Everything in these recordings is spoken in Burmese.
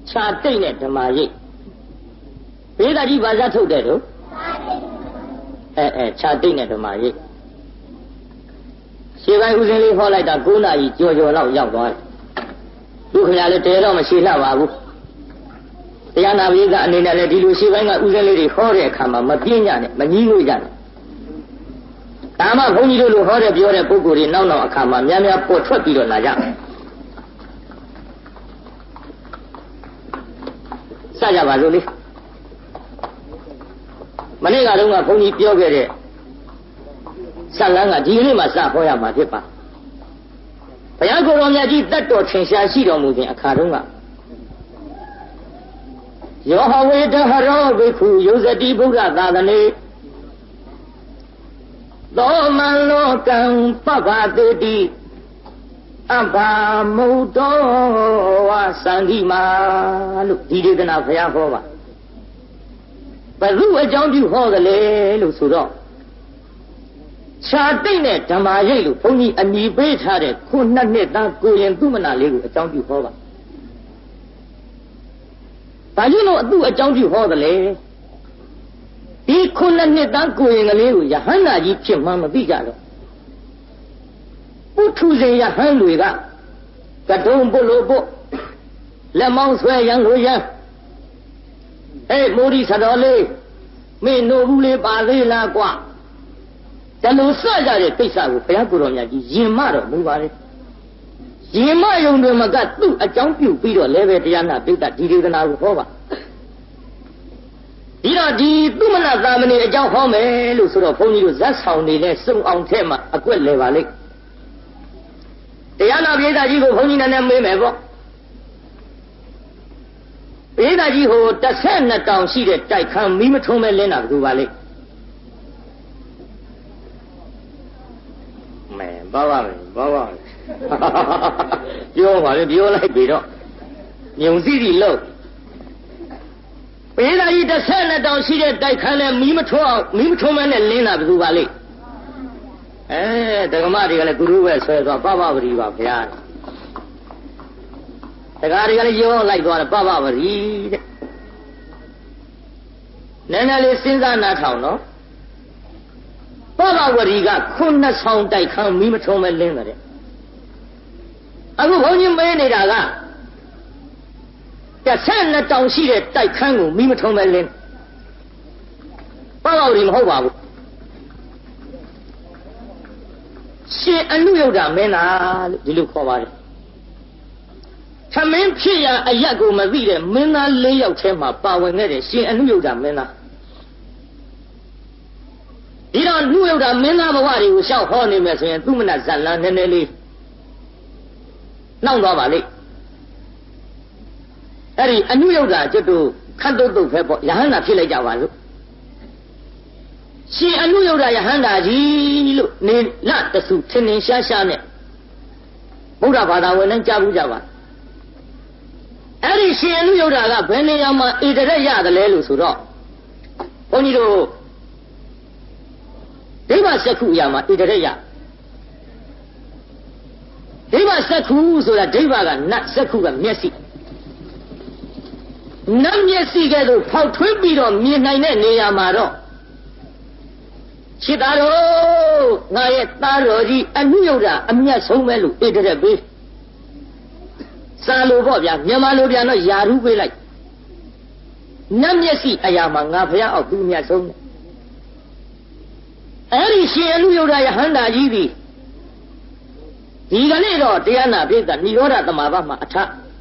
cha tây này thầm mà gì bây giờ đi vào ra thuộc đấy đâu cha tây này thầm mà gì xe bay uống lên họ lại đã cố này cho lao dạo đó lúc này là thế đâu mà xe lao vào thế anh nào bây giờ này là đi lúc xe bay ngã uống lên thì khó để khám mà biến nhà này mà nhí ngồi ra ta mà không như lúc khó để biểu để bố cụ nào khám mà nhà bố thoát đi rồi là ra sao ra vào rồi đi mà này cái đó không như biểu cái đấy sao là cái gì mà sao phải mà thế ba bây giờ cô nhà chị tất cả thiên下事都冇见看中啊有好为这还绕为苦有些地不干啥的呢老满老干爸爸的地安排冇多啊上地嘛路地里跟那不要好吧不如我讲句好的嘞路说到cha tây này thầm mà vậy luôn, phong nhị anh đi bế cha đấy, con năn nỉ ta cố yên tu mà nào lấy được trong chịu khó vậy, tại vì nó tu ở trong chịu khó rồi đấy, đi con năn nỉ ta cố yên lấy được, ya hắn là gì phiền mà bị trả rồi, bút thu gì ya hắn lùi cả, cả đông bộ lô bộ, làm mong xoay yang lùi yang, mua đi sao đó lấy, mình nô bu lấy ba lấy là quảแต่รู้สึกอะไรကိစ္စကိုဘုရားကိုယ်တော်မြတ်ကြီးယင်မတော်မူပါလေယင်မယုံတွေမှာကသူ့အကြောင်းပြုပြီးတော့လည်းပဲတရားနာပိဋကဒီဒေသနာကိုဟောပါဒီတော့ဒီသူမနာသာမဏေအကြောင်းဟောမယ်လို့ဆိုတော့ဘုန်းကြီးတို့ဇက်ဆောင်နေလဲစုံအောင်ထဲမှာအကွက်လဲပါလိမ့်တရားနာပိဋကကြီးကိုဘုန်းကြီးနဲ့မေးမယ်ပေါ့ပိဋကကြီးဟို12တောင်ရှိတဲ့တိုက်ခန်းမီးမထုံးမဲလင်းတာဘယ်လိုပါလိမ့်ဘာပါလဲပြောပါလေပြောလိုက်ပြီတော့ညုံစီစီလို့ပေးလာကြီး12တောင်ရှိတဲ့တိုက်ခန်းနဲ့မီးမထွန်းမနဲ့လင်းတာဘယ်သူပါလိမ့်ဒကမတွေကလည်းဂုရုပဲဆွဲသွားပပပရိပါဗျာဒကာတွေကလည်းရောလိုက်သွားတယ်ပပပရိတဲ့နည်းနည်းလေးစဉ်းစားနားထောင်နော်ပပဝရီက9ဆောင်တိုက်ခန်းမီးမထုံးမဲလင်းတယ်အခုဘုန်းကြီးမေးနေတာက12တောင်ရှိတဲ့တိုက်ခန်းကိုမီးမထုံးမဲလင်းပပဝရီမဟုတ်ပါဘူးရှင်အနုယုဒ္ဓမင်းသားလို့ဒီလိုခေါ်ပါတယ်သမင်းဖြစ်ရာအရက်ကိုမသိတဲ့မင်းသား4ယောက်ထဲမှာပါဝင်ခဲ့တဲ့ရှင်အနုယုဒ္ဓမင်းသားဒီတော့လူယုတ်တာမင်းသားဘဝတွေကိုရှောက်ဟောနေမယ်ဆိုရင်သူမနဇတ်လန်းနည်းနည်းလေးနှောင့်သွားပါလိမ့်အဲ့ဒီအနုယုတ်တာကျွတ်တို့ခတ်တုတ်တုတ်ပဲပေါ့ယဟန္တာဖြစ်လိုက်ကြပါလို့ရှင်အနုယုတ်တာယဟန္တာကြီးလို့နေလတဆူထင်ထင်ရှားရှားနဲ့ဗုဒ္ဓဘာသာဝင်နဲ့ကြားဘူးကြပါအဲ့ဒီရှင်အနုယုတ်တာကဘယ်နေရာမှာဣတရက်ရတယ်လဲလို့ဆိုတော့ဘုန်းကြီးတို့ဒိဗ္ဗစက္ခုအရာမှာဣတရက်ရဒိဗ္ဗစက္ခုဆိုတာဒိဗ္ဗကနတ်စက္ခုကမျက်စိနတ်မျက်စိကဲ့သို့ဖောက်ထွင်းပြီးတော့မြင်နိုင်တဲ့နေရာမှာတော့ခြေသားတော်ငါရဲ့သားတော်ကြီးအနုယုဒ္ဓအမျက်ဆုံးပဲလို့ဣတရက်ပေးစာလိုပေါ့ဗျာမြန်မာလိုပြန်တော့ယာရုပေးလိုက်နတ်မျက်စိအရာမှာငါဖျားအောင်သူအမျက်ဆုံးတယ်အဲ့ဒီရှင်အနုယုဒ္ဓယဟန္တာကြီးသည်ဒီကနေ့တော့တရားနာပိဋကនិရောဓသမာဘမှာအထ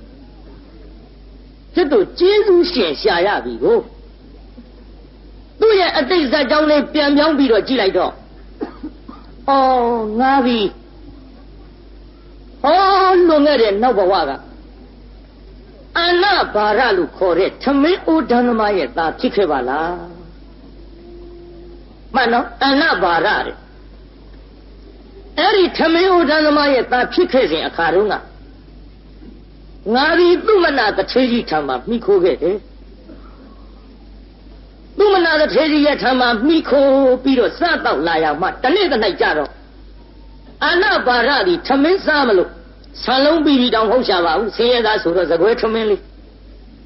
စစ်တို့ကျေးဇူးရှင်ရှာရပြီကိုသူ့ရဲ့အတိတ်ဇာတ်ကြောင်းလေးပြန်ပြောင်းပြီးတော့ကြည့်လိုက်တော့ငါပြီလွန်ခဲ့တဲ့နောက်ဘဝကအနဘာရလို့ခေါ်တဲ့ထမင်းအိုဒန္နမရဲ့သားဖြစ်ခဲ့ပါလားမှန်နော်အနဘာရတဲ့အဲ့ဒီထမင်းအိုဒန္နမရဲ့သားဖြစ်ခဲ့စဉ်အခါတုန်းကငါဒီသူမနာတထေကြီးထံမှာမိခိုးခဲ့တယ်သူမနာတထေကြီးရဲ့ထံမှာမိခိုးပြီးတော့စတော့လာရမှတနေ့တစ်နေ့ကြတော့အနဘာရဒီထမင်းစားမလို့ဆံလုံးပြီးတောင်ဟုတ်ရှာပါဘူးဆင်းရဲသားဆိုတော့သကွဲထမင်းလေး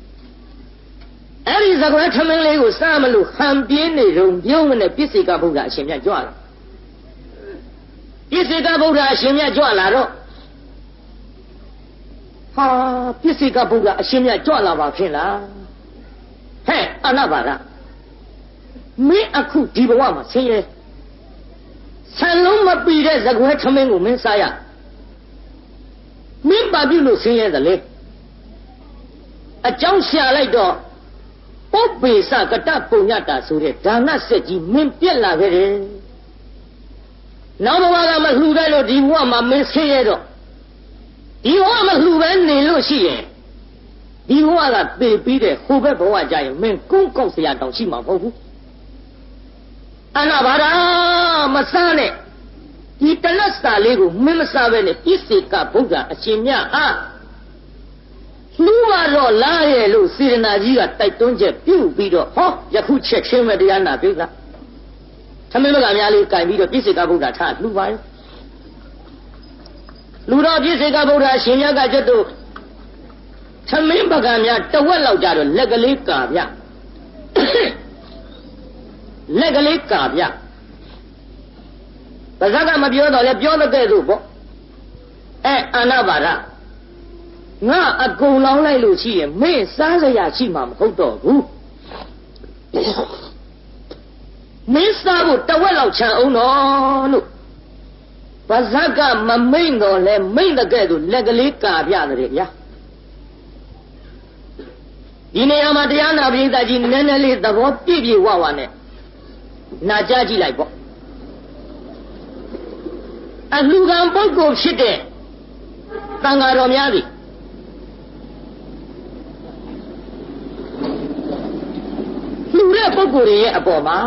အဲ့ဒီဇကွဲထမင်းလေးကိုစားမလို့ဟန်ပြင်းနေတုံပြုံးမနဲ့ပြစ္ဆေကဗုဒ္ဓအရှင်မြတ်ကြွလာပြစ္ဆေကဗုဒ္ဓအရှင်မြတ်ကြွလာတော့ဟာပြစ္ဆေကဗုဒ္ဓအရှင်မြတ်ကြွလာပါဖြင့်လားဟဲ့အနာပါဒမင်းအခုဒီဘဝမှာဆင်းရဲဆံလုံးမပီတဲ့ဇကွဲထမင်းကိုမင်းစားရမင်းပါပြုလို့ဆင်းရဲတယ်လေအကြောင်းရှာလိုက်တော့ပုပ္ပေစကတပုံညတာဆိုတဲ့ဒါနဆက်ကြီးမင်းပြက်လာခဲ့တယ်နောက်ဘဝကမလှူတဲ့လို့ဒီဘဝမှာမင်းဆင်းရဲတော့ဒီဘဝမလှူပဲနေလို့ရှိရင်ဒီဘဝကပေပြီးတဲ့ဟိုဘက်ဘဝကြရင်မင်းကုန်းကောက်เสียတောင်ရှိမှာမဟုတ်ဘူးအနာဘာဒမစားနဲ့ဒီတလက်စာလေးကိုမင်းမစားပဲနဲ့ပြစ္ဆေကဗုဒ္ဓအရှင်မြတ်အားလူမတော့လားရဲ့လို့စေရနာကြီးကတိုက်တွန်းချက်ပြုပြီးတော့ဟောယခုချက်ချင်းပဲတရားနာပြုလားသမင်းမကများလေးကြိုင်ပြီးတော့ပြစ္ဆေကဗုဒ္ဓထားလှူပါရဲ့လူတော်ပြစ္ဆေကဗုဒ္ဓအရှင်မြတ်ကကျတော့သမင်းပကံများတဝက်လောက်ကြတော့လက်ကလေးကာပြလက်ကလေးကာပြပါဇက်ကမပြောတော့လဲပြောတဲ့သို့ပေါ့အာနာပါဒငါအကုန်လောင်းလိုက်လို့ရှိရင်မင်းစားစရာရှိမှာမဟုတ်တော့ဘူးမင်းစားဖို့တဝက်လောက်ချန်အောင်တော့လို့ပါဇက်ကမမိန်တော့လဲမိန်တဲ့ကဲ့သို့လက်ကလေးကာပြတယ်ဗျာဒီနေရာမှာတရားနာပရိသတ်ကြီးနည်းနည်းလေးသဘောပြည့်ပြည့်ဝဝနဲ့နာကြားကြည့်လိုက်ပေါ့အလှူခံပုဂ္ဂိုလ်ဖြစ်တဲ့သံဃာတော်များသည်လှူတဲ့ပုဂ္ဂိုလ်တွေရဲ့အပေါ်မှာ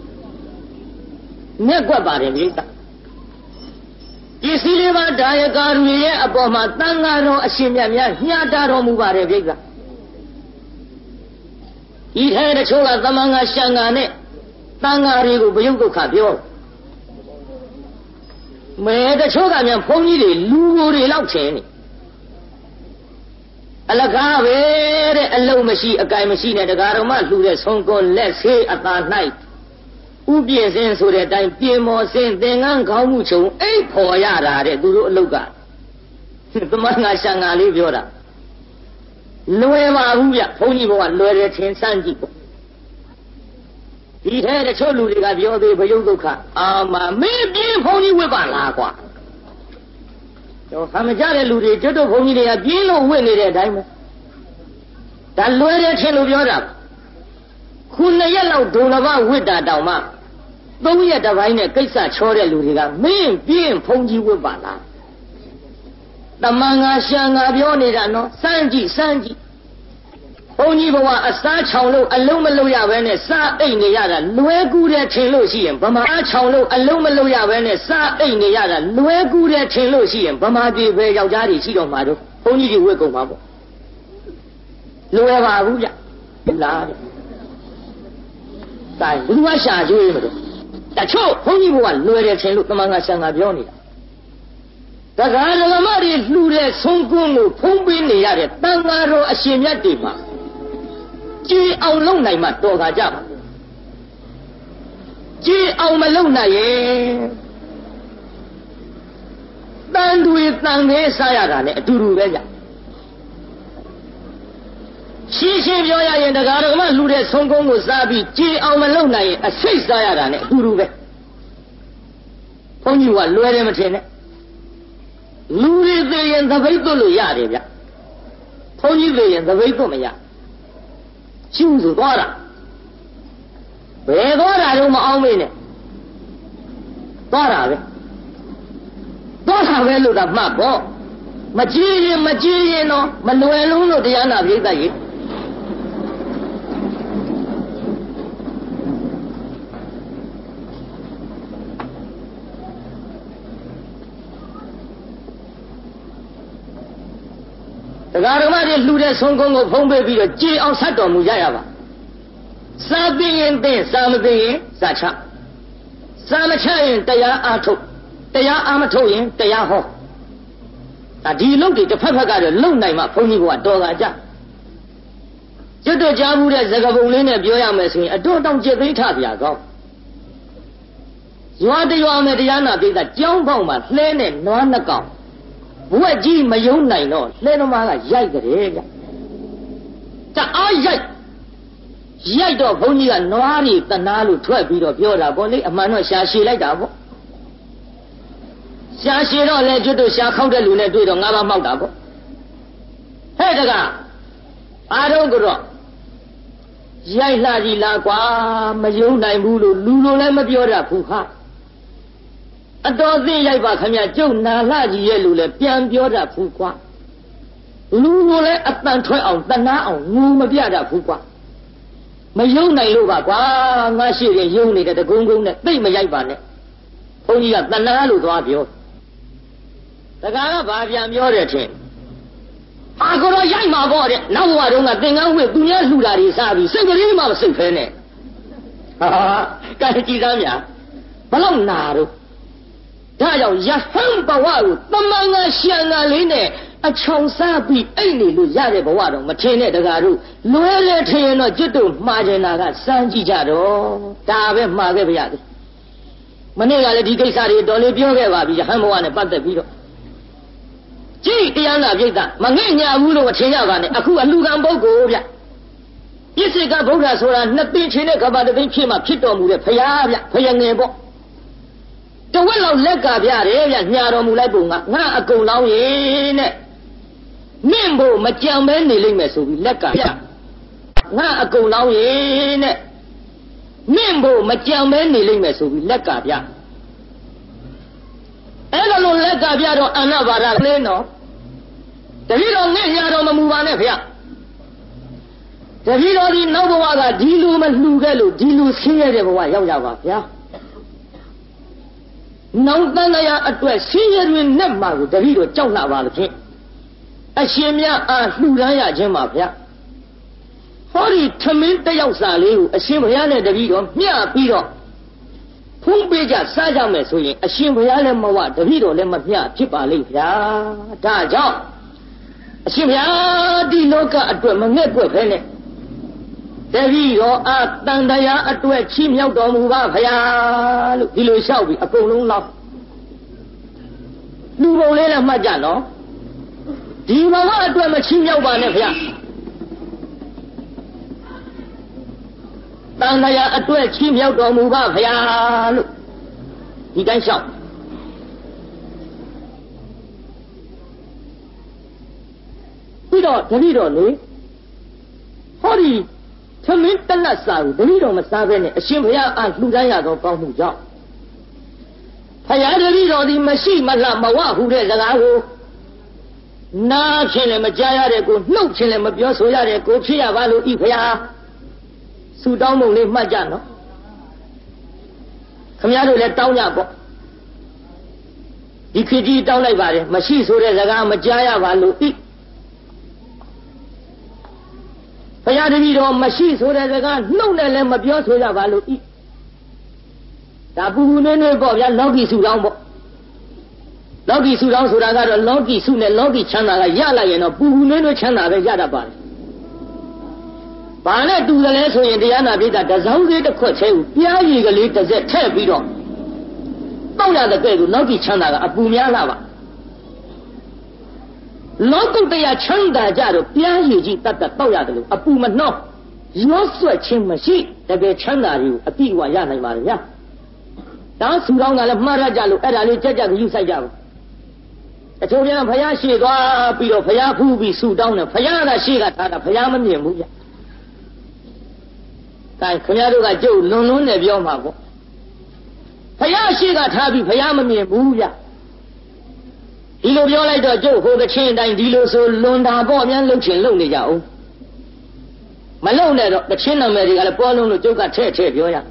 မျက်ကွက်ပါတယ်မိသားပစ္စည်းလေးပါဒါယကာတွေရဲ့အပေါ်မှာသံဃာတော်အရှင်မြတ်များညှာတာတော်မူပါတယ်မိသားဤထဲတချို့ကသမန်ငါရှံငါနဲ့သံဃာတွေကိုဘယုတ်ဒုက္ခပြောမဲတချို့ကမြန်ဘုန်းကြီးတွေလူကိုတွေလောက်ချင်နေအလကားပဲတဲ့အလုံးမရှိအကင်မရှိနဲ့တရားတော်မှလှူတဲ့ဆုံးကောလက်ဆေးအသာ၌ဥပြည့်စင်းဆိုတဲ့အတိုင်းပြင်မော်စင်းသင်္ကန်းခေါင်းမှုချုံအိတ်ဖော်ရတာတဲ့သူတို့အလုတ်ကသမန်ငါရှံငါလေးပြောတာလွယ်ပါဘူးဗျဘုန်းကြီးဘဝလွယ်တယ်ထင်စမ်းကြည့်ပေါ့ဒီထဲတချို့လူတွေကပြောသေးဘယုတ်ဒုက္ခအာမမင်းပြင်းဘုန်းကြီးဝိပါလားကွာတော့ခမကြတဲ့လူတွေကျွတ်တို့ဘုန်းကြီးတွေကပြင်းလို့ဝိနေတဲ့အတိုင်းပဲဒါလွယ်တယ်ထင်လို့ပြောတာခု2ရက်လောက်ဒုံလဘဝိတာတောင်မှ3ရက်တစ်ပိုင်းနဲ့ကိစ္စချောတဲ့လူတွေကမင်းပြင်းဘုန်းကြီးဝိပါလားတမန်ငါရှံငါပြောနေတာနော်စမ်းကြည့်စမ်းကြည့်ဘုန်းကြီးဘဝအစားချောင်လို့အလုံးမလုံးရဘဲနဲ့စားအိတ်နေရတာလွဲကူးတဲ့ထင်လို့ရှိရင်ဗမာချောင်လို့အလုံးမလုံးရဘဲနဲ့စားအိတ်နေရတာလွဲကူးတဲ့ထင်လို့ရှိရင်ဗမာပြည်ပဲယောက်ျားတွေရှိတော့မှာတော့ဘုန်းကြီးတွေဝတ်ကုန်မှာပေါ့လွယ်ပါဘူးဗျလားတဲ့တိုင်ဘုရားရှာကျွေးမလို့တချို့ဘုန်းကြီးဘဝလွယ်တယ်ထင်လို့တမန်ငါဆံငါပြောနေတာတရားဓမ္မတွေလှူတဲ့ဆုံးကွန်းကိုဖုံးပေးနေရတဲ့တန်ဃာတော်အရှင်မြတ်တွေမှာကြည်အောင်လုပ်နိုင်မှတော်ကားကြပါကြည်အောင်မလုပ်နိုင်ရင်တန်တွေတန်သေးစားရတာနဲ့အတူတူပဲကြရှင်းရှင်းပြောရရင်တရားဓမ္မလှူတဲ့ဆုံးကွန်းကိုစားပြီးကြည်အောင်မလုပ်နိုင်ရင်အစိတ်စားရတာနဲ့အတူတူပဲဘုန်းကြီးကလွယ်တယ်မထင်နဲ့လူတွေသိရင်သပိတ်သွတ်လို့ရတယ်ဗျဘုန်းကြီးသိရင်သပိတ်သွတ်မရရှုဆိုသွားတာဘယ်သွားတာတော့မအောင်မေးနဲ့သွားတာပဲသွားတာပဲလို့တော့မှတ်ပေါ့မကြည့်ရင်တော့မလွယ်လုံးလို့တရားနာပြိဿကြီးတရားဓမ္မတွေလှူတဲ့ဆုံးကုန်းကိုဖုံးပေးပြီးတော့ကြည်အောင်ဆက်တော်မူကြရပါစာသိရင်သိစာမသိရင်စာချစာမချရင်တရားအားထုတ်တရားအားမထုတ်ရင်တရားဟောဒီလုပ်တွေတစ်ဖက်ဖက်ကတော့လုံနိုင်မှဘုန်းကြီးကတော်တာကြကျွတ်တော့ကြားမှုတဲ့စကားပုံလေးနဲ့ပြောရမယ်ဆိုရင်အတော့တောင်ကျက်သိမ်းထပြကောင်းရွာတရွာမဲ့တရားနာပိဿကြောင်းပေါက်မှာလှဲနဲ့နွားနှစ်ကောင်ဘွက်ကြီးမယုံနိုင်တော့လှဲသမားကရိုက်ကြတယ်ဗျတအားရိုက်တော့ဘုန်းကြီးကနွားတွေတနာလို့ထွက်ပြီးတော့ပြောတာပေါ့လေအမှန်တော့ရှာရှည်လိုက်တာပေါ့ရှာရှည်တော့လေကျွတ်တို့ရှာခောက်တဲ့လူနဲ့တွေ့တော့ငါးပါးမှောက်တာပေါ့ဟဲ့တကားအားတော့ကတော့ရိုက်လှကြီးလားကွာမယုံနိုင်ဘူးလို့လူလိုလည်းမပြောတတ်ဘူးဟာအတော်သိရိုက်ပါခမကျုပ်နာလှကြီးရဲ့လူလည်းပြန်ပြောတတ်ဘူးကွာလူလိုလည်းအတန်ထွက်အောင်တနာအောင်ငူမပြတတ်ဘူးကွာမယုံနိုင်လို့ပါကွာငါရှိရင်ယုံနေတဲ့တကုန်းကုန်းနဲ့သိမရိုက်ပါနဲ့ဘုန်းကြီးကတနာလို့သွားပြောတကားကဘာပြန်ပြောတယ်ထင်အာကိုတော့ရိုက်မှာပေါ့တဲ့နောက်ဘဝတုန်းကသင်္ကန်းဝိသူများလှူတာတွေစားပြီးစိတ်ကလေးမှမစိတ်ဖဲနဲ့ဟာကဲကြည်သားများဘလောက်နာတော့ဒါကြောင့်ယဟန်ဘဝကိုတမန်ငါရှံငါလေးနဲ့အချောင်စားပြီးအိတ်နေလို့ရတဲ့ဘဝတော့မထင်နဲ့တကားတို့လွဲလဲထင်ရင်တော့ကျွတ်တို့မှားကျင်တာကစမ်းကြည့်ကြတော့ဒါပဲမှားခဲ့ပါရစေမနေ့ကလည်းဒီကိစ္စတွေတော်လေးပြောခဲ့ပါပြီယဟန်ဘဝနဲ့ပတ်သက်ပြီးတော့ကြည့်တရားနာပြိတ္တမငဲ့ညာဘူးလို့မထင်ရပါနဲ့အခုအလူကံပုဂ္ဂိုလ်ဗျပြစ္ဆေကဗုဒ္ဓဆိုတာနှစ်သိန်းချင်းတဲ့ကဘာတသိန်းဖြစ်မှဖြစ်တော်မူတဲ့ဖရာဗျဖရာငယ်ပေါ့တဝက်လောက်လက်ကပြတယ်ဗျညာတော်မူလိုက်ပုံကငါအကုန်လောင်းရင်တဲ့မင်းဖို့မကြံပဲနေလိမ့်မယ်ဆိုပြီးလက်ကပြငါအကုန်လောင်းရင်တဲ့မင်းဖို့မကြံပဲနေလိမ့်မယ်ဆိုပြီးလက်ကပြအဲ့လိုလက်ကပြတော့အနဘာရလေးနော်တတိတော်နဲ့ညာတော်မမူပါနဲ့ဖေရတတိတော်ဒီနောက်ဘဝကဒီလိုမလှူခဲ့လို့ဒီလိုဆင်းရဲတဲ့ဘဝရောက်ကြပါဗျာနောင်တန်ရာအတွက်ဆင်းရဲတွင်နဲ့မှာကိုတတိတော်ကြောက်လာပါလို့ဖြင့်အရှင်မြတ်အားလှူဒန်းရခြင်းပါဗျာဟောဒီသမင်းတယောက်စာလေးကိုအရှင်ဘုရားနဲ့တတိတော်မျှပြီးတော့ဖုံးပေးကြစားကြမယ်ဆိုရင်အရှင်ဘုရားလည်းမဝတပည့်တော်လည်းမမျှဖြစ်ပါလိမ့်ဗျာဒါကြောင့်အရှင်ဘုရားဒီလောကအတွက်မငဲ့ကွက်ဖဲနဲ့တပည့်တော်အားတန်တရားအတွက်ချီးမြှောက်တော်မူပါဗျာလို့ဒီလိုလျှောက်ပြီးအကုန်လုံးလောက်လူပုံလေးလည်းမှတ်ကြနော်ဒီဘဝအတွက်မချီးမြှောက်ပါနဲ့ဗျာတန်တရားအတွက်ချီးမြှောက်တော်မူပါဗျာလို့ဒီတိုင်းလျှောက်ပြီးတော့တပည့်တော်လေဟောဒီသမင်းတလတ်စာကိုတပည့်တော်မစားဘဲနဲ့အရှင်ဘုရားအားလှူဒန်းရသောကောင်းမှုကြောင့်ဘုရားတပည့်တော်ဒီမရှိမလှမဝဟုတဲ့စကားကိုနားဖြင့်လည်းမကြားရတဲ့ကိုနှုတ်ဖြင့်လည်းမပြောဆိုရတဲ့ကိုဖြစ်ရပါလို့ဤဘုရားဆူတောင်းမုံလေးမှတ်ကြနော်ခမည်းတော်လည်းတောင်းကြပေါ့ဒီခေတ်ကြီးတောင်းလိုက်ပါတယ်မရှိဆိုတဲ့စကားမကြားရပါလို့ဤဘုရားတပည့်တော်မရှိဆိုတဲ့စကားနှုတ်နဲ့လည်းမပြောဆိုရပါလို့ဤဒါပူပူနွေးနွေးပေါ့ဗျာလောကီဆူတောင်းပေါ့လောကီဆူတောင်းဆိုတာကတော့လောကီဆူနဲ့လောကီချမ်းသာကရလိုက်ရင်တော့ပူပူနွေးနွေးချမ်းသာပဲရတတ်ပါတယ်ဘာနဲ့တူတယ်လဲဆိုရင်တရားနာပိဋကတစောင်းသေးတစ်ခွက်သေးကိုပြားရည်ကလေးတစ်စက်ထည့်ပြီးတော့တောက်ရတဲ့ကဲ့သို့လောကီချမ်းသာကအပူများလာပါလောကုတ္တရာချမ်းသာကြတော့ပြားရည်ကြီးတတ်တတ်တောက်ရတယ်လို့အပူမနှောရောဆွက်ခြင်းမရှိတကယ်ချမ်းသာတွေကိုအပြည့်အဝရနိုင်ပါလေဗျာဒါဆူတောင်းကလည်းမှားရကြလို့အဲ့ဒါလေးကြက်ကြက်ယူဆိုင်ကြပါအချို့ပြန်ဘုရားရှေ့သွားပြီးတော့ဘုရားဖူးပြီးဆူတောင်းတယ်ဘုရားကရှေ့ကထားတာဘုရားမမြင်ဘူးဗျခင်ဗျားတို့ကကျုပ်လွန်လွန်းနဲ့ပြောမှာပေါ့ဘုရားရှိကထားပြီးဘုရားမမြင်ဘူးဗျဒီလိုပြောလိုက်တော့ကျုပ်ဟိုတစ်ချင်းတိုင်းဒီလိုဆိုလွန်တာပေါ့များလှုပ်ချင်လှုပ်နေကြအောင်မလှုပ်နဲ့တော့တစ်ချင်းနာမည်တွေကလည်းပေါ်လုံးလို့ကျုပ်ကထဲ့ပြောရ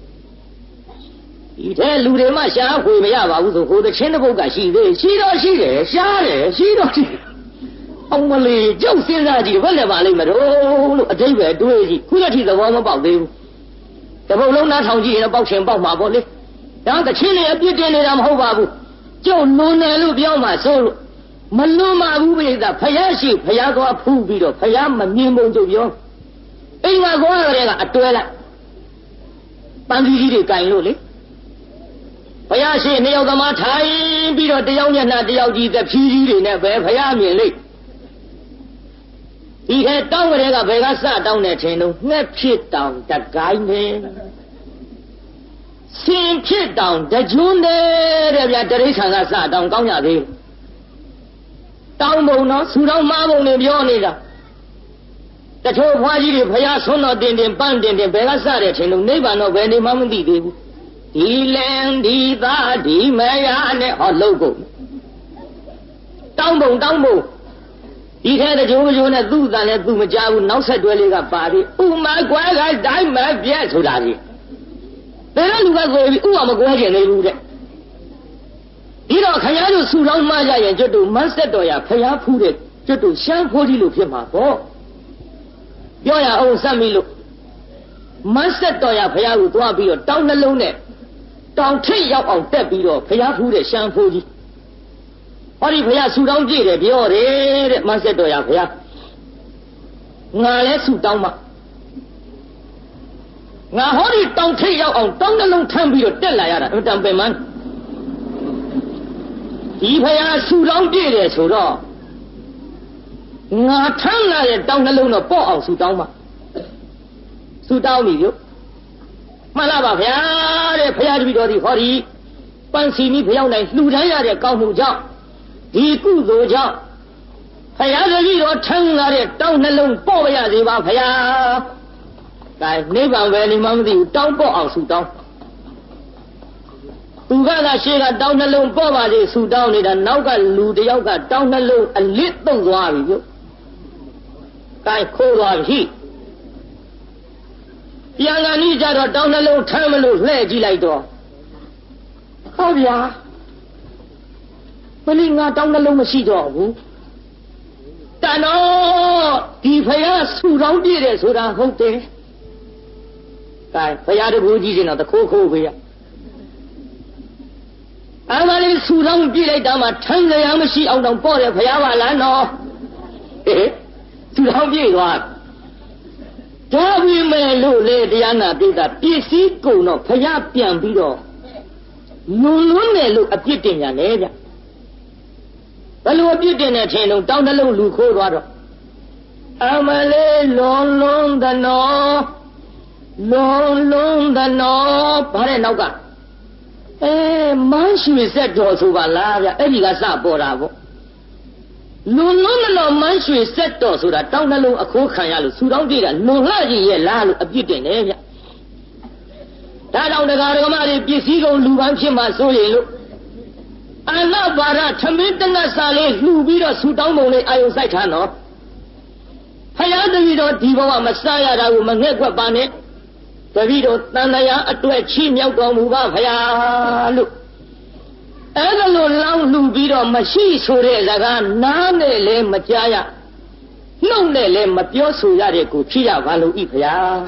ဒီထဲလူတွေမှရှားဖွေမရပါဘူးဆိုဟိုတစ်ချင်းတစ်ပုဒ်ကရှိသေးရှိတော့ရှိတယ်ရှားတယ်ရှိတော့ရှိအောင်မလေးကျုပ်စဉ်းစားကြည့်ဘယ်လဲပါလိမ့်မလို့လို့အတိတ်ပဲတွေးကြည့်ခုလက်ထိသဘောမပေါက်သေးဘူးတပုတ်လုံးနားထောင်ကြည့်ရင်တော့ပေါက်ချင်ပေါက်မှာပေါ့လေဒါကချင်းလေးအပြစ်တင်နေတာမဟုတ်ပါဘူးကျုပ်လွန်တယ်လို့ပြောမှဆိုလို့မလွန်ပါဘူးပြိဿဖယားရှိဖယားသွားဖူးပြီးတော့ဖယားမမြင်ပုံကျုပ်ပြောအိမ်မှာကွာတဲ့ကအတွဲလိုက်ပန်းကြီးတွေကင်လို့လေဘုရားရှင်နှစ်ယောက်သမားထိုင်ပြီးတော့တယောက်မျက်နှာတယောက်ကြီးတဖြည်းကြီးတွေနဲ့ပဲဘုရားမြင်လိမ့်ဒီထဲတောင်းကြတဲ့ကဘယ်ကစတောင်းတယ်ထင်လို့ငှက်ဖြစ်တောင်တကိုင်းနေစင်ဖြစ်တောင်တကျွန်းတဲ့ဗျာတရိษံကစတောင်းကောင်းရသေးတောင်းပုံတော့ဆူတောင်းမားပုံတွေပြောနေတာတချို့ဘွားကြီးတွေဘုရားဆုံးတော်တင်ပန်းတင်ဘယ်ကစတယ်ထင်လို့နိဗ္ဗာန်တော့ဘယ်နေမှမသိသေးဘူးဒီလင်ဒီသားဒီမယားနဲ့ဟောလှုပ်ကုန်တောင်းပုံဒီထဲတချို့နဲ့သူ့တန်နဲ့သူ့မကြဘူးနောက်ဆက်တွဲလေးကပါပြီဥမကွဲကတိုင်းမပြက်ဆိုတာကြီးဘယ်လိုလူကကိုယ်ပြီးဥမကွဲကျင်နေဘူးတဲ့ဒီတော့ခရားတို့ဆူတောင်းမှကြရင်ကျွတ်တို့မန်းဆက်တော်ရဖျားဖူးတဲ့ကျွတ်တို့ရှမ်းဖိုးကြီးလို့ဖြစ်မှာပေါ့ပြောရအောင်စက်မိလို့မန်းဆက်တော်ရဖျားကိုသွားပြီးတော့တောင်းနှလုံးနဲ့တောင်ထိပ်ရောက်အောင်တက်ပြီးတော့ဖျားဖူးတဲ့ရှမ်းဖိုးကြီးဟောဒီဖျားဆူတောင်းကြည့်တယ်ပြောတယ်တဲ့မန်းဆက်တော်ရဖျားငါလဲဆူတောင်းမှငါဟောဒီတောင်ထိပ်ရောက်အောင်တောင်းနှလုံးထမ်းပြီးတော့တက်လာရတာအတန်ပင်မန်းဒီဖျားဆူတောင်းကြည့်တယ်ဆိုတော့ငါထမ်းလာတဲ့တောင်းနှလုံးတော့ပေါ့အောင်ဆူတောင်းမှဆူတောင်းပြီပြုမှန်လားပါဗျာတဲ့ဖျားတပည့်တော်ဒီဟောဒီပန်းစီနီးဖျောင်းတိုင်းလှူဒန်းရတဲ့ကောင်းမှုကြောင့်ဒီကုသိုလ်ကြောင့်ဖျားတပည့်တော်ထမ်းလာတဲ့တောင်းနှလုံးပေါ့ရစေပါဗျာဒါနိဗ္ဗာန်ပဲနေမှမသိဘူးတောင်းပေါ့အောင်ဆူတောင်းသူကရှေ့ကတောင်းနှလုံးပေါ့ပါစေဆူတောင်းနေတာနောက်ကလူတယောက်ကတောင်းနှလုံးအလစ်တုံသွားပြီပြုကိုင်ခိုးသွားပြီပြန်လာနေကြတော့တောင်းနှလုံးထမ်းမလို့လှဲ့ကြည့်လိုက်တော့ဟောဗျာမင်းငါတောင်းနှလုံးမရှိတော့ဘူးတန်တော့ဒီဖယားဆူတောင်းပြည့်တယ်ဆိုတာဟုတ်တယ်ကိုင်ဖယားတကူကြီးစင်တော့တခိုးခိုးပဲရအမလေးဆူတောင်းပြည့်လိုက်တာမှထမ်းကြရမရှိအောင်တော့ပေါ့တယ်ဖယားပါလားနော်ဟေးဆူတောင်းပြည့်သွားဒါပြီမဲ့လို့လေတရားနာပိတာပစ္စည်းကုန်တော့ဖယားပြန်ပြီးတော့လွန်တယ်လို့အပြစ်တင်ကြလေဗျဘယ်လိုအပြစ်တင်နေထင်တော့တောင်းတလုံးလူခိုးသွားတော့အမလေးလွန်သနော်ဘာတဲ့နောက်ကမန်းရွှေဆက်တော်ဆိုပါလားဗျအဲ့ဒီကစပေါ်တာပေါ့လွန်တော့မန်းရွှေဆက်တော်ဆိုတာတောင်းနှလုံးအခိုးခံရလို့ဆူတောင်းကြည့်တာလွန်လှကြီးရဲ့လားလို့အပြစ်တင်တယ်ဗျဒါကြောင့်တရားဓမ္မတွေပစ္စည်းကုန်လူပန်းဖြစ်မှဆိုရင်လို့အနာပါရထမင်းတနတ်စာလေးလှူပြီးတော့ဆူတောင်းပုံလေးအာယုံစိုက်ထားနော်ဖယားတပည့်တော်ဒီဘဝမစားရတာကိုမငဲ့ကွက်ပါနဲ့တပည့်တော်တန်တရားအတွက်ချီးမြှောက်တော်မူပါဖယားလို့အဲ့ဒါလိုလောင်းလှူပြီးတော့မရှိဆိုတဲ့စကားနားနဲ့လည်းမကြားရနှုတ်နဲ့လည်းမပြောဆိုရတဲ့ကိုဖြစ်ရပါလို့ဤဖယား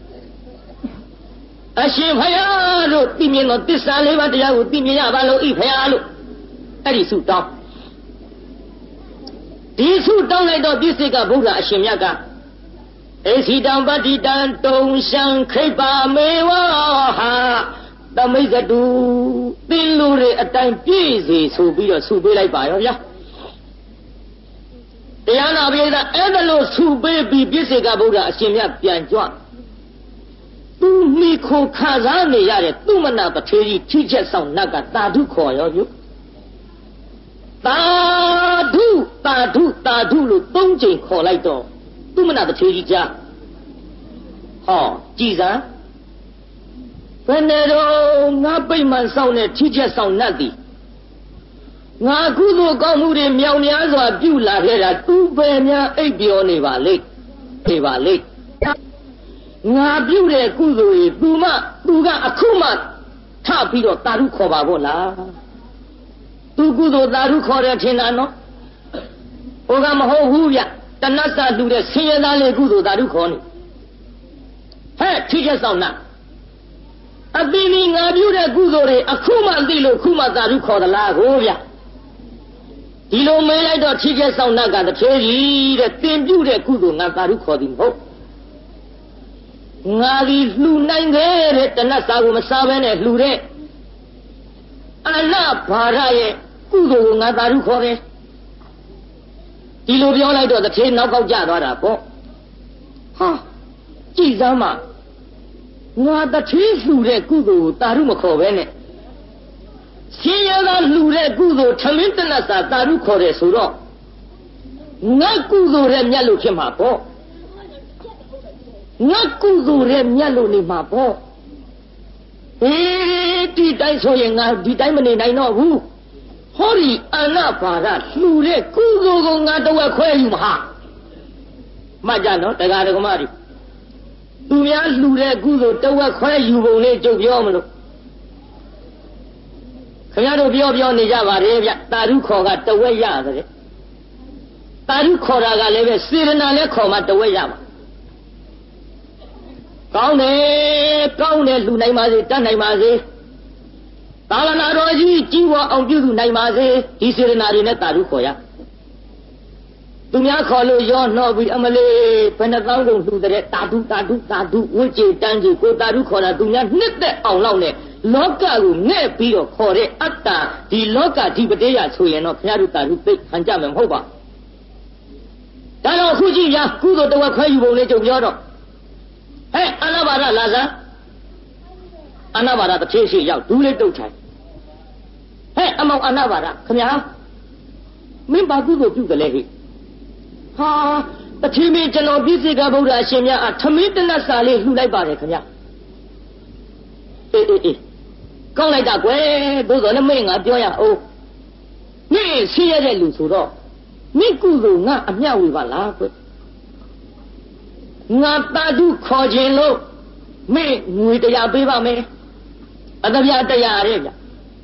အရှင်ဖယားတို့သိမြင်တော်သစ္စာလေးပါးတရားကိုသိမြင်ရပါလို့ဤဖယားလို့အဲ့ဒီဆုတောင်းဒီဆုတောင်းလိုက်တော့ပြစ္ဆေကဗုဒ္ဓအရှင်မြတ်ကဧစီတံပတ္တိတံတုံရှံခိပ္ပါမေဝဟာသမိတ်ကတူသင်လူတွေအတိုင်းပြည့်စေဆိုပြီးတော့ဆုပေးလိုက်ပါရောဗျာတရားနာပိဋကအဲ့ဒါလို့ဆုပေးပြီးပြစ္ဆေကဗုဒ္ဓအရှင်မြတ်ပြန်ကြွသူမိခိုခါစားနေရတဲ့သူမနာပထေကြီးထိချက်ဆောင်နတ်ကတာဓုခေါ်ရောပြုတာဓုလို့၃ချိန်ခေါ်လိုက်တော့သူမနာပထေကြီးကြားဟောကြည်စမ်းဘယ်နဲ့တော့ငါပိတ်မှန်ဆောင်တဲ့ထိချက်ဆောင်နတ်သည်ငါကုသိုလ်ကောင်းမှုတွေမြောင်များစွာပြုလာခဲ့တာသူပဲများအိပ်ပျော်နေပါလိမ့်ငါပြုတဲ့ကုသိုလ်ကြီးသူကအခုမှထပြီးတော့တာဓုခေါ်ပါဘောလားသူကုသိုလ်တာဓုခေါ်တယ်ထင်တာနော်ဟိုကမဟုတ်ဘူးဗျတဏ္ဍစာလှူတဲ့ဆင်းရဲသားလေးကုသိုလ်တာဓုခေါ်နေဟဲ့ထိချက်ဆောင်နာအပင်ဒီငါပြုတဲ့ကုသိုလ်တွေအခုမှသိလို့ခုမှတာဓုခေါ်သလားကိုဗျဒီလိုမေးလိုက်တော့ထိချက်ဆောင်နာကတထေးကြီးတဲ့သင်ပြုတဲ့ကုသိုလ်ငါတာဓုခေါ်သည်မဟုတ်ငါဒီလှူနိုင်ခဲ့တဲ့တဏှတ်စာကိုမစားဘဲနဲ့လှူတဲ့အနာဘာရရဲ့ကုသိုလ်ကိုငါသာဓုခေါ်တယ်ဒီလိုပြောလိုက်တော့တစ်ထေးနောက်ကောက်ကျသွားတာပေါ့ဟာကြည်စမ်းမငါတစ်ထေးလှူတဲ့ကုသိုလ်ကိုသာဓုမခေါ်ဘဲနဲ့ရှင်ရသာလှူတဲ့ကုသိုလ်ထမင်းတဏှတ်စာသာဓုခေါ်တယ်ဆိုတော့ငါကုသိုလ်ရဲ့မြတ်လို့ဖြစ်မှာပေါ့ငါကုသိုလ်ရဲ့မြတ်လို့နေမှာပေါ့ဒီတိုင်းဆိုရင်ငါဒီတိုင်းမနေနိုင်တော့ဘူးဟောဒီအနာဘာရလှူတဲ့ကုသိုလ်ကိုငါတဝက်ခွဲယူမှာမှတ်ကြနော်တရားဓမ္မတွေသူများလှူတဲ့ကုသိုလ်တဝက်ခွဲယူပုံလေးကြုတ်ပြောမလို့ခင်ဗျားတို့ပြောနေကြပါလေဗျတာဓုခေါ်ကတဝက်ရတယ်တာဓုခေါ်တာကလည်းပဲစေရနာလည်းခေါ်မှတဝက်ရမှာကောင်းတယ်လှူနိုင်ပါစေတတ်နိုင်ပါစေသာလနာတော်ကြီးကြီးဝအောင်ပြုစုနိုင်ပါစေဒီစေရနာတွေနဲ့တာဓုခေါ်ရသူများခေါ်လို့ရောနှောပြီးအမလေးဘယ်နှသောင်းကုန်လှူတဲ့တာဓုဝိကျေတန်းကြီးကိုတာဓုခေါ်တာသူများနှစ်သက်အောင်လောက်နဲ့လောကကိုငဲ့ပြီးတော့ခေါ်တဲ့အတ္တဒီလောကဓိပတိယဆိုရင်တော့ခင်ဗျားတို့တာဓုသိခံကြမယ်မဟုတ်ပါဒါတော့အခုကြည့်ရကုသိုလ်တဝက်ခွဲယူပုံလေးကြုံပြောတော့ဟဲ့အနာဘာရလာစမ်းအနာဘာရတစ်ဖြည်းဖြည်းရောက်ဒူးလေးတုတ်ထိုင်ဟဲ့အမောင်အနာဘာရခင်ဗျာမင်းဘာကုသိုလ်ပြုတယ်လဲဟိဟာတတိမင်းကျွန်တော်ပြည့်စုံကဗုဒ္ဓအရှင်မြတ်ထမင်းတနတ်စာလေးလှူလိုက်ပါတယ်ခင်ဗျာအေးကောင်းလိုက်တာကွယ်သို့တော်လည်းမင်းငါပြောရအောင်မင်းဆင်းရဲတဲ့လူဆိုတော့မိကုသိုလ်ငါအမျှဝေပါလားကွငါတာဓုခေါ်ခြင်းလို့မင်းငွေ100ပေးပါမယ်အတပြား100ရဲဗျ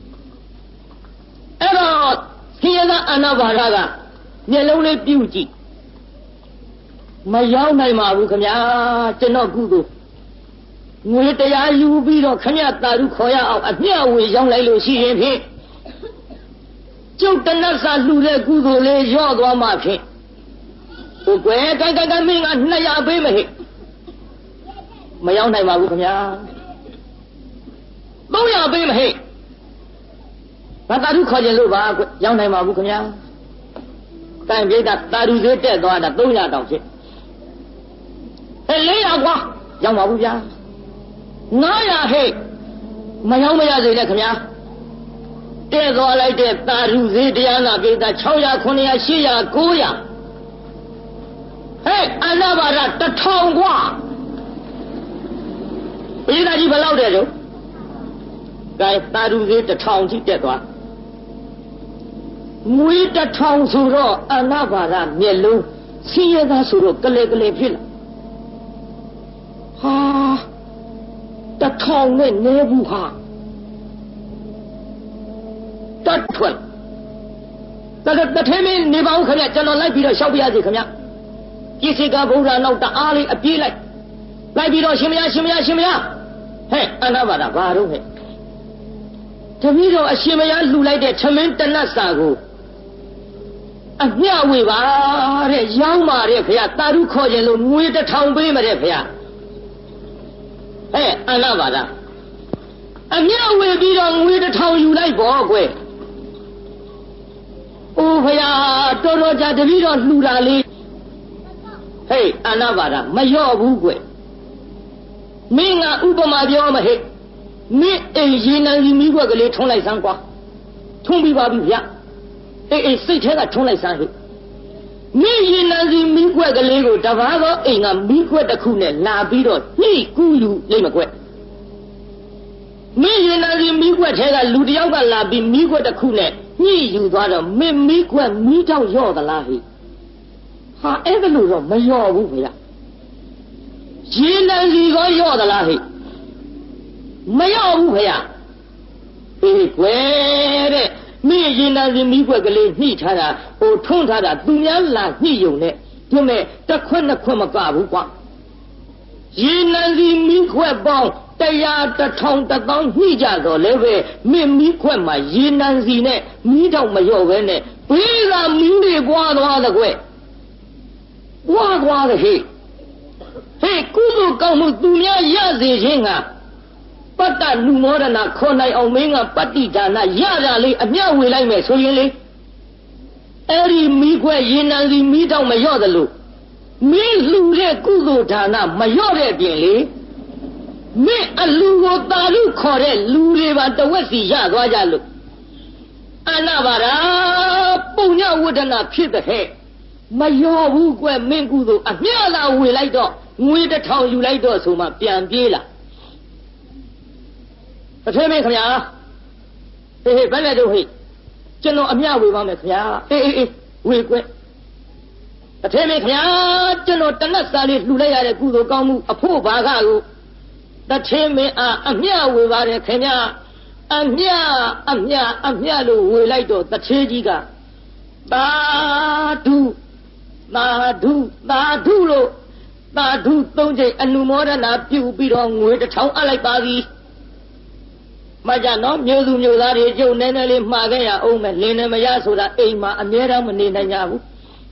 အဲ့တော့ဆင်းရဲတဲ့အနာဘာရကမျက်လုံးလေးပြုတ်ကြည့်မရောက်နိုင်ပါဘူးခင်ဗျာကျွန်တော်ကုသိုလ်ငွေ100ယူပြီးတော့ခင်ဗျာတာဓုခေါ်ရအောင်အမျှဝေရောက်လိုက်လို့ရှိရင်ဖြင့်ကျုပ်တဏှတ်စာလှူတဲ့ကုသိုလ်လေးရော့သွားမှဖြင့်ဟိုကွယ်ကမင်းက200ပေးမဟိမရောက်နိုင်ပါဘူးခင်ဗျာ300ပေးမဟိဘာတာဓုခေါ်ကြလို့ပါကွရောက်နိုင်ပါဘူးခင်ဗျာတိုင်ပြိတ္တာတာဓုသေးတက်သွားတာ300တောင်ဖြစ်ဟဲ့400ကွာရောက်ပါဘူးဗျာ900ဟိမရောက်မရစေနဲ့ခင်ဗျာတဲ့သွားလိုက်တဲ့တာဓုသေးတရားနာပြိတ္တာ600 900 800 900ဟဲ့အနာဘာရ1000กว่าပိဋကကြီးဘယ်လောက်တဲ့တော့ကဲတာဓုသေး1000ကြီးတက်သွားငွေ1000ဆိုတော့အနာဘာရမျက်လုံးဆင်းရဲသားဆိုတော့ကလေးဖြစ်လာဟာ1000နဲ့နေဘူးဟာတတ်ထွန်းတထဲမင်းနေပါဦးခင်ဗျကျွန်တော်လိုက်ပြီးတော့ရှောက်ပြရစီခင်ဗျပြည့်စေကဗုဒ္ဓနောက်တအားလေးအပြေးလိုက်ပြီးတော့ရှင်မရဟဲ့အနာဘာဒဘာတော့ဟဲ့တပည့်တော်အရှင်မရလှူလိုက်တဲ့ထမင်းတနတ်စာကိုအမျှဝေပါတဲ့ရောင်းပါတဲ့ခင်ဗျတာဓုခေါ်ခြင်းလို့ငွေ1000ပေးမတဲ့ခင်ဗျဟဲ့အနာဘာဒအမျှဝေပြီးတော့ငွေ1000ယူလိုက်ပေါ့ကွယ်အိုးခင်ဗျတော်ကြာတပည့်တော်လှူတာလေးဟေးအနာဘာဒမလျော့ဘူးကွမင်းကဥပမာပြောမဟဲ့မင်းအိမ်ရေနံစီမိခွက်ကလေးထုံးလိုက်စမ်းကွာထုံးပြီးပါပြီဗျအေးစိတ်ထဲကထုံးလိုက်စမ်းဟဲ့မင်းရေနံစီမိခွက်ကလေးကိုတပါးသောအိမ်ကမိခွက်တစ်ခုနဲ့လာပြီးတော့ညှိကူးယူလိမ့်မကွက်မင်းရေနံစီမိခွက်ထဲကလူတယောက်ကလာပြီးမိခွက်တစ်ခုနဲ့ညှိယူသွားတော့မင်းမိခွက်မိတောက်ရော့သလားဟဲ့ဟာအဲ့ဒါလို့တော့မရော့ဘူးခင်ဗျရေနံစီကောရော့သလားဟဲ့မရော့ဘူးခင်ဗျအေးကွယ်တဲ့မင်းရေနံစီမိခွက်ကလေးညှိထားတာဟိုထုံးထားတာသူများလာညှိယုံနဲ့ဒီမဲ့တစ်ခွက်နှစ်ခွက်မကဘူးကွာရေနံစီမိခွက်ပေါင်း100 1000 1000ညှိကြတော့လည်းပဲမင်းမိခွက်မှာရေနံစီနဲ့မိတော့မရော့ပဲနဲ့ဘေးကမင်းတွေပွားသွားတဲ့ကွယ်ပွားသွားတဲ့ဟဲ့ကုသိုလ်ကောင်းမှုသူများရစေခြင်းကပတ္တလူမောဒနာခေါ်နိုင်အောင်မင်းကပတ္တိဒါနရတာလေးအမျှဝေလိုက်မယ်ဆိုရင်လေအဲ့ဒီမိခွဲရင်နံစီမိတော့မလျော့တယ်လို့မင်းလှူတဲ့ကုသိုလ်ဒါနမလျော့တဲ့အပြင်လေမင်းအလူကိုတာလူခေါ်တဲ့လူတွေပါတဝက်စီရသွားကြလို့အနာပါရာပုညဝဒနာဖြစ်တဲ့ဟဲ့မလျော့ဘူးကွမင်းကုသိုလ်အမျှလာဝေလိုက်တော့ငွေ1000ယူလိုက်တော့ဆိုမှပြန်ပြေးလာတစ်ထဲမင်းခင်ဗျာဟေးဘယ်နဲ့တော့ဟေးကျွန်တော်အမျှဝေပါမယ်ခင်ဗျာအေးဝေကွတစ်ထဲမင်းခင်ဗျာကျွန်တော်တနတ်စာလေးလှူလိုက်ရတဲ့ကုသိုလ်ကောင်းမှုအဖို့ဘာကကိုတစ်ထဲမင်းအမျှဝေပါတယ်ခင်ဗျာအမျှလို့ဝေလိုက်တော့တစ်ထဲကြီးကသာဓုလို့သာဓု3ချိန်အနုမောဒနာပြုပြီးတော့ငွေ1000အပ်လိုက်ပါပြီမကြနော်မျိုးသူမျိုးသားတွေကျုပ်နည်းနည်းလေးမှားခဲ့ရအောင်မယ်လင်းနေမရဆိုတာအိမ်မှာအမြဲတမ်းမနေနိုင်ကြဘူး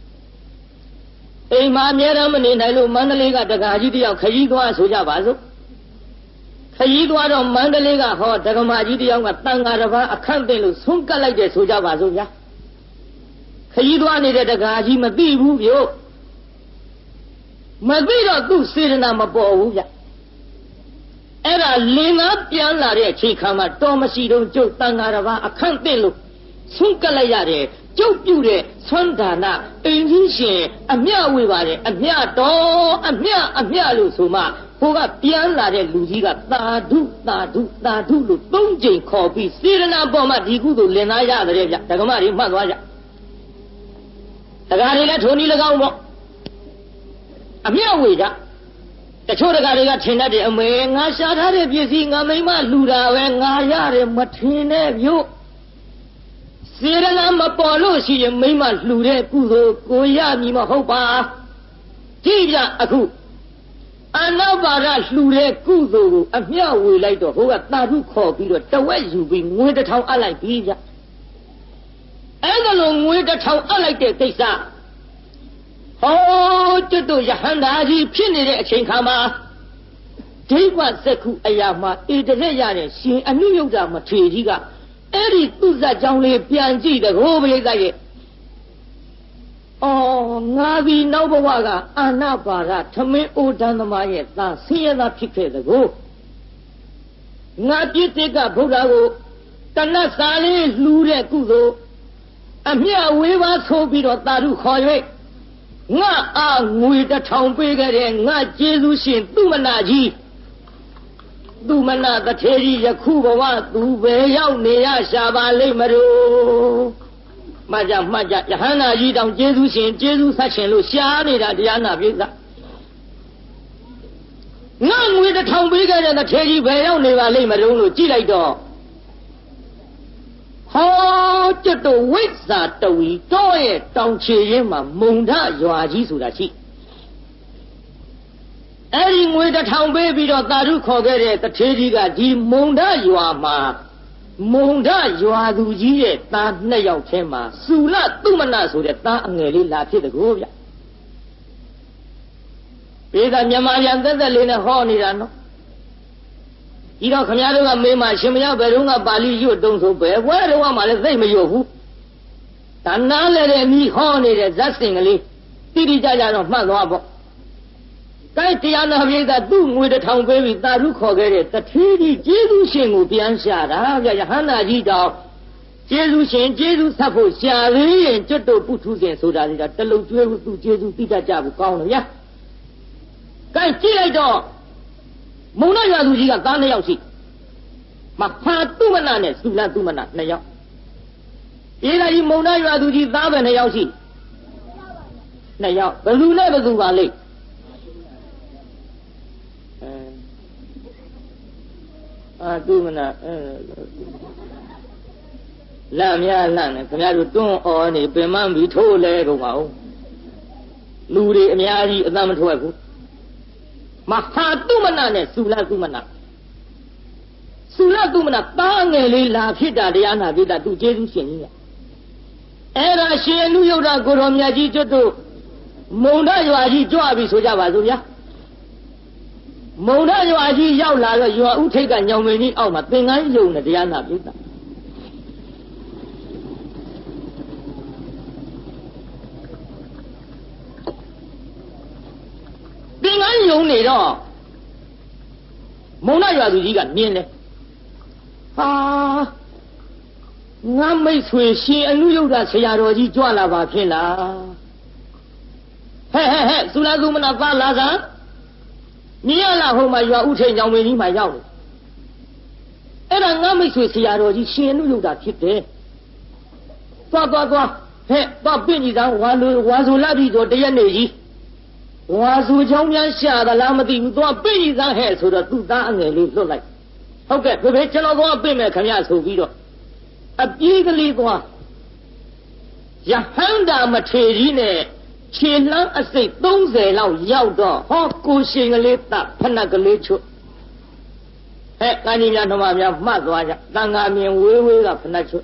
အိမ်မှာအမြဲတမ်းမနေနိုင်လို့မန္တလေးကတက္ကကြီးတယောက်ခရီးသွားဆိုကြပါစို့ခရီးသွားတော့မန္တလေးကဟောဒကမာကြီးတယောက်ကတန်ဃာတစ်ပါးအခန့်တင်လို့ဆုံးကတ်လိုက်တယ်ဆိုကြပါစို့ဗျာခရီးသွားနေတဲ့တက္ကကြီးမသိဘူးဗျို့မသိတော့သူ့စေတနာမပေါ်ဘူးဗျအဲ့ဒါလင်္ကာပြန်လာတဲ့အချိန်ခါမှာတော်မရှိတော့ကျုပ်တန်ဃာတစ်ပါးအခန့်တင်လို့ဆုံးကတ်လိုက်ရတယ်ကျုပ်ပြုတဲ့ဆွမ်းဒါနအိမ်ကြီးရှင်အမျှဝေပါတယ်အမျှတော်အမျှလို့ဆိုမှဟိုကပြန်လာတဲ့လူကြီးကသာဓုလို့3ကြိမ်ခေါ်ပြီးစေရနာပေါ်မှာဒီကုသိုလ်လင်သားရတယ်ဗျဒကမတွေမှတ်သွားကြဒကာတွေလည်းထုံနည်း၎င်းပေါ့အမျှဝေကြတချို့ဒကာတွေကထင်တတ်တယ်အမေငါရှာထားတဲ့ပစ္စည်းငါမိမလှူတာပဲငါရတယ်မထင်နဲ့မြို့စေရနာမပေါ်လို့ရှိရင်မိမလှူတဲ့ကုသိုလ်ကိုရမည်မဟုတ်ပါကြည့်ကြအခုအနာပါဒလှူတဲ့ကုသိုလ်ကိုအမျှဝေလိုက်တော့ဟိုကတာဓုခေါ်ပြီးတော့တဝက်ယူပြီးငွေ1000အပ်လိုက်ပြီးကြအဲ့ဒါလိုငွေ1000အပ်လိုက်တဲ့ကိစ္စဟောကျွတ်တို့ယဟန္တာကြီးဖြစ်နေတဲ့အချိန်ခါမှာဒိဗ္ဗစက္ခုအရာမှာဧတရက်ရတဲ့ရှင်အနုယုတ်တာမထေကြီးကအဲ့ဒီသူ့ဇက်ကြောင်းလေးပြန်ကြည့်တကောပရိသတ်ရဲ့ငါဒီနောက်ဘဝကအာနာပါဒထမင်းအိုဒန်းသမားရဲ့သားဆင်းရဲသားဖြစ်ခဲ့တကောငါပြစ်တဲ့ကဗုဒ္ဓကိုတဏ္ဍစာလေးလှူတဲ့ကုသိုလ်အမျှဝေးပါဆိုပြီးတော့တာဓုခေါ်၍ငါအားငွေ1000ပေးခဲ့တဲ့ငါကျေးဇူးရှင်သူမနာကြီးသူမနာတထေကြီးယခုဘဝသူပဲရောက်နေရရှာပါလိမ့်မလို့မှတ်ကြယဟန္တာကြီးတောင်ကျေးဇူးရှင်ကျေးဇူးဆက်ရှင်လို့ရှားနေတာတရားနာပိဿငါငွေ1000ပေးခဲ့တဲ့တထေကြီးပဲရောက်နေပါလိမ့်မလို့ကြည့်လိုက်တော့ဟောကျွတ်တို့ဝိဇ္ဇာတဝီတော့ရဲ့တောင်ချေရင်းမှာမုံဒရွာကြီးဆိုတာရှိအဲ့ဒီငွေ1000ပေးပြီးတော့တာဓုခေါ်ခဲ့တဲ့တထေကြီးကဒီမုံဒရွာမှာမုံဒရွာသူကြီးရဲ့သား2ယောက်ထဲမှာစုလသုမနဆိုတဲ့သားအငယ်လေးလာဖြစ်တကောဗျဘေးကမြန်မာပြန်သက်လေးနဲ့ဟောနေတာနော်ဒီတော့ခမည်းတော်ကမေးမှရှင်မရောက်ဘယ်တော့ကပါဠိရွတ်တုံးဆိုပဲဘွဲတော့မှလည်းသိမရွတ်ဘူးဒါနားလည်းတဲ့မိဟောနေတဲ့ဇတ်စင်ကလေးတိတိကျကျတော့မှတ်သွားပေါ့ကဲတရားနာပိဿသူ့ငွေ1000ပေးပြီးတာဓုခေါ်ခဲ့တဲ့တထေးကြီးကျေးဇူးရှင်ကိုပြန်ရှာတာဗျယဟန္တာကြီးတောင်ကျေးဇူးရှင်ကျေးဇူးဆက်ဖို့ရှာသေးရင်ကျွတ်တို့ပုထုဇဉ်ဆိုတာလေးကတလုံးကျွေးဘူးသူကျေးဇူးတိတတ်ကြဘူးကောင်းတယ်ဗျာကဲကြည့်လိုက်တော့မုံရွာသူကြီးကသား2ယောက်ရှိမဟာတုမနာနဲ့စုလတုမနာ2ယောက်ဒီကကြီးမုံရွာသူကြီးသားပဲ2ယောက်ရှိ2ယောက်ဘယ်သူနဲ့ဘယ်သူပါလိမ့်တုမနာလမ်းများလမ်းနဲ့ခင်ဗျားတို့တွန်းအော်နေပင်မပြီးထိုးလဲကုန်ပါဦးလူတွေအများကြီးအသက်မထွက်ဘူးမဟာတုမနာနဲ့စုလတုမနာသားငယ်လေးလာဖြစ်တာတရားနာပိဿသူကျေးဇူးရှင်ကြီးကအဲ့ဒါရှင်အနုယုတ်တာကိုတော်မြတ်ကြီးကျွတ်တို့မုံဒရွာကြီးကြွပြီဆိုကြပါစို့ဗျာမုံရရွာကြီးရောက်လာတော့ရွာဥထိတ်ကညောင်မင်းကြီးအောက်မှာသင်္ကန်းယုံနဲ့တရားနာပြုတာသင်္ကန်းယုံနေတော့မုံရရွာသူကြီးကမြင်တယ်ဟာငါမိတ်ဆွေရှင်အနုယုဒ္ဓဆရာတော်ကြီးကြွလာပါဖြစ်လားဟဲ့သုလာသုမနာပါလာသာမြင်ရလားဟိုမှာရွာဥထိန်ကြောင်မင်းကြီးမှာရောက်တယ်အဲ့ဒါငါမိတ်ဆွေဆရာတော်ကြီးရှင်အနုယုဒ္ဓဖြစ်တယ်သွားဟဲ့သွားပြင့်ကြီးသားဝါဆိုလာပြီတော့တရက်နေကြီးဝါဆိုချောင်းများရှာသလားမသိဘူးသွားပြင့်ကြီးသားဟဲ့ဆိုတော့သူ့သားအငယ်လေးလွတ်လိုက်ဟုတ်ကဲ့ဖေကျွန်တော်သွားပြင့်မယ်ခင်ဗျဆိုပြီးတော့အပြေးကလေးသွားယဟန္တာမထေကြီးနဲ့ခြေလှမ်းအစိတ်30လောက်ရောက်တော့ဟောကိုရှင်ကလေးတဖဏကလေးချွတ်ဟဲ့ကကြီးများနှမများမှတ်သွားကြတန်ဃာမြင်ဝေးကဖဏချွတ်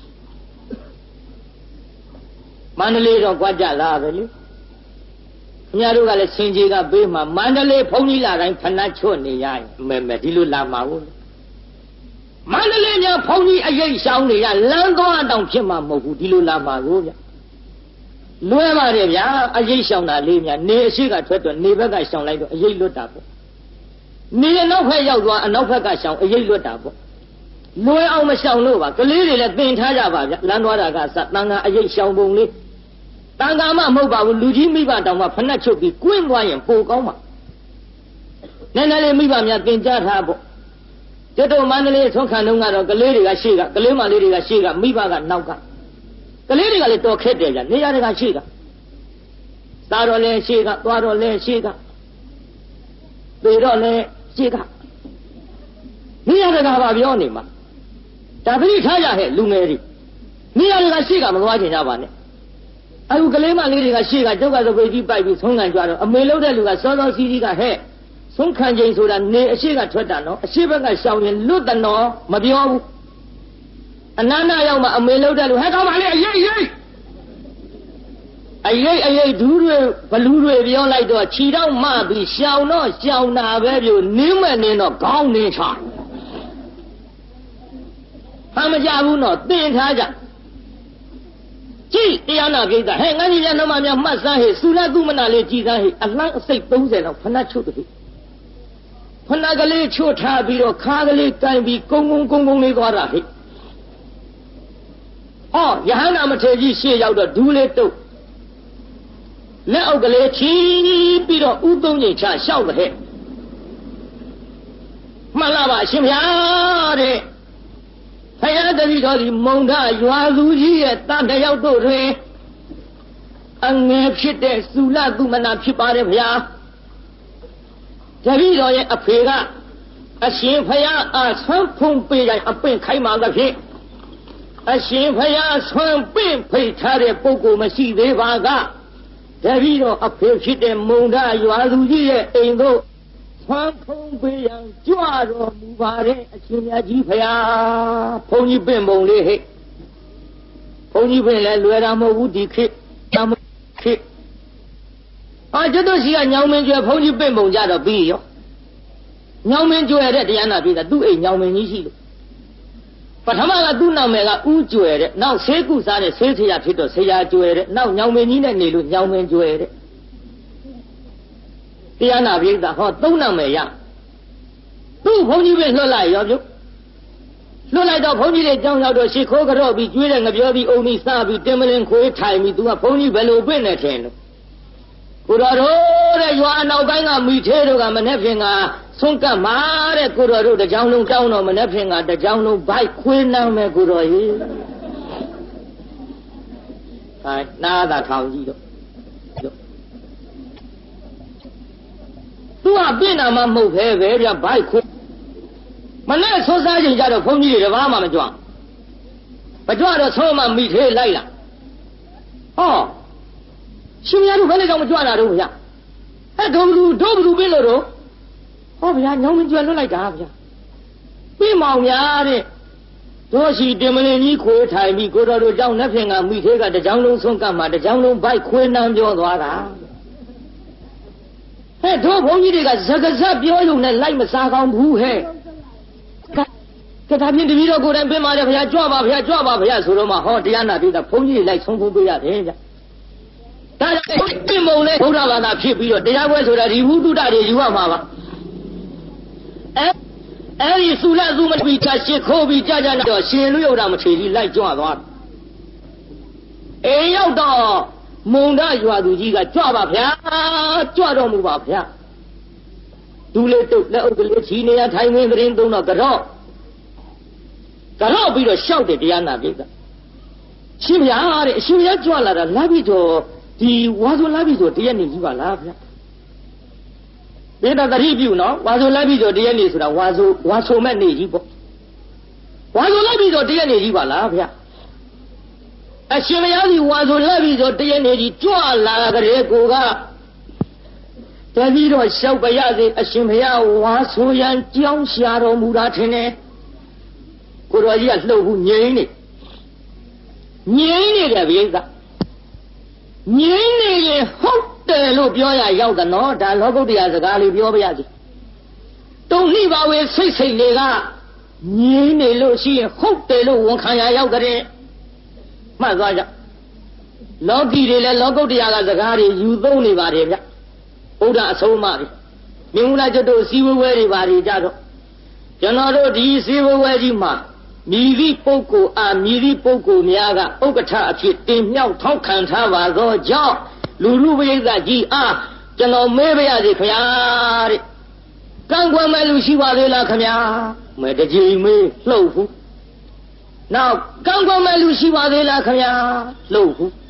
မန္တလေးတော့ကြွကြလားပဲလေခင်ဗျားတို့ကလည်းစင်ကြီးကပေးမှမန္တလေးဘုန်းကြီးလာတိုင်းဖဏချွတ်နေရရင်မဲဒီလိုလာမှာဘူးမန္တလေးများဘုန်းကြီးအရေးရှောင်းနေရလမ်းသွားတောင်ဖြစ်မှာမဟုတ်ဘူးဒီလိုလာမှာကိုဗျလွဲပါတယ်ဗျာအရေးရှောင်းတာလေးများနေအရှိကထွက်တော့နေဘက်ကရှောင်းလိုက်တော့အရေးလွတ်တာပေါ့နေနောက်ဖက်ရောက်သွားအနောက်ဘက်ကရှောင်းအရေးလွတ်တာပေါ့လွဲအောင်မရှောင်းလို့ပါကလေးတွေလည်းသင်ထားကြပါဗျလမ်းသွားတာကစတန်ဃာအရေးရှောင်းပုံလေးတန်ဃာမှမဟုတ်ပါဘူးလူကြီးမိဘတောင်မှဖနှက်ချုပ်ပြီးကွင်းသွားရင်ပိုကောင်းပါနည်းနည်းလေးမိဘများသင်ကြားထားပေါ့ကျတော့မန္တလေးဆုံးခံတော့ကတော့ကလေးတွေကရှေ့ကကလေးမလေးတွေကရှေ့ကမိဘကနောက်ကကလေးတွေကလည်းတော်ခက်တယ်ဗျနေရာတွေကရှေ့ကစားတော့လဲရှေ့ကသွားတော့လဲရှေ့ကသေတော့လဲရှေ့ကနေရာတွေကပါပြောနေမှာဒါပရိထားရဟဲ့လူငယ်တွေနေရာတွေကရှေ့ကမသွားချင်ကြပါနဲ့အခုကလေးမလေးတွေကရှေ့ကကျောက်ကသပိတ်ကြီးပိုက်ပြီးဆုံးခံကြတော့အမေလုံးတဲ့လူကစောစောစီးစီးကဟဲ့ဆုံးခံချိန်ဆိုတာနေအရှိကထွက်တာနော်အရှိဘက်ကရှောင်ရင်လွတ်တနော်မပြောဘူးအနန္တရောက်မှအမေလုံးတဲ့လူဟဲ့ကောင်းပါလေအရေးဒူးတွေဘလူးတွေပြောလိုက်တော့ခြိတော့မှပြီးရှောင်တော့ရှောင်တာပဲပြိုနင်းမဲ့နင်းတော့ခေါင်းနေချဟာမကြဘူးနော်သင်ထားကြကြည့်တရားနာကိစ္စဟဲ့ငါကြီးရနှမများမှတ်စမ်းဟဲ့သုလသုမနာလေးကြည်စမ်းဟဲ့အလှမ်းအစိတ်30လောက်ဖဏချုပ်တပြီဖဏကလေးချို့ထားပြီးတော့ခါကလေးကိုင်ပြီးကုန်းလေးသွားတာဟဲ့ဟောယဟန္တာမထေကြီးရှေ့ရောက်တော့ဒူးလေးတုတ်လက်အောက်ကလေးချီးပြီးတော့ဥသုံးချိန်ချလျှောက်တဲ့မှန်လားပါအရှင်ဗျာတဲ့ဖယားတတိတော်ဒီမုံထရွာသူကြီးရဲ့တန်တယောက်တို့တွင်အငယ်ဖြစ်တဲ့သုလသုမနာဖြစ်ပါတယ်ဗျာတတိတော်ရဲ့အဖေကအရှင်ဖယားအားဆွမ်းဖုံးပေးတိုင်းအပင့်ခိုင်းပါသဖြင့်အရှင်ဖယားဆွမ်းပင့်ဖိတ်ထားတဲ့ပုဂ္ဂိုလ်မရှိသေးပါကတတိတော်အဖေဖြစ်တဲ့မုံထရွာသူကြီးရဲ့အိမ်တို့ဆွမ်းဖုံးပေးရန်ကြွတော်မူပါတဲ့အရှင်မြတ်ကြီးဖယားဘုန်းကြီးပင့်ပုံလေးဟဲ့ဘုန်းကြီးပင့်လဲလွယ်တာမဟုတ်ဘူးဒီခေတ်ကျွတ်တို့ရှိကညောင်မင်းကျွဲဘုန်းကြီးပင့်ပုံကြတော့ပြီးရောညောင်မင်းကျွဲတဲ့တရားနာပြည်တာသူ့အိမ်ညောင်မင်းကြီးရှိလို့ပထမကသူ့နာမည်ကဥကျွဲတဲ့နောက်ဆေးကုစားတဲ့ဆေးဆရာဖြစ်တော့ဆရာကျွဲတဲ့နောက်ညောင်မင်းကြီးနဲ့နေလို့ညောင်မင်းကျွဲတဲ့တရားနာပြည်တာဟောသုံးနာမည်ရသူ့ဘုန်းကြီးပင့်လွှတ်လိုက်ရောပြုလွှတ်လိုက်တော့ဘုန်းကြီးတွေကြောင်းရောက်တော့ရှ िख ိုးကြော့ပြီးကျွေးတဲ့ငပြောပြီးအုံပြီးစားပြီးတင်မလင်ခွေးထိုင်ပြီးသူကဘုန်းကြီးဘယ်လိုပင့်နေထင်လို့ကိုတော်တို့တဲ့ရွာအနောက်ပိုင်းကမိသေးတို့ကမနေ့ဖြင့်ကဆုံးကပ်မှာတဲ့ကိုတော်တို့တကြောင်လုံးတောင်းတော့မနေ့ဖြင့်ကတကြောင်လုံးဘိုက်ခွေးနှမ်းမဲ့ကိုတော်ကြီးဟာနားသာထောင်ကြည့်တော့သူကပြင်တာမှမဟုတ်ပဲဗျဘိုက်ခွေးမနဲ့ဆွစားချိန်ကြတော့ဘုန်းကြီးတွေတပါးမှမကြွတော့ဆုံးမမိသေးလိုက်လာဟောရှင်များတို့ဘယ်နဲ့ကြောင့်မကြွတာတော့ဗျဟဲ့ဒုဘလူပြလို့တော့ဟောဗျာညောင်မင်းကျွဲလွတ်လိုက်တာဗျာပြမောင်များတဲ့တို့ရှိတင်မလင်ကြီးခွေးထိုင်ပြီးကိုတော်တို့ကြောင့်လက်ဖြင့်ကမိသေးကတကြောင်လုံးဆုံးကပ်မှာတကြောင်လုံးဘိုက်ခွေးနှမ်းပြောသွားတာတို့ဘုန်းကြီးတွေကစကားဆက်ပြောရုံနဲ့လိုက်မစားကောင်းဘူးဟဲ့ကဒါဖြင့်တပည့်တော်ကိုယ်တိုင်ပြင်ပါတယ်ဗျာကြွပါဗျာကြွပါဗျာဆိုတော့မှဟောတရားနာပြီးတာဘုန်းကြီးတွေလိုက်ဆုံးဖို့ပေးရတယ်ဗျာဒါကြောင့်ပြင်မုံလဲဘုရားဘာသာဖြစ်ပြီးတော့တရားပွဲဆိုတာဒီဝုဒ္ဓတွေယူရမှာပါအဲ့ဒီသုလသုမတိချရှစ်ခိုးပြီးကြာကြာတော့ရှင်လူရုပ်တာမချေကြီးလိုက်ကြွသွားအိမ်ရောက်တော့မုံဒရွာသူကြီးကကြွပါဗျာကြွတော်မူပါဗျာဒူလေးတုတ်လက်အုပ်ကလေးချီနေရထိုင်ဝင်သတင်းသုံးတော့ကြော့ပြီးတော့ရှောက်တယ်တရားနာပိကရှင်ဗျာတဲ့အရှင်ရကြွလာတာလာပြီးတော့ဒီဝါဆိုလာပြီးတော့တရက်နေကြီးပါလားဗျာဘယ်တော့တတိပြုနော်ဝါဆိုလာပြီးတော့တရက်နေဆိုတာဝါဆိုမဲ့နေကြီးပေါ့ဝါဆိုလာပြီးတော့တရက်နေကြီးပါလားဗျာအရှင်မယားကြီးဝါဆိုလာပြီးတော့တရက်နေကြီးကြွလာကြတဲ့ကိုကတပည့်တော့လျှောက်ပါရစေအရှင်ဘုရားဝါဆိုရန်ကြောင်းရှာတော်မူတာထင်တယ်ကိုတော်ကြီးကလှုပ်ဘူးငြိမ်းနေတယ်ဗျိကငြိမ်းနေရင်ဟုတ်တယ်လို့ပြောရရောက်တယ်နော်ဒါလောကုတ္တရာစကားလေးပြောပါရစေတုံနှိပါဝေစိတ်တွေကငြိမ်းနေလို့ရှိရင်ဟုတ်တယ်လို့ဝန်ခံရရောက်တဲ့မှတ်သွားကြလောကီတွေလည်းလောကုတ္တရာကစကားတွေယူသုံးနေပါတယ်ဗျဘုရားအဆုံးအမတွေမြင်ဦးလားကျွတ်တို့စီဝဲတွေပါတွေကြတော့ကျွန်တော်တို့ဒီစီဝဲကြီးမှာမြည်သည့်ပုဂ္ဂိုလ်အားမြည်သည့်ပုဂ္ဂိုလ်များကဥက္ကဋ္ဌအဖြစ်တင်မြှောက်ထောက်ခံထားပါသောကြောင့်လူလူပရိသတ်ကြီးအားကျွန်တော်မေးပါရစေခင်ဗျာတဲ့ကံကွယ်မဲ့လူရှိပါသေးလားခင်ဗျာမဲတကြီးမေးလှုပ်ဘူးနောက်ကံကွယ်မဲ့လူရှိပါသေးလားခင်ဗျာလှုပ်ဘူး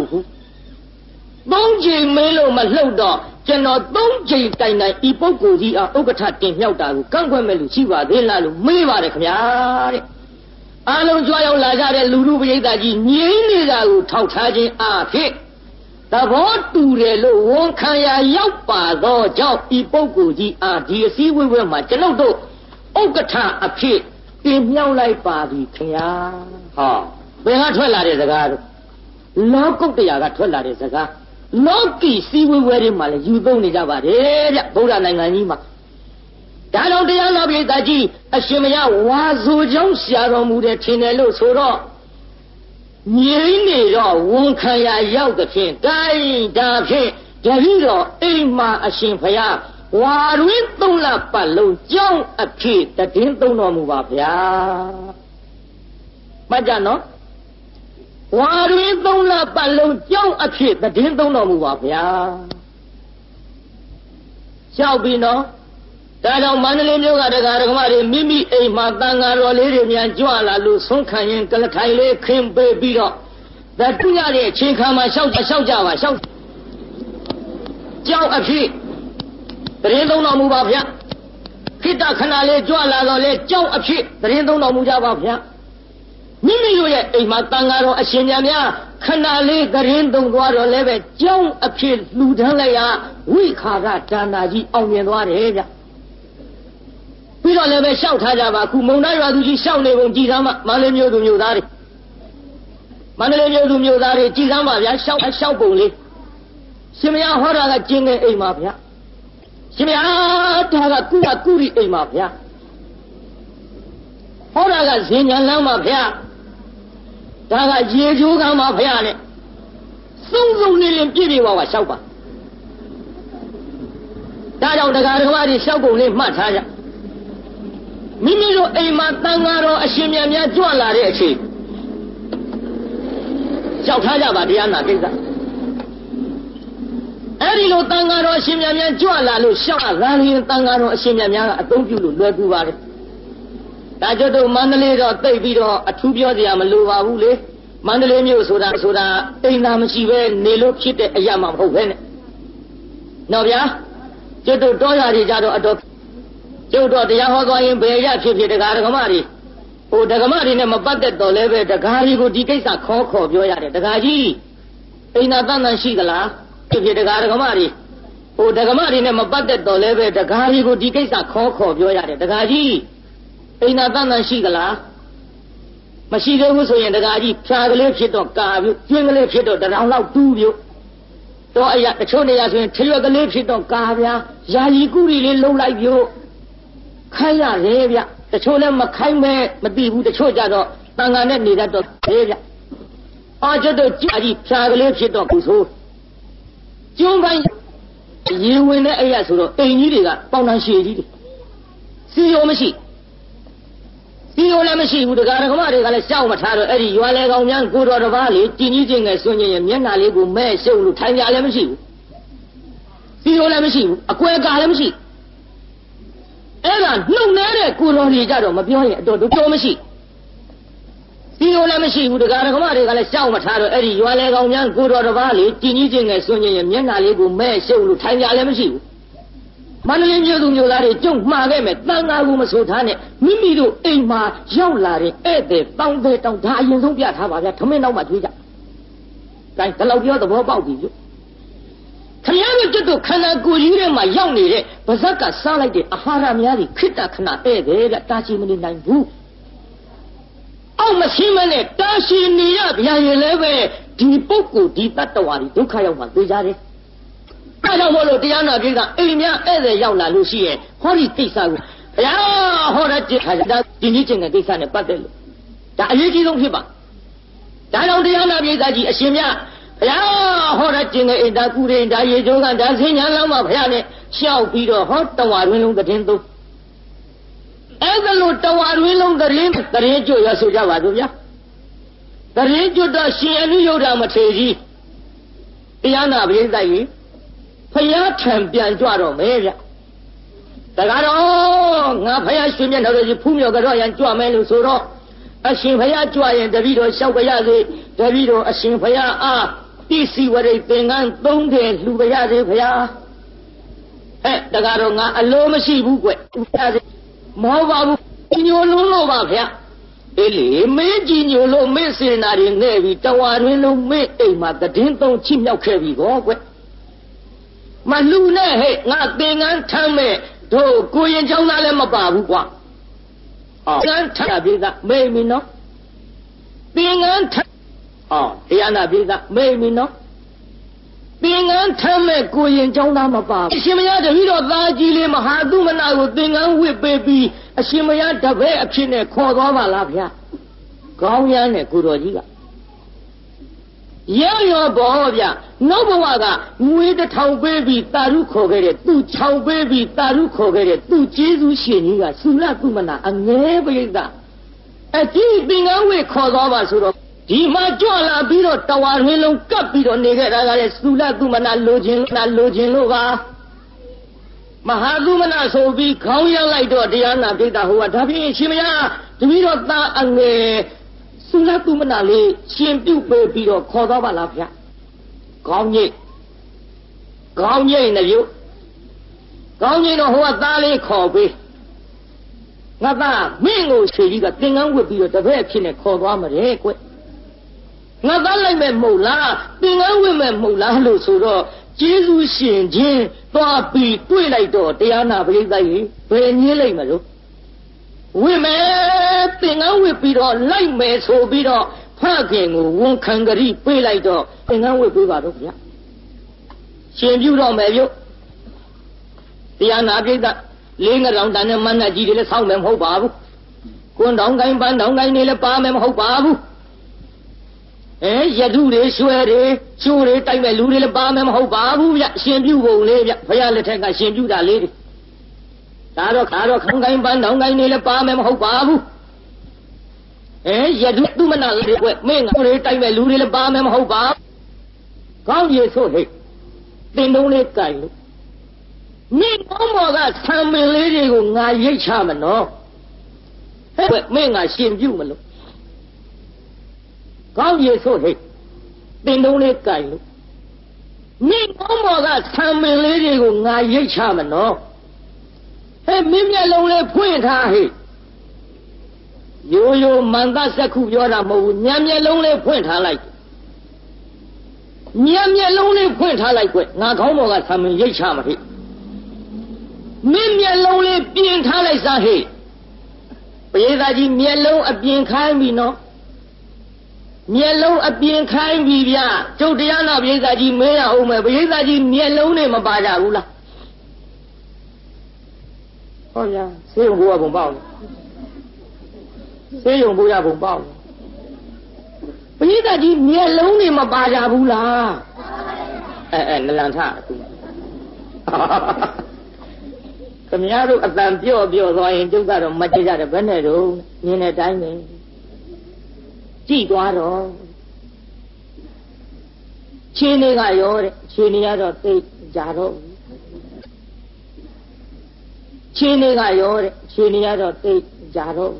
သုံးချိန်မေးလို့မလှုပ်တော့ကျွန်တော်သုံးချိန်တိုင်တိုင်ဤပုဂ္ဂိုလ်ကြီးအားဥက္ကဋ္ဌတင်မြှောက်တာကိုကံကွယ်မဲ့လူရှိပါသေးလားလို့မေးပါတယ်ခင်ဗျာတဲ့အားလုံးကြွားရောက်လာကြတဲ့လူလူပရိသတ်ကြီးငြိမ်းနေတာကိုထောက်ထားခြင်းအားဖြင့်သဘောတူတယ်လို့ဝန်ခံရရောက်ပါသောကြောင့်ဤပုဂ္ဂိုလ်ကြီးအားဒီအစည်းအဝေးမှာကျွန်ုပ်တို့ဥက္ကဋ္ဌအဖြစ်တင်မြှောက်လိုက်ပါပြီခင်ဗျာဟောဘယ်ကထွက်လာတဲ့စကားတို့လောကုတ္တရာကထွက်လာတဲ့စကားလောကီစည်းဝေးဝဲတွေမှာလည်းယူသုံးနေကြပါတယ်ဗျဗုဒ္ဓနိုင်ငံကြီးမှာဒါကြောင့်တရားနာပိသကြီးအရှင်မယဝါဆိုကြောင်းရှာတော်မူတဲ့ထင်တယ်လို့ဆိုတော့ငြိမ်းနေတော့ဝန်ခံရရောက်တဲ့ဖြင့်တိုင်းဒါဖြင့်တပည့်တော်အိမ်မှာအရှင်ဖယားဝါရင်းသုံးလပတ်လုံးကြောင်းအဖြစ်တည်င်းသုံးတော်မူပါဗျာမှတ်ကြနော်ဝါရင်းသုံးလပတ်လုံးကြောင်းအဖြစ်တည်င်းသုံးတော်မူပါဗျာလျှောက်ပြီးနော်ဒါကြောင့်မန္တလေးမြို့ကတရားဓမ္မတွေမိမိအိမ်မှာတန်ဃာတော်လေးတွေများကြွလာလို့ဆုံးခံရင်ကလထိုင်လေးခင်းပေးပြီးတော့ဒါတူရတဲ့အချိန်ခါမှာရှောက်ကြပါရှောက်ကြောင်းအဖြစ်တရင်သုံးတော်မူပါဗျာခိတ္တခဏလေးကြွလာတော့လေကြောင်းအဖြစ်တရင်သုံးတော်မူကြပါဗျာမိမိတို့ရဲ့အိမ်မှာတန်ဃာတော်အရှင်များခဏလေးတရင်သုံးသွားတော့လည်းပဲကြောင်းအဖြစ်လှူဒန်းလိုက်ရဝိခါကဒါနာကြီးအောင်မြင်သွားတယ်ဗျာပြီးတော့လည်းပဲရှောက်ထားကြပါခုမုံသားရွာသူကြီးရှောက်နေပုံကြည်သမ်းမမန္တလေးမြို့သူမြို့သားတွေကြည်သမ်းပါဗျာရှောက်ပုံလေးရှင်မယားဟောတာကကျင်းတဲ့အိမ်ပါဗျာရှင်မယားဒါကကုရီအိမ်ပါဗျာဟောတာကဇင်ညာလမ်းပါဗျာဒါကရေချိုးကမ်းပါဗျာနဲ့စုံနေရင်ပြည့်ပါရှောက်ပါဒါကြောင့်တရားဓမ္မတွေရှောက်ပုံလေးမှတ်ထားကြမိမိတို့အိမ်မှာတန်ဃာတော်အရှင်မြတ်များကြွလာတဲ့အချိန်ကြောက်ထားကြပါတရားနာကိစ္စအဲ့ဒီလိုတန်ဃာတော်အရှင်မြတ်များကြွလာလို့ရှောက်လာရင်တန်ဃာတော်အရှင်မြတ်များကအသုံးပြုလို့လွယ်ကူပါတယ်ဒါကြတို့မန္တလေးတော့တိတ်ပြီးတော့အထူးပြောစရာမလိုပါဘူးလေမန္တလေးမြို့ဆိုတာအိမ်သာမရှိပဲနေလို့ဖြစ်တဲ့အရာမှမဟုတ်ပဲနဲ့နော်ဗျာကြတို့တောရတွေကြတော့အတော်ကျုပ်တော့တရားဟောသွားရင်ဘယ်ရဖြစ်တရားဓမ္မတွေဟိုဓမ္မတွေနဲ့မပတ်သက်တော့လည်းပဲတရားတွေကိုဒီကိစ္စခေါ်ပြောရတယ်တရားကြီးအိမ်သာတန်တန်ရှိသလားဖြစ်တရားဓမ္မတွေဟိုဓမ္မတွေနဲ့မပတ်သက်တော့လည်းပဲတရားတွေကိုဒီကိစ္စခေါ်ပြောရတယ်တရားကြီးအိမ်သာတန်တန်ရှိသလားမရှိသေးဘူးဆိုရင်တရားကြီးဖြာကလေးဖြစ်တော့ကာပြုကျွင်းကလေးဖြစ်တော့တရောင်လောက်တူးပြုတော့အရာတချို့နေရာဆိုရင်ထရွက်ကလေးဖြစ်တော့ကာဗျာယာယီကူရီလေးလုံးလိုက်ပြို့ခိုင်းရတယ်ဗျတချို့လည်းမခိုင်းမဲမသိဘူးတချို့ကြတော့တန်ခါနဲ့နေတတ်တော့သေးဗျအာကျွတ်တို့ကြာကြီးဖြာကလေးဖြစ်တော့ဘူးဆိုကျွန်းပိုင်းရေဝင်တဲ့အရာဆိုတော့အိမ်ကြီးတွေကပေါင်တန်းရှည်ကြီးတွေစီရောမရှိစီရောလည်းမရှိဘူးတရားဓမ္မတွေကလည်းရှောက်မထားတော့အဲ့ဒီရွာလေကောင်များကိုတော်တစ်ပါးလေကြည်ကြီးချင်းငယ်ဆွညင်ရဲ့မျက်နှာလေးကိုမဲ့ရှုပ်လို့ထိုင်ကြလည်းမရှိဘူးစီရောလည်းမရှိဘူးအကွဲကာလည်းမရှိအဲ့ဒါနှုတ်နေတဲ့ကိုတော်ကြီးကြတော့မပြောရင်အတော်တို့မရှိစီရောလည်းမရှိဘူးတရားဓမ္မတွေကလည်းရှောက်မထားတော့အဲ့ဒီရွာလေကောင်များကိုတော်တစ်ပါးလေကြည်ကြီးချင်းငယ်ဆွညင်ရဲ့မျက်နှာလေးကိုမဲ့ရှုပ်လို့ထိုင်ကြလည်းမရှိဘူးမန္တလေးမြို့သူမြို့သားတွေကြုံမှားခဲ့မယ်တန်ဃာကူမဆိုထားနဲ့မိမိတို့အိမ်မှာရောက်လာတဲ့ဧည့်သည်တောင်းတဲ့တောင်းဒါအရင်ဆုံးပြထားပါဗျာထမင်းတော့မှကျွေးကြ။ဒါဒီလောက်ပြောသဘောပေါက်ပြီလို့ခမည်းတော်ကျွတ်တို့ခန္ဓာကိုယ်ကြီးထဲမှာရောက်နေတဲ့ဗဇက်ကစားလိုက်တဲ့အာဟာရများတွေခိတ္တခဏဧည့်သည်ကတာချီမနေနိုင်ဘူး။အောက်မရှင်းမနဲ့တာချီနေရပြန်ရင်လည်းပဲဒီပုဂ္ဂိုလ်ဒီတတ္တဝါတွေဒုက္ခရောက်မှသိကြတယ်။ဒါကြောင့်မို့လို့တရားနာပြေကအိမ်များဧည့်သည်ရောက်လာလို့ရှိရင်ဟောဒီကိစ္စကိုဘုရားဟောတဲ့ခါကျတော့ဒီနည်းချင်းတဲ့ကိစ္စနဲ့ပတ်သက်လို့ဒါအရေးကြီးဆုံးဖြစ်ပါဒါကြောင့်တရားနာပြေကြီးအရှင်မြတ်ဘုရားဟောတဲ့ကျင်တဲ့အိမ်သာကူရင်ဒါရေကျိုးကဒါဆင်းညာလောင်းမှာဘုရားနဲ့ရှောက်ပြီးတော့ဟောတဝါတွင်လုံးသတင်းသုံးအဲ့ဒါလို့တဝါတွင်လုံးသတင်းကျွတ်ရဆိုကြပါစို့ဗျာသတင်းကျွတ်တော့ရှင်အနုယုဒ္ဓမထေရကြီးတရားနာပြေကြီးဖယားထံပြန်ကြွတော့မယ်ဗျတကားတော့ငါဖယားရွှေမျက်နှာတော်ကြီးဖူးမြော်ကြတော့ရန်ကြွမယ်လို့ဆိုတော့အရှင်ဖယားကြွရင်တပည့်တော်လျှောက်ကြရစေတပည့်တော်အရှင်ဖယားအားတိစီဝရိတ်သင်္ကန်း3တယ်လှူကြရစေဖယားတကားတော့ငါအလိုမရှိဘူးကွမဟုတ်ပါဘူးညိုလုံးလို့ပါဗျအေးလေမင်းကြီးညိုလို့မင်းစေနာတွေငဲ့ပြီးတဝါတွင်လုံးမင်းအိမ်မှာတည်င်း3ချိမြောက်ခဲ့ပြီကောကွမလူနဲ့ဟဲ့ငါသင်္ကန်းထမ်းမဲ့တို့ကိုရင်ချောင်းသားလည်းမပါဘူးကွာသင်္ကန်းထမ်းပြေကမေးမီနော်သင်္ကန်းထမ်းတရားနာပြေကမေးမီနော်သင်္ကန်းထမ်းမဲ့ကိုရင်ချောင်းသားမပါဘူးအရှင်မယားတပည့်တော်သားကြီးလေးမဟာသုမနာကိုသင်္ကန်းဝစ်ပေးပြီးအရှင်မယားတပည့်အဖြစ်နဲ့ခေါ်သွားပါလားဗျာခေါင်းရမ်းနဲ့ကိုတော်ကြီးကရောဘောဗျနောက်ဘဝကငွေ1000ပေးပြီးတာရုခေါ်ခဲ့တဲ့သူ6ပေးပြီးတာရုခေါ်ခဲ့တဲ့သူကျေးဇူးရှင်ကြီးကသုလသုမနာအငဲပရိသအကြည့်သင်္ကန်းဝေခေါ်သွားပါဆိုတော့ဒီမှာကြွလာပြီးတော့တဝါရင်းလုံးကပ်ပြီးတော့နေခဲ့တာကလည်းသုလသုမနာလိုချင်လို့ပါမဟာသုမနာဆိုပြီးခေါင်းရလိုက်တော့တရားနာပိဋကဟိုကဒါဖြင့်ရှင်မယားတပည့်တော်သားအငဲသုလသုမနာလေးရှင်ပြုတ်ပေးပြီးတော့ခေါ်သွားပါလားဗျာခေါင်းကြီးနဲ့ပြုတ်ခေါင်းကြီးတော့ဟိုကသားလေးခေါ်ပေးငါသားမင်းကိုခြေကြီးကသင်္ကန်းဝတ်ပြီးတော့တပည့်ဖြစ်နေခေါ်သွားမှာတဲ့ကွငါသားလိုက်မဲ့မဟုတ်လားသင်္ကန်းဝတ်မဲ့မဟုတ်လားလို့ဆိုတော့ကျေးဇူးရှင်ချင်းသွားပြီးတွေ့လိုက်တော့တရားနာပရိသတ်ကြီးဘယ်ညင်းလိုက်မလို့ဝိမဲသင်္ကန်းဝစ်ပြီးတော့လိုက်မယ်ဆိုပြီးတော့ဖခင်ကိုဝန်ခံကြိပေးလိုက်တော့သင်္ကန်းဝစ်ပေးပါတော့ဗျာရှင်ပြုတော့မယ်ပြုတရားနာပိဋကလေးငရောင်တန်နဲ့မန်းနဲ့ကြီးတွေလည်းဆောင်းမယ်မဟုတ်ပါဘူးကွန်းတောင်ကိုင်းပန်းတောင်ကိုင်းတွေလည်းပါမယ်မဟုတ်ပါဘူးရတုတွေရွှဲတွေချိုးတွေတိုက်မဲ့လူတွေလည်းပါမယ်မဟုတ်ပါဘူးဗျရှင်ပြုပုံလေးဗျဘုရားလက်ထက်ကရှင်ပြုတာလေးတွေဒါတော့ခေါင်းကိုင်းပန်းတောင်ကိုင်းတွေလည်းပါမယ်မဟုတ်ပါဘူးရတုသူမနာလေးကွမင်းငါတွေတိုက်မဲ့လူတွေလည်းပါမယ်မဟုတ်ပါကောင်းရေဆိုဟဲ့တင်တုံးလေးကြိုင်လို့မင်းကောင်းမော်ကဆံပင်လေးတွေကိုငါရိတ်ချမနော်ဟဲ့မင်းငါရှင်ပြုမလို့ကောင်းရေဆိုဟဲ့တင်တုံးလေးကြိုင်လို့မင်းကောင်းမော်ကဆံပင်လေးတွေကိုငါရိတ်ချမနော်ဟဲ့မင်းမျက်လုံးလေးဖွင့်ထားဟဲ့ရိုးမန္တစက္ခုပြောတာမဟုတ်ဘူးညံမျက်လုံးလေးဖွင့်ထားလိုက်ညံမျက်လုံးလေးဖွင့်ထားလိုက်ကွငါခေါင်းပေါ်ကဆံပင်ရိတ်ချမှာဟဲ့မင်းမျက်လုံးလေးပြင်ထားလိုက်စားဟဲ့ပရိသတ်ကြီးမျက်လုံးအပြင်ခိုင်းပြီနော်မျက်လုံးအပြင်ခိုင်းပြီဗျကျုပ်တရားနာပရိသတ်ကြီးမေးရအောင်မယ်ပရိသတ်ကြီးမျက်လုံးနဲ့မပါကြဘူးလားဟောဗျာဆေးရုံဘိုးကဘုံပေါက်ဆေးရုံဘိုးရဘုံပေါက်ပရိသတ်ကြီးမျက်လုံးနဲ့မပါကြဘူးလားနလန်ထခင်ဗျားတို့အတန်ပြော့သွားရင်ကျုပ်ကတော့မကြည့်ကြတယ်ဘယ်နဲ့တော့မြင်တဲ့အတိုင်းပဲကြည့်သွားတော့ခြေနေကရောတဲ့ခြေနေရတော့သိကြတော့ခြေနေကရောတဲ့ခြေနေရတော့သိကြတော့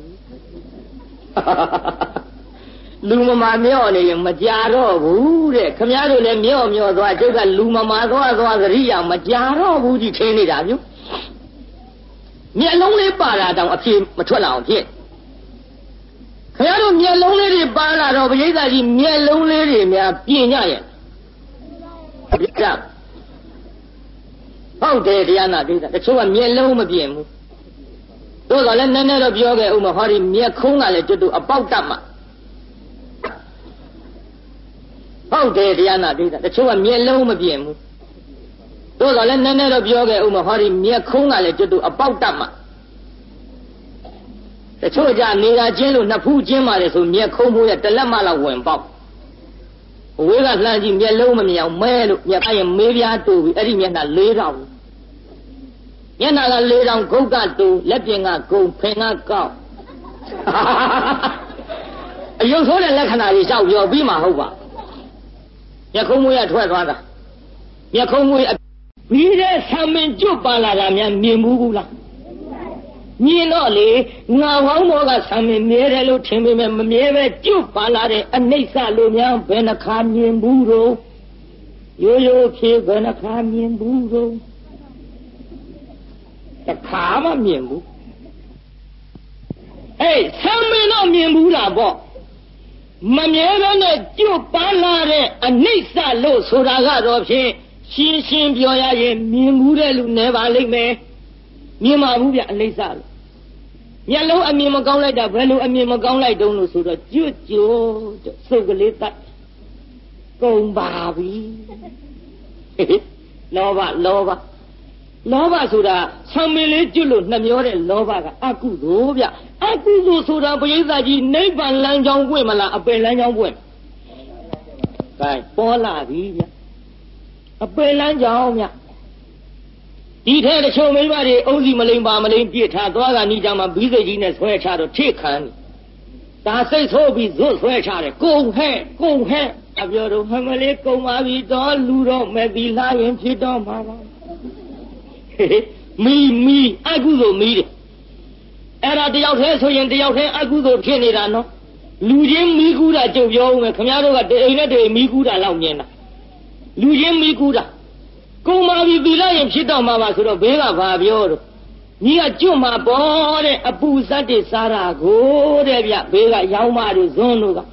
လူမမာမျော့နေရင်မကြတော့ဘူးတဲ့ခင်ဗျားတို့လည်းမျော့သွားကျုပ်ကလူမမာသွားသတိရမကြတော့ဘူးကြီးထင်းနေတာမျိုးမျက်လုံးလေးပါတာတောင်အပြေမထွက်လာအောင်ဖြစ်ခင်ဗျားတို့မျက်လုံးလေးတွေပါလာတော့ပရိသတ်ကြီးမျက်လုံးလေးတွေများပြင်ကြရဲ့ပြကြဟုတ်တယ်တရားနာပိဿတချို့ကမျက်လုံးမပြင်ဘူးတို့ကလည်းနည်းနည်းတော့ပြောခဲ့ဦးမဟောဒီမျက်ခုံးကလည်းတူတူအပေါက်တတ်မှာဟုတ်တယ်တရားနာပိဿတချို့ကမျက်လုံးမပြင်ဘူးတို့ကလည်းနည်းနည်းတော့ပြောခဲ့ဦးမဟောဒီမျက်ခုံးကလည်းတူတူအပေါက်တတ်မှာတချို့ကြနေတာချင်းလို့နှစ်ဖူးချင်းပါတယ်ဆိုမျက်ခုံးဖို့ရတလက်မလောက်ဝင်ပေါက်ဝေးကလှမ်းကြည့်မျက်လုံးမမြင်အောင်မဲလို့မျက်ခိုင်းမေးပြားတူပြီးအဲ့ဒီမျက်နှာ၄တောင်မျက်နှာက၄တောင်ခုတ်ကတူလက်ပြင်ကဂုံဖင်ကကောက်အယုံဆိုးတဲ့လက္ခဏာကြီးလျှောက်ပြောပြီးမှဟုတ်ပါမျက်ခုံးမွေးရထွက်သွားတာမျက်ခုံးမွေးပြီးတဲ့ဆံမင်ကျွတ်ပါလာတာများမြင်ဘူးလားမြင်တော့လေငါဟောင်းဘောကဆံမင်မြဲတယ်လို့ထင်ပေမဲ့မမြဲပဲကျွတ်ပါလာတဲ့အနှိမ့်စလို့များဘယ်နှခါမြင်ဘူးတော့ရိုးရိုးဖြေဘယ်နှခါမြင်ဘူးတော့တစ်ခါမှမြင်ဘူးဆံမင်တော့မြင်ဘူးလားပေါ့မမြဲပဲနဲ့ကျွတ်ပါလာတဲ့အနှိမ့်စလို့ဆိုတာကတော့ဖြင့်ရှင်းပြောရရင်မြင်ဘူးတဲ့လူနေပါလိမ့်မယ်မြင်ပါဘူးဗျအနှိမ့်စလို့မျက်လုံးအမြင်မကောင်းလိုက်တာဘယ်လိုအမြင်မကောင်းလိုက်တုံးလို့ဆိုတော့ကျွတ်စုပ်ကလေးတတ်ကုန်ပါပြီလောဘဆိုတာဆံမင်လေးကျွတ်လို့နှမျောတဲ့လောဘကအကုသိုလ်ဗျအကုသိုလ်ဆိုတာပရိသတ်ကြီးနိဗ္ဗာန်လမ်းကြောင်းပွင့်မလားအပယ်လမ်းကြောင်းပွင့်ကဲပေါ်လာပြီဗျအပယ်လမ်းကြောင်းဗျဒီထဲတချို့မိန်းမတွေအုံးစီမလိမ်ပါမလိမ်ပြစ်ထားသွားကနီးကြမှာဘီးစိတ်ကြီးနဲ့ဆွဲချတော့ထိခံဒါစိတ်ဆိုးပြီးဇွတ်ဆွဲချတယ်ကုံဟဲ့အပြောတော့မမလေးကုံပါပြီတော့လူတော့မဲ့ဒီလာရင်ဖြစ်တော့မှာပါမီအကုသို့မီးတယ်အဲ့ဒါတယောက်တည်းဆိုရင်တယောက်တည်းအကုသို့ဖြစ်နေတာနော်လူချင်းမီးကူးတာကြုတ်ပြောဦးမယ်ခင်ဗျားတို့ကတအိမ်နဲ့တအိမ်မီးကူးတာလောက်မြင်တာလူချင်းမီးကူးတာကုံမာပြီးပြီလိုက်ရင်ဖြစ်တော့မှာပါဆိုတော့ဘေးကဘာပြောတော့ညီကကျွတ်မှာပေါ်တဲ့အပူဇတ်တွေစားတာကိုတဲ့ဗျဘေးကရောင်းမတို့ဇွန်းတို့က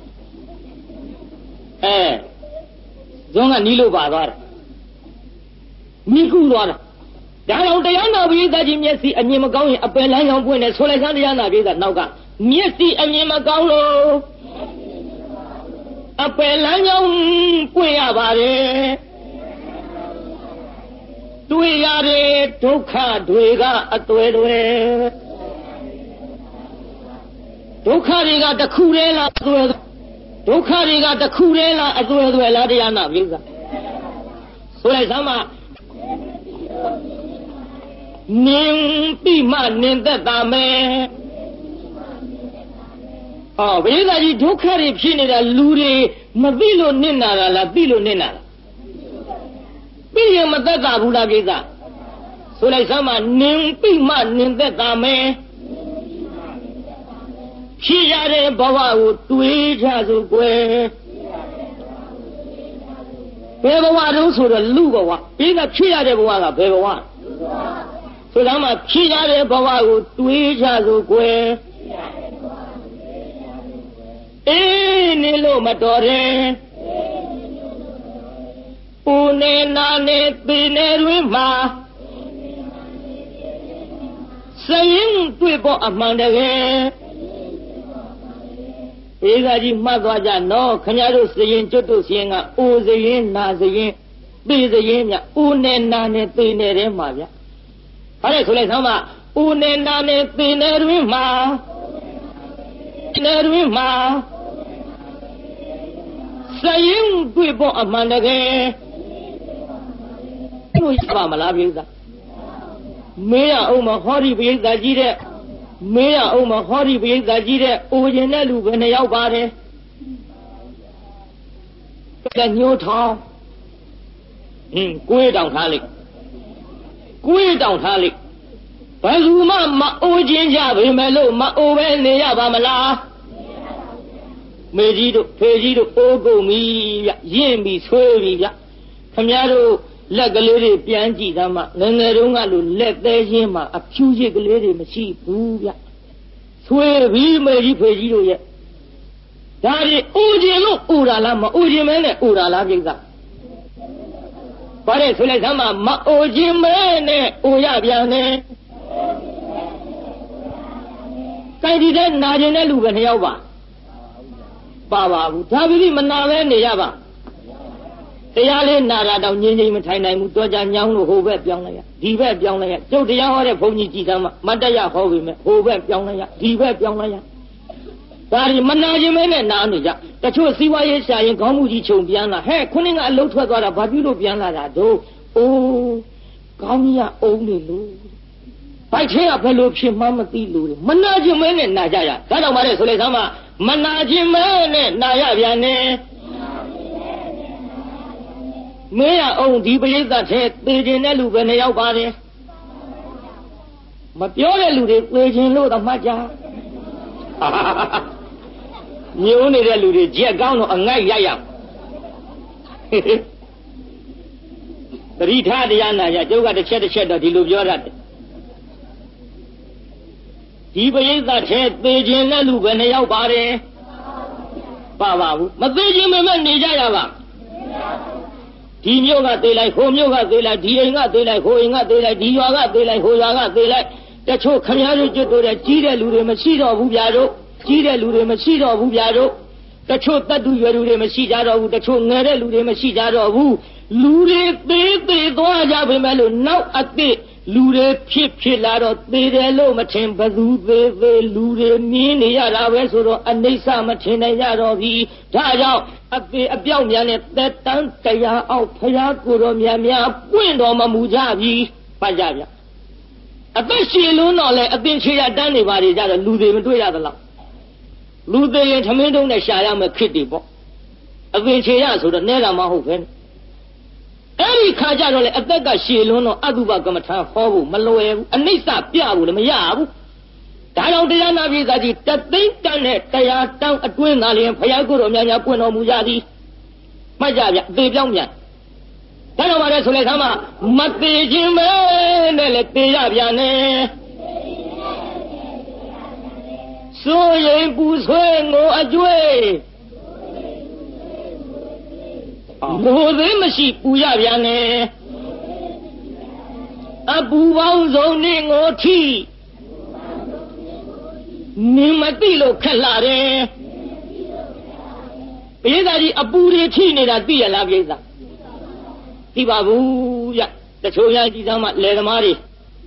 ဇွန်းကနီးလို့ပါသွားတယ်မိကူသွားတာဒါတော့တရားနာပိသကြီးမျက်စိအမြင်မကောင်းရင်အပယ်လမ်းကြောင်းပွင့်တယ်ဆိုလိုက်စမ်းတရားနာပိသနောက်ကမျက်စိအမြင်မကောင်းလို့အပယ်လမ်းကြောင်းပွင့်ရပါတယ်တွေ့ရတဲ့ဒုက္ခတွေကအသွယ်တွေဒုက္ခတွေကတခုတည်းလားအသွယ်ဒုက္ခတွေကတခုတည်းလားအသွယ်လားတရားနာပိသဆိုလိုက်စမ်းမှာနင်းပြီးမှနင်းသက်တာမယ်ဘိဓါကြီးဒုက္ခတွေဖြစ်နေတာလူတွေမသိလို့နစ်နာတာလားသိလို့နစ်နာတာသိရင်မသက်တာဘူးလားဘိဓါဆိုလိုက်စမ်းမှာနင်းပြီးမှနင်းသက်တာမယ်ဖြစ်ရတဲ့ဘဝကိုတွေးကြစို့ကွယ်ဘယ်ဘဝတုန်းဆိုတော့လူဘဝဘိဓါဖြစ်ရတဲ့ဘဝကဘယ်ဘဝဆိုတော့မှဖြစ်ရတဲ့ဘဝကိုတွေးကြစို့ကွယ်နေလို့မတော်တယ်ဦးနေနာနေသိနေတွင်မှာစရင်တွေ့ပေါ်အမှန်တကယ်ဧကကြီးမှတ်သွားကြနော်ခင်ဗျားတို့စရင်ကျွတ်တို့စရင်ကအိုစရင်နာစရင်သေစရင်မြအိုနဲ့နာနဲ့သေနဲ့ထဲမှာဗျဘာလဲဆိုလိုက်သမ်းမအိုနဲ့နာနဲ့သေနဲ့တွင်မှာနဲ့တွင်မှာစရင်တွေ့ဖို့အမှန်တကယ်ကိုရပါမလားပြိဿမေးရအောင်မဟောဒီပြိဿကြီးတဲ့မေးရအောင်မဟောဒီပြိဿကြီးတဲ့အိုခြင်းတဲ့လူဘယ်နှယောက်ပါတယ်ကညိုးထောင်းကိုယ်တောင်ထားလိုက်ကိုယ်တောင်ထားလိုက်ဘယ်သူမှမအိုခြင်းကြပေမဲ့လို့မအိုပဲနေရပါမလားမေကြီးတို့ဖေကြီးတို့အိုးကုန်ပြီဗျရင့်ပြီဆွေးပြီဗျခမည်းတော်လက်ကလေးတွေပြန်ကြည့်သားမှငငယ်တုန်းကလို့လက်သေးချင်းမှာအဖြူရစ်ကလေးတွေမရှိဘူးဗျဆွေးပြီးမေကြီးဖေကြီးတို့ရဲ့ဒါတွေအိုခြင်းလို့အိုတာလားမအိုခြင်းမဲနဲ့အိုတာလားပြိဿဘာလဲဆိုလိုက်သမ်းမှာမအိုခြင်းမဲနဲ့အိုရပြန်တယ်ကိုင်ဒီတဲ့နာခြင်းတဲ့လူပဲနှစ်ယောက်ပါဘူးဒါပြီးမနာပဲနေရပါတရားလေးနာတာတော့ငြိမ်ငြိမ်မထိုင်နိုင်ဘူးတော့ကြညောင်းလို့ဟိုဘက်ပြောင်းလိုက်ရဒီဘက်ပြောင်းလိုက်ရကျုပ်တရားဟောတဲ့ဘုန်းကြီးကြည်သားမမတ်တရဟောပြီမဲ့ဟိုဘက်ပြောင်းလိုက်ရဒီဘက်ပြောင်းလိုက်ရဒါဒီမနာခြင်းမဲနဲ့နာနေကြတချို့စီးပွားရေးရှာရင်ခေါင်းမှုကြီးခြုံပြန်လာဟဲ့ခုနကအလုံးထွက်သွားတာဘာပြုလို့ပြန်လာတာတို့အိုးခေါင်းကြီးကအုံးနေလို့ဘိုက်ထဲကဘယ်လိုဖြစ်မှမသိလို့မနာခြင်းမဲနဲ့နာကြရဒါတော့မှလည်းဆိုလိုက်သမ်းမနာခြင်းမဲနဲ့နာရပြန်နေမင်းရအောင်ဒီပရိသတ်ထဲသေခြင်းတဲ့လူပဲနှစ်ယောက်ပါတယ်မပြောတဲ့လူတွေသေခြင်းလို့တော့မှတ်ကြညိုးနေတဲ့လူတွေကြက်ကောင်းတော့အငိုက်ရိုက်ရသတိထားတရားနာကြကျုပ်ကတစ်ချက်တော့ဒီလိုပြောရတယ်ဒီပရိသတ်ထဲသေခြင်းတဲ့လူပဲနှစ်ယောက်ပါတယ်ပါဘူးမသေခြင်းပဲနေကြရပါဒီမျိုးကသေးလိုက်ဟိုမျိုးကသေးလိုက်ဒီအိမ်ကသေးလိုက်ဟိုအိမ်ကသေးလိုက်ဒီရွာကသေးလိုက်ဟိုရွာကသေးလိုက်တချို့ခမည်းတော်ကျွတ်တို့တဲ့ကြီးတဲ့လူတွေမရှိတော့ဘူးဗျာတို့ကြီးတဲ့လူတွေမရှိတော့ဘူးဗျာတို့တချို့တတ်တူရွယ်လူတွေမရှိကြတော့ဘူးတချို့ငယ်တဲ့လူတွေမရှိကြတော့ဘူးလူတွေသေးသွားကြပေမဲ့လို့နောက်အသစ်လူတွေဖြစ်လာတော့သေးတယ်လို့မထင်ဘသူသေးလူတွေမြင်နေရတာပဲဆိုတော့အနိစ္စမထင်နိုင်ကြတော့ဘူးဒါကြောင့်အသေးအပြောက်များနဲ့သက်တမ်းတရားအောက်ဖရာကိုယ်တော်များပွင့်တော်မမူကြပြီပါကြဗျအသက်ရှင်လုံးတော့လေအသင်ချေရတန်းနေပါလေကြတော့လူတွေမတွေ့ရသလားလူတွေရင်ထမင်းတုံးနဲ့ရှာရမယ်ခစ်တွေပေါ့အသင်ချေရဆိုတော့နဲတာမဟုတ်ပဲအဲ့ဒီခါကြတော့လေအသက်ကရှည်လွန်းတော့အတုပကမ္မထာဟောဖို့မလွယ်ဘူးအနိစ္စပြဖို့လည်းမရဘူးဒါကြောင့်တရားနာပြည်သားကြီးတသိမ့်တန်းနဲ့တရားတောင်းအတွင်းသားလျင်ဘုရားကိုယ်တော်များပွင့်တော်မူကြသည်မှတ်ကြဗျအသေးပြောင်းပြန်ဒါတော့ပါလေဆိုလိုက်သမ်းမသေးခြင်းပဲနဲ့လေသေရပြန်နေစိုးရင်ပူဆွဲငိုအကျွေးငိုသေးမရှိပူရပြန်နေအပူပေါင်းစုံနဲ့ငိုထီနင်မသိလို့ခက်လာတယ်ပိဿာကြီးအပူတွေထိနေတာသိရလားပိဿာသိပါဘူးဗျတချို့များကြည့်သားမှလယ်သမားတွေ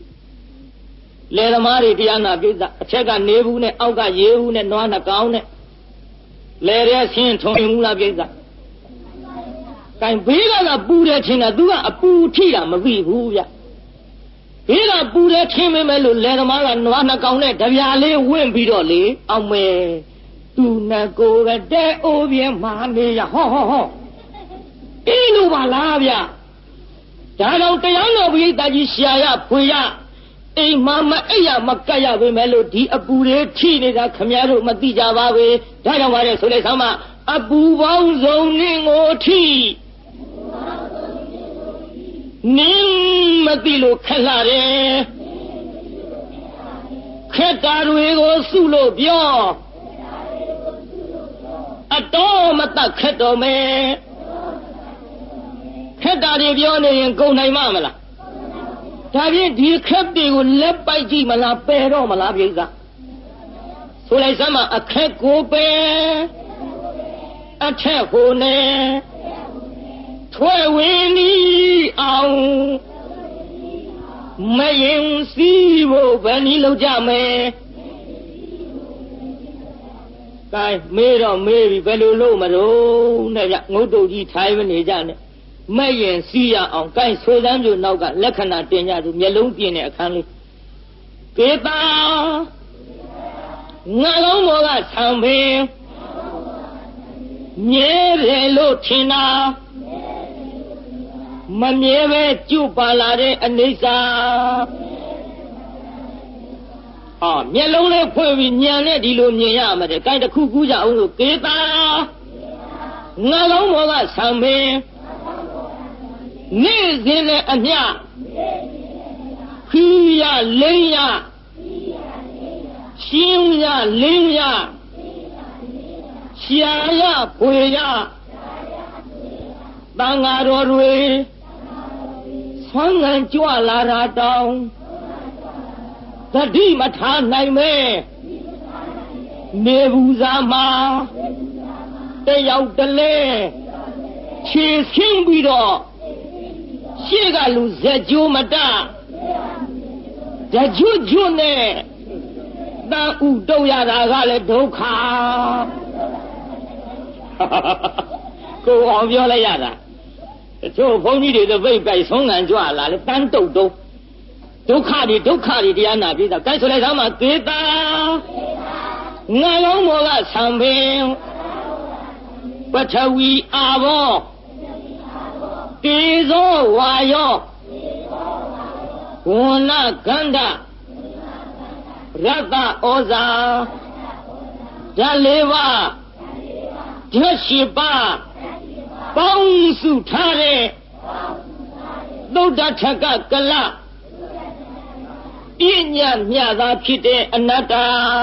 တရားနာပိဿာအချက်ကနေဘူးနဲ့အောက်ကရေဘူးနဲ့နွားနှကောင်းနဲ့လယ်ရဲဆင်းထုံဘူးလားပိဿာကင်ဘေးကပူတယ်ထင်တာသူကအပူထိတာမသိဘူးဗျဘေးကပူတယ်ထင်ပေမဲ့လို့လယ်သမားကနွားနှကောင်နဲ့တပြားလေးဝင့်ပြီးတော့လေအောင်မယ်သူနကိုပဲတဲအိုးပြင်းမာနေရဟောအေးလို့ပါလားဗျဒါတော့တရားတော်ဘုရားကြီးရှာရဖွေရအိမ်မှာမအိပ်ရမကတ်ရပေမဲ့လို့ဒီအပူတွေထိနေတာခမည်းတော်မသိကြပါဘူးဒါကြောင့်ပါလေဆိုလိုက်သမ်းအပူပေါင်းစုံနဲ့ငိုထိနင်းမသိလို့ခက်လာတယ်ခက်တာတွေကိုစုလို့ပြောအတော်မတတ်ခက်တော်မယ်ခက်တာတွေပြောနေရင်ကုန်နိုင်မလားဒါဖြင့်ဒီခက်တွေကိုလက်ပိုက်ကြည့်မလားပယ်တော့မလားပြိဿဆိုလိုက်စမ်းမှာအခက်ကိုပဲအထက်ဟိုနဲ့ထွဲဝင်နီးအောင်မရင်စီးဖို့ဘယ်နည်းလုပ်ကြမယ်ကဲမေးတော့မေးပြီဘယ်လိုလုပ်မလို့နဲ့ဗျငုတ်တုတ်ကြီးထိုင်မနေကြနဲ့မရင်စီးရအောင်ကဲဆိုစမ်းပြနောက်ကလက္ခဏာတင်ကြသူမျက်လုံးပြင်းတဲ့အခန်းလေးကေတာငါလုံးမောကဆံပင်မြဲတယ်လို့ထင်တာမမြဲပဲကျုပ်ပါလာတဲ့အနိစ္စမျက်လုံးလေးဖွင့်ပြီးညံနဲ့ဒီလိုမြင်ရမှာတဲ့ကိုင်တစ်ခုကူးကြအောင်လို့ကေတာငါလုံးမောကဆံပင်နေ့စဉ်နဲ့အမျှခီးရလိမ့်ရရှင်းရလင်းရရှာရဖွေရတန်ဃာတော်တွေဆန်းငံကြွလာတာတောင်းသတိမထားနိုင်မဲနေဘူးစားမှာတယောက်တလဲခြေဆင်းပြီးတော့ရှေ့ကလူဇက်ကျိုးမတဇက်ကျွတ်ကျွတ်နဲ့တန်ဥတုတ်ရတာကလည်းဒုက္ခကိုအောင်ပြောလိုက်ရတာတချို့ဘုန်းကြီးတွေသပိတ်ပိုက်ဆုံးငံကြွလာလေတန်းတုတ်တုံးဒုက္ခတွေတရားနာပြေးတာကဲဆိုလိုက်သားမှာသေတာငါလုံးမောကဆံပင်ပထဝီအာဘောတေဇောဝါယောဝဏကန္ဓရတ္တဩဇာဓာတ်၄ပါးဓာတ်၈ပါးပေါင်းစုထားတဲ့သုဒ္ဓထကကလပညာမြတ်သာဖြစ်တဲ့အနတ္တ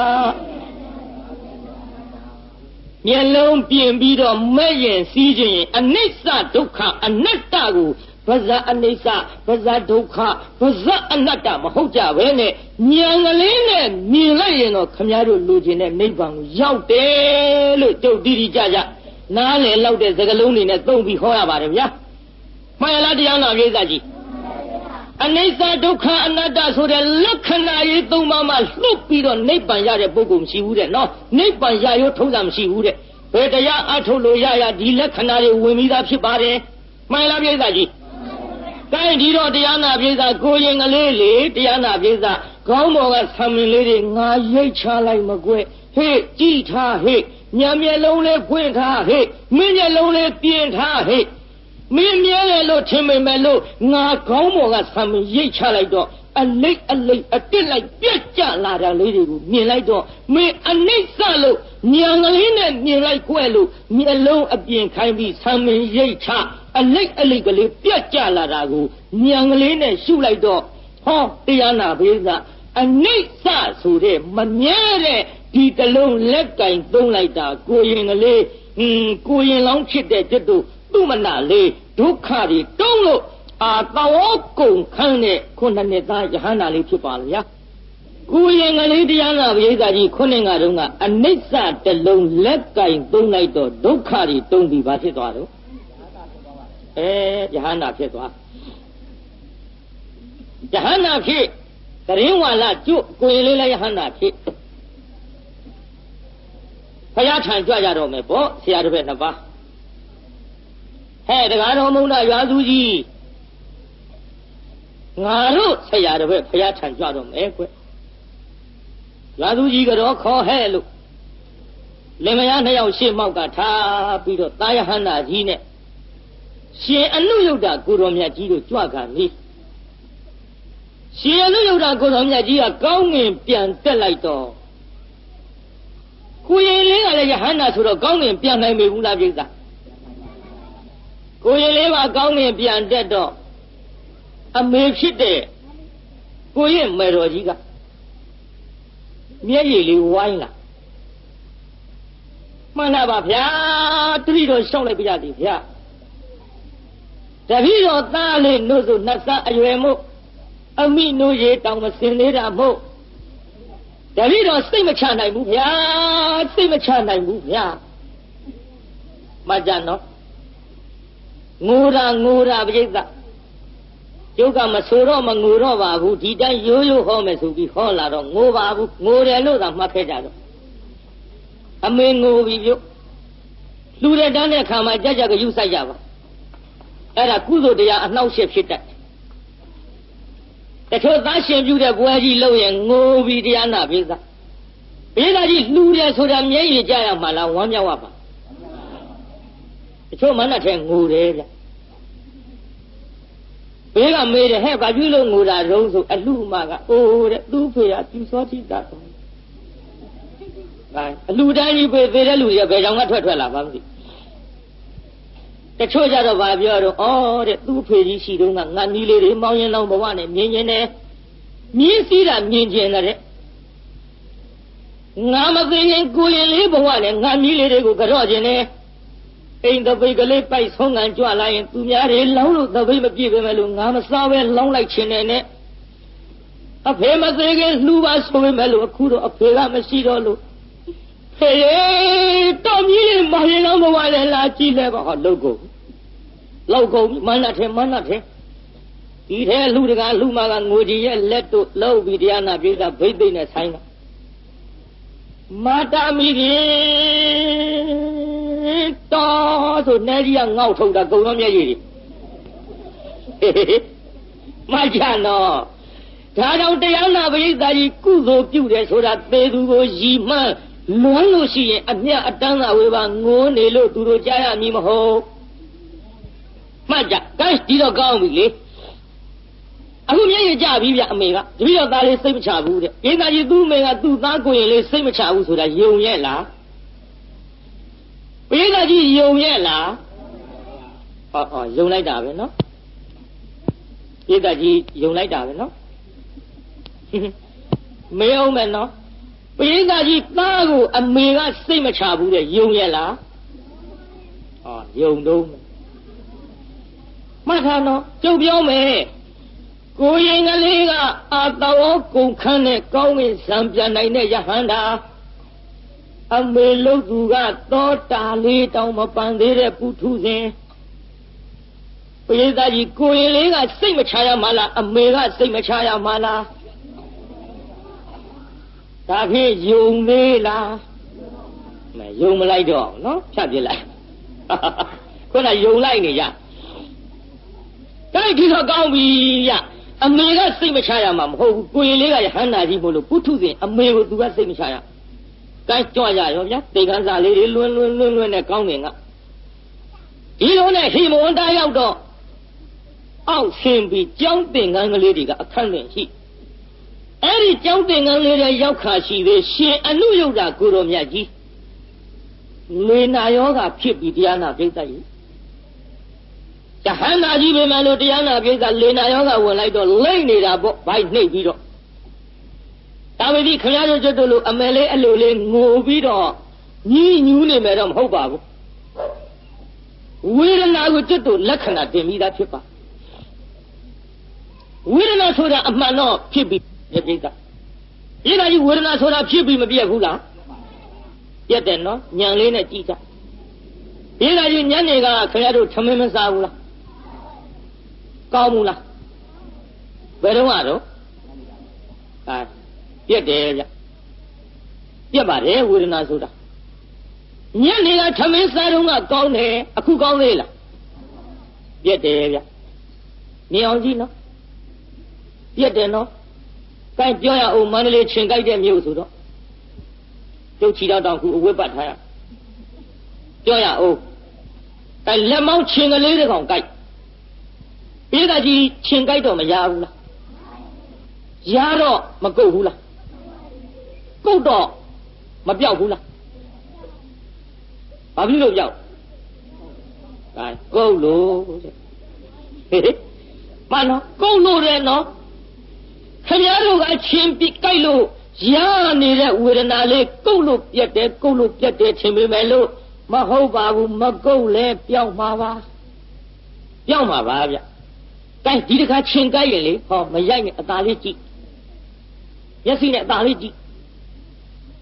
မျက်လုံးပြင်ပြီးတော့မဲ့ရင်စီးခြင်းအနိစ္စဒုက္ခအနတ္တကိုဗဇအနိစ္စဗဇဒုက္ခဗဇအနတ္တမဟုတ်ကြပဲနဲ့ဉာဏ်ကလေးနဲ့မြင်လိုက်ရင်တော့ခမည်းတော်လူချင်းတဲ့နိဗ္ဗာန်ကိုရောက်တယ်လို့တုတ်တိတိကြကြနားလည်လောက်တဲ့စကားလုံးတွေနဲ့သုံးပြီးဟောရပါတယ်ဗျာမှန်လားတရားနာပြေးစားကြည့်အနိစ္စဒုက္ခအနတ္တဆိုတဲ့လက္ခဏာရေးသုံးပါးမှလွတ်ပြီးတော့နိဗ္ဗာန်ရတဲ့ပုဂ္ဂိုလ်မရှိဘူးတဲ့နော်နိဗ္ဗာန်ရရောထုံးတာမရှိဘူးတဲ့ဘယ်တရားအထုတ်လို့ရဒီလက္ခဏာတွေဝင်ပြီးသားဖြစ်ပါတယ်မှန်လားပြေးစားကြည့်ကိုင်းဒီတော့တရားနာပြေးစားကိုရင်ကလေးလေတရားနာပြေးစားခေါင်းပေါ်ကဆံမင်းလေးတွေငါရိတ်ချလိုက်မကွဲဟေ့ကြည်ထားဟေ့ညမျက်လုံးလေးဖွင့်ထားဟေ့မင်းမျက်လုံးလေးပြင်ထားဟေ့မင်းမြဲတယ်လို့ထင်မိမယ်လို့ငါခေါင်းပေါ်ကဆံမင်းရိတ်ချလိုက်တော့အလိတ်အတစ်လိုက်ပြက်ကြလာတာလေးတွေကိုမြင်လိုက်တော့မင်းအနိစ္စလို့ညံကလေးနဲ့မြင်လိုက်ကွဲလို့မျက်လုံးအပြင်ခိုင်းပြီးဆံမင်းရိတ်ချအလိတ်ကလေးပြက်ကြလာတာကိုညံကလေးနဲ့ရှုလိုက်တော့ဟောတရားနာဘေးကအနိစ္စဆိုတဲ့မမြဲတဲ့ဒီတလုံးလက်ကင်သုံးလိုက်တာကိုရင်ကလေးကိုရင်လောင်းဖြစ်တဲ့จิตတို့သူမနာလေးဒုက္ခတွေတုံးလို့သောကုန်ခန်းတဲ့ခုနှစ်နှစ်သားယဟန္တာလေးဖြစ်ပါလေဗျာကိုရင်ကလေးတရားနာပရိသတ်ကြီးခုနှစ်ငါတုန်းကအနိစ္စတလုံးလက်ကင်သုံးလိုက်တော့ဒုက္ခတွေတုံးပြီးဘာဖြစ်သွားတော့ယဟန္တာဖြစ်သွားယဟန္တာဖြစ်သရင်ဝါလကျွတ်ကိုရင်လေးလည်းယဟန္တာဖြစ်ဘုရားထံကြွကြတော့မယ်ပေါ့ဆရာတစ်ပည့်နှစ်ပါးဟဲ့တရားတော်မုံနာရွာသူကြီးငါတို့ဆရာတစ်ပည့်ဘုရားထံကြွတော့မယ်ကွရွာသူကြီးကတော့ခေါ်ဟဲ့လို့လင်မယားနှစ်ယောက်ရှေ့မောက်ကထားပြီးတော့တာယဟန္တာကြီးနဲ့ရှင်အနုယုတ်တာကိုတော်မြတ်ကြီးတို့ကြွကနီးရှင်အနုယုတ်တာကိုတော်မြတ်ကြီးကကောင်းငင်ပြန်တက်လိုက်တော့ကိုရင်လေးကလည်းယဟန္တာဆိုတော့ကောင်းငင်ပြန်နိုင်ပြီဘူးလားပြိဿကိုရင်လေးကကောင်းငင်ပြန်တက်တော့အမေဖြစ်တဲ့ကိုရင်မေတော်ကြီးကမျက်ရည်လေးဝိုင်းလာမှန်လားပါဗျာတတိတော်ရှောက်လိုက်ပြရသည်ဗျာတပည့်တော်သားလေးနှုတ်ဆိုနှဆအရွယ်မို့အမိနိုးရေတောင်မစင်သေးတာမို့တပည့်တော်စိတ်မချနိုင်ဘူးဗျာစိတ်မချနိုင်ဘူးဗျာမှတ်ကြနော်ငိုတာပြိဿကျုပ်ကမဆိုတော့မငိုတော့ပါဘူးဒီတိုင်းရိုးရိုးဟောမယ်ဆိုပြီးဟောလာတော့ငိုပါဘူးငိုတယ်လို့သာမှတ်ခဲ့ကြတော့အမေငိုပြီပြုတ်လူတဲ့တန်းတဲ့ခါမှာကြကြကယူဆိုင်ကြပါအဲ့ဒါကုသိုလ်တရားအနှောက်အယှက်ဖြစ်တတ်တချို့သားရှင်ပြုတဲ့ဘွယ်ကြီးလို့ရင်ငိုပြီးတရားနာပိဿကြီးလူတယ်ဆိုတာမျက်ရည်ကြရမှာလားဝမ်းမြောက်ရပါတချို့မနဲ့ထဲငိုတယ်ဗျဘေးကမေးတယ်ဟဲ့ဘာဖြစ်လို့ငိုတာတုံးဆိုအလှမကအိုးတဲ့သူ့ဖေကသူစောတိတာတော့အလှတိုင်းကြီးပေသေးတဲ့လူတွေကဘယ်ကြောင့်ကထွက်လာပါမသိတချို့ကြတော့ဗာပြောတော့ဩတဲ့သူ့ဖေကြီးရှိတုန်းကငါနီးလေးတွေမောင်းရင်လောင်းဘဝနဲ့မြင်ကျင်တယ်မြင်းစည်းတာမြင်ကျင်တယ်တဲ့ငါမသိရင်ကိုရင်လေးဘဝနဲ့ငါနီးလေးတွေကိုကြော့ကျင်တယ်အိမ်တပိတ်ကလေးပိုက်ဆုံးကန်ကြွလာရင်သူများတွေလောင်းလို့တပိတ်မပြည့်ပဲမဲ့လို့ငါမစားပဲလောင်းလိုက်ခြင်းနဲ့အဖေမသေးခင်လှူပါဆိုပေမဲ့လို့အခုတော့အဖေကမရှိတော့လို့ဖေတော်ကြီးမရင်တော့ဘဝနဲ့လာကြည့်လဲပါဟောလောက်ကုန်မနတ်ထဲဒီထဲလူတကာလူမကငိုကြည့်ရဲ့လက်တို့လောက်ပြီးတရားနာပြေးတာဘိသိက်နဲ့ဆိုင်တာမာတာမီကြီးတော်ဆိုနေကြီးကငေါ့ထုတ်တာကုံရောမျက်ရည်မကြနော်ဒါကြောင့်တရားနာပရိသတ်ကြီးကုသိုလ်ပြုတယ်ဆိုတာသေသူကိုရည်မှန်းလွမ်းလို့ရှိရင်အမြတ်အတန်းသာဝေပါငိုးနေလို့သူတို့ကြားရမည်မဟုတ်မှတ်ကြကိုင်းဒီတော့ကောင်းပြီလေအခုမျက်ရည်ကြပြီဗျအမေကတပည့်တော်သားလေးစိတ်မချဘူးတဲ့ဒေသကြီးသူ့အမေကသူ့သားကိုရင်လေးစိတ်မချဘူးဆိုတာယုံရဲ့လားဒေသကြီးယုံရဲ့လားယုံလိုက်တာပဲနော်ဒေသကြီးယုံလိုက်တာပဲနော်မေအောင်မယ်နော်ဒေသကြီးသားကိုအမေကစိတ်မချဘူးတဲ့ယုံရဲ့လားယုံတော့မှတ်ထားနော်ကျုပ်ပြောမယ်ကိုရင်ကလေးကအာတောကုန်ခန်းနဲ့ကောင်းကင်ဇံပြန်နိုင်တဲ့ယဟန္တာအမေလို့သူကသောတာလေးတောင်မပန်သေးတဲ့ပုထုဇဉ်ပရိသတ်ကြီးကိုရင်လေးကစိတ်မချရမှာလားအမေကစိတ်မချရမှာလားဒါဖြင့်ယုံသေးလားမယုံမလိုက်တော့နော်ဖြတ်ပြလိုက်ခုနယုံလိုက်နေကြတိုက်ဒီတော့ကောင်းပြီရအမေကစိတ်မချရမှာမဟုတ်ဘူးကိုရင်လေးကယဟန္တာကြီးမို့လို့ပုထုဇဉ်အမေကိုသူကစိတ်မချရတိုက်ကြွရရောဗျာတိတ်ခန်းစားလေးတွေလွန်းနဲ့ကောင်းတယ်ကဒီလိုနဲ့ဟိမဝန္တာရောက်တော့အောက်ဆင်းပြီးကြောင်းသင်္ကန်းကလေးတွေကအခန့်တင်ရှိအဲ့ဒီကြောင်းသင်္ကန်းလေးတွေရောက်ခါရှိသေးရှင်အနုယုတ်တာကိုတော်မြတ်ကြီးလေနာယောဂဖြစ်ပြီးတရားနာပြိဿကြီးယဟန္တာကြီးပဲမလို့တရားနာပြိဿလေနာယောဂဝင်လိုက်တော့လိမ့်နေတာပေါ့ဘိုက်နှိပ်ပြီးတော့ဒါပေမဲ့ခင်ဗျားတို့ကျွတ်လို့အမယ်လေးအလိုလေးငိုပြီးတော့ညီးညူးနေမယ်တော့မဟုတ်ပါဘူးဝေဒနာကိုကျွတ်လို့လက္ခဏာတင်ပြီးသားဖြစ်ပါဝေဒနာဆိုတာအမှန်တော့ဖြစ်ပြီးပြိဿဒီကကြီးဝေဒနာဆိုတာဖြစ်ပြီးမပြတ်ဘူးလားပြတ်တယ်နော်ညံလေးနဲ့ကြည့်ကြဒီကကြီးညနေကခင်ဗျားတို့ထမင်းမစားဘူးလားကောင်းဘူးလားဘယ်တော့မှတော့ပြက်တယ်ဗျပြက်ပါတယ်ဝေဒနာဆိုတာညနေကထမင်းစားတော့ကကောင်းတယ်အခုကောင်းသေးလားပြက်တယ်ဗျမြင်အောင်ကြည့်နော်ပြက်တယ်နော်ကိုင်းပြောရအောင်မန္တလေးချင်းကြိုက်တဲ့မြို့ဆိုတော့ကျုပ်ချီတော့တောင်ခုအဝတ်ပတ်ထားရပြောရအောင်ကိုင်းလက်မောင်းချင်းကလေးတွေကောင်ကြိုက်ပြေးကကြီးချင်းကြိုက်တော့မရဘူးလားရတော့မကုတ်ဘူးလားကုတ်တော့မပြောက်ဘူးလားဘာဖြစ်လို့ပြောက်ကုတ်လို့တဲ့မနော်ကုတ်လို့တဲ့နော်ခင်ဗျားတို့ကချင်းပြကြိုက်လို့ရနေတဲ့ဝေဒနာလေးကုတ်လို့ပြက်တယ်ထင်ပေမဲ့လို့မဟုတ်ပါဘူးမကုတ်လဲပြောက်မှာပါဗျကိုင်းဒီတစ်ခါချင်းကြိုက်ရင်လေဟောမရိုက်နဲ့အသာလေးကြည့်မျက်စိနဲ့အသာလေးကြည့်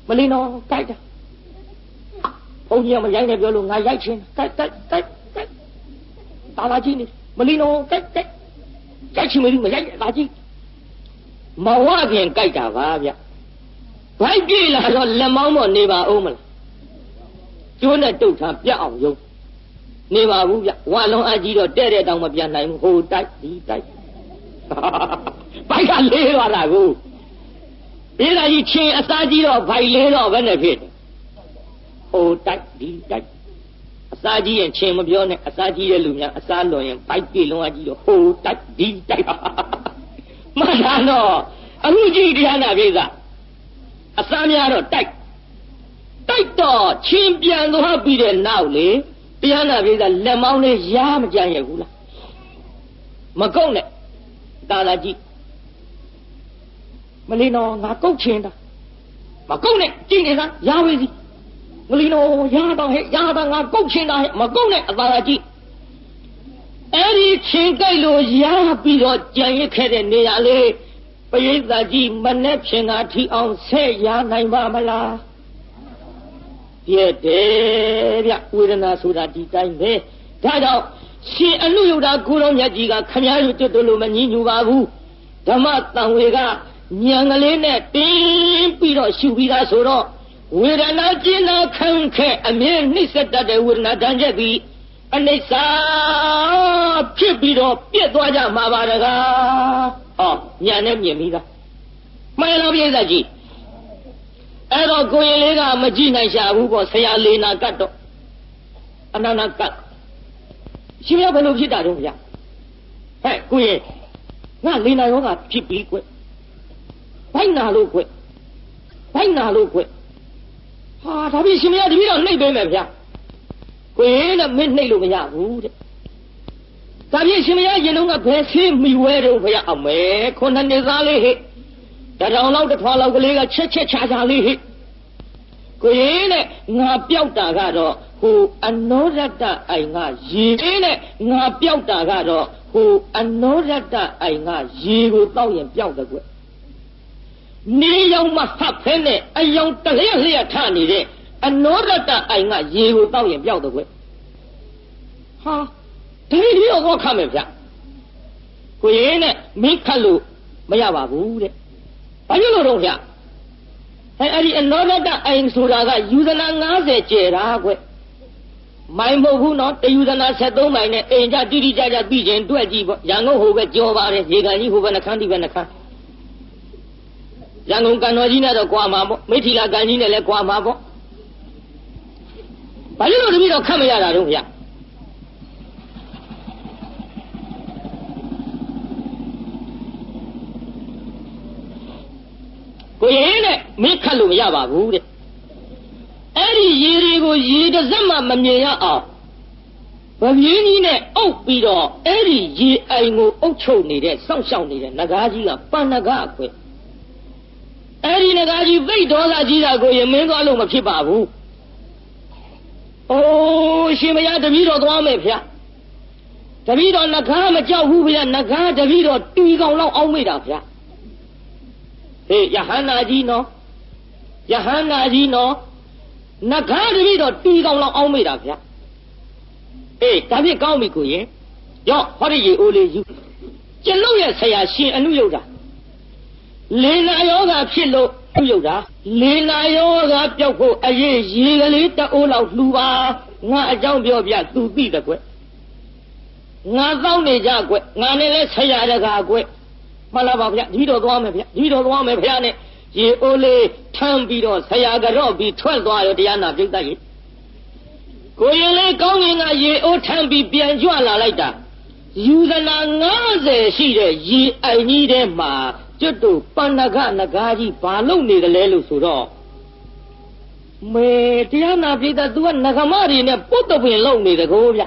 မလင်းတော့ကြိုက်တာဘုန်းကြီးကမရိုက်နဲ့ပြောလို့ငါရိုက်ချင်းကြိုက်တာလာကြီးနေမလင်းတော့ကြိုက်ချင်မလို့မရိုက်တာကြီးမဝခင်ကြိုက်တာပါဗျဘိုက်ပြေးလာတော့လက်မောင်းပေါ်နေပါဦးမလားကျိုးနဲ့တုတ်ထားပြတ်အောင်ယုံနေပါဘူးဗျဝါလုံးအကြီးတော့တဲ့တောင်မပြန်နိုင်ဘူးဟိုတိုက်ဒီတိုက်ဘိုက်ကလေးသွားတာကိုဒီကကြီးချင်းအစားကြီးတော့ဘိုက်လေးတော့ဘယ်နဲ့ဖြစ်ဟိုတိုက်ဒီတိုက်အစားကြီးရင်ချင်းမပြောနဲ့အစားကြီးတဲ့လူများအစားလွန်ရင်ဘိုက်ပြေလုံးအကြီးတော့ဟိုတိုက်ဒီတိုက်မှန်တာတော့အခုကြည့်တရားနာပြေသာအစားများတော့တိုက်တော့ချင်းပြန်သွားပြီးတဲ့နောက်လေတရားနာပြေသာလက်မောင်းလေးရားမကြမ်းရဘူးလားမကုတ်နဲ့တာလာကြည့်မလီနော်ငါကုတ်ချင်တာမကုတ်နဲ့ကြည့်နေတာရားဝေးစီမလီနော်ရားတော့ဟဲ့ရားတော့ငါကုတ်ချင်တာဟဲ့မကုတ်နဲ့အသာလာကြည့်အဲ့ဒီချင်းကြိုက်လို့ရားပြီးတော့ကြံရစ်ခဲ့တဲ့နေရာလေးပရိသတ်ကြီးမနဲ့ဖြင်သာထီအောင်ဆက်ရနိုင်ပါမလားပြည့်တယ်ဗျဝေဒနာဆိုတာဒီတိုင်းပဲဒါကြောင့်ရှင်အနုယုဒ္ဓကိုရောမြတ်ကြီးကခမည်းတော်တွတ်လို့မငြင်းညူပါဘူးဓမ္မတန်ဝေကဉာဏ်ကလေးနဲ့တင်းပြီးတော့ရှုပြီးသားဆိုတော့ဝေဒနာကျဉ်းနာခံခဲ့အမြဲနှိမ့်ဆက်တတ်တဲ့ဝေဒနာတန်ချက်ပြီးအနိစ္စဖြစ်ပြီးတော့ပြည့်သွားကြမှာပါတကားဟောညာနဲ့မြင်ပြီးသားမှန်လားပြည့်စက်ကြီးအဲ့တော့ကိုရင်လေးကမကြည့်နိုင်ရှာဘူးပေါ့ဆရာလေးနာကတ်တော့အနန္တကတ်ရှင်ရဘယ်လိုဖြစ်တာတော့ဗျာဟဲ့ကိုရင်ငါလေးနာရောကဖြစ်ပြီးကွဘိုက်နာလို့ကွဟာဒါပြီးရှင်မရတပည့်တော့နှိပ်ပေးမယ်ဗျာကိုရင်နဲ့မင်းနှိပ်လို့မရဘူးတဲ့ဒါပြီးရှင်မရရင်လုံးကဘယ်ဆေးမိဝဲတော့ဗျာအမေခုနှစ်နှစ်သားလေးဟဲ့တထောင်လောက်တစ်ထွာလောက်ကလေးကချက်ချာလေးဟဲ့ကိုရင်နဲ့ငါပြောက်တာကတော့ဟိုအနောရတ္တအိမ်ကရေနဲ့ငါပြောက်တာကတော့ဟိုအနောရတ္တအိမ်ကရေကိုတောက်ရင်ပြောက်တယ်ကွနေရောက်မှဟပ်ဖဲနဲ့အယောင်တလျက်လျက်ထနေတဲ့အနောရတ္တအိမ်ကရေကိုတောက်ရင်ပြောက်တယ်ကွဟာဒီလိုတော့ခတ်မယ်ဗျကိုရင်နဲ့မင်းခတ်လို့မရပါဘူးတဲ့ဘာဖြစ်လို့တော့ဗျအဲ့ဒီအနောရတ္တအိမ်ဆိုတာကယူဇနာ90ကျဲတာကွမိုင်မဟုတ်ဘူးနော်တယူဇနာ73မိုင်နဲ့အိမ်ကြတိတိကျကျပြီးချင်းတွက်ကြည့်ပေါ့ရန်ကုန်ဟိုပဲကြောပါတယ်ရေကန်ကြီးဟိုပဲနှခမ်းဒီပဲနှခမ်းရန်ကုန်ကန်တော်ကြီးနဲ့တော့ကွာမှာပေါ့မိထီလာကန်ကြီးနဲ့လည်းကွာမှာပေါ့ဘာလို့တပည့်တော့ခတ်မရတာတော့ဗျကိုရင်နဲ့မင်းခတ်လို့မရပါဘူးတဲ့အဲ့ဒီရေတွေကိုရေတစ်စက်မှမမြင်ရအောင်ဗမြင်းကြီးနဲ့အုပ်ပြီးတော့အဲ့ဒီရေအိမ်ကိုအုပ်ချုပ်နေတဲ့စောင့်ရှောက်နေတဲ့နဂါးကြီးကပန်နဂါအခွဲအဲ့ဒီနဂါးကြီးသိဒေါသကြီးတာကိုရင်မင်းသွားလို့မဖြစ်ပါဘူးအိုးရှင်မရတပည့်တော်သွားမယ်ဗျာတပည့်တော်နဂါးမကြောက်ဘူးဗျာနဂါးတပည့်တော်တီကောင်လောက်အောင်းမိတာဗျာဟေးယဟန္တာကြီးနော်နဂါးတပည့်တော်တီကောင်လောက်အောင်းမိတာဗျာအေးဒါဖြင့်ကောင်းပြီကိုရင်ရော့ဟောဒီရေအိုးလေးယူကျွန်ုပ်ရဲ့ဆရာရှင်အနုယုဒ္ဓလေနာယောဂဖြစ်လို့အနုယုဒ္ဓလေနာယောဂပျောက်ဖို့အရေးရေကလေးတအိုးလောက်လှူပါငါအကြောင်းပြောပြသူသိတယ်ကွငါသောနေကြကွငါနဲ့လဲဆရာတကာကွမှန်လားပါဗျာဒီတော်သွားမယ်ဗျာနဲ့ရေအိုးလေးထမ်းပြီးတော့ဆရာကြော့ပြီးထွက်သွားရောတရားနာပြုတ်တတ်ရေကိုရင်လေးကောင်းငင်ကရေအိုးထမ်းပြီးပြန်ကြွလာလိုက်တာယူဇနာ90ရှိတဲ့ရေအိုင်ကြီးထဲမှာကျွတ်တို့ပန္နကနဂါးကြီးဘာလုပ်နေတယ်လဲလို့ဆိုတော့မေတရားနာပြည်သား तू ကနဂမတွေနဲ့ပုတ်တပင်လုပ်နေတယ်ကိုဗျ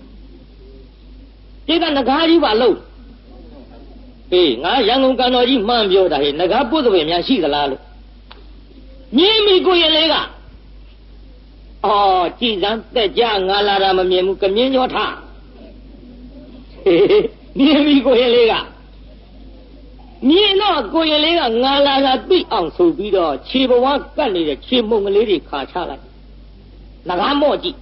ပြည်သားနဂါးကြီးဘာလုပ်အေးငါရန်ကုန်ကန်တော်ကြီးမှန်းပြောတာဟဲ့နဂါးပုတ်တပင်များရှိသလားလို့မြင်မိကိုရင်လေးကအော်ကြည်စမ်းတက်ကြငါလာတာမမြင်ဘူးကမြင်းကျော်ထမြင်မိကိုရင်လေးကမြင်တော့ကိုရင်လေးကငါလာတာသိအောင်ဆိုပြီးတော့ခြေဘဝကတ်နေတဲ့ခြေမုံကလေးတွေခါချလိုက်နဂါးမော့ကြည့်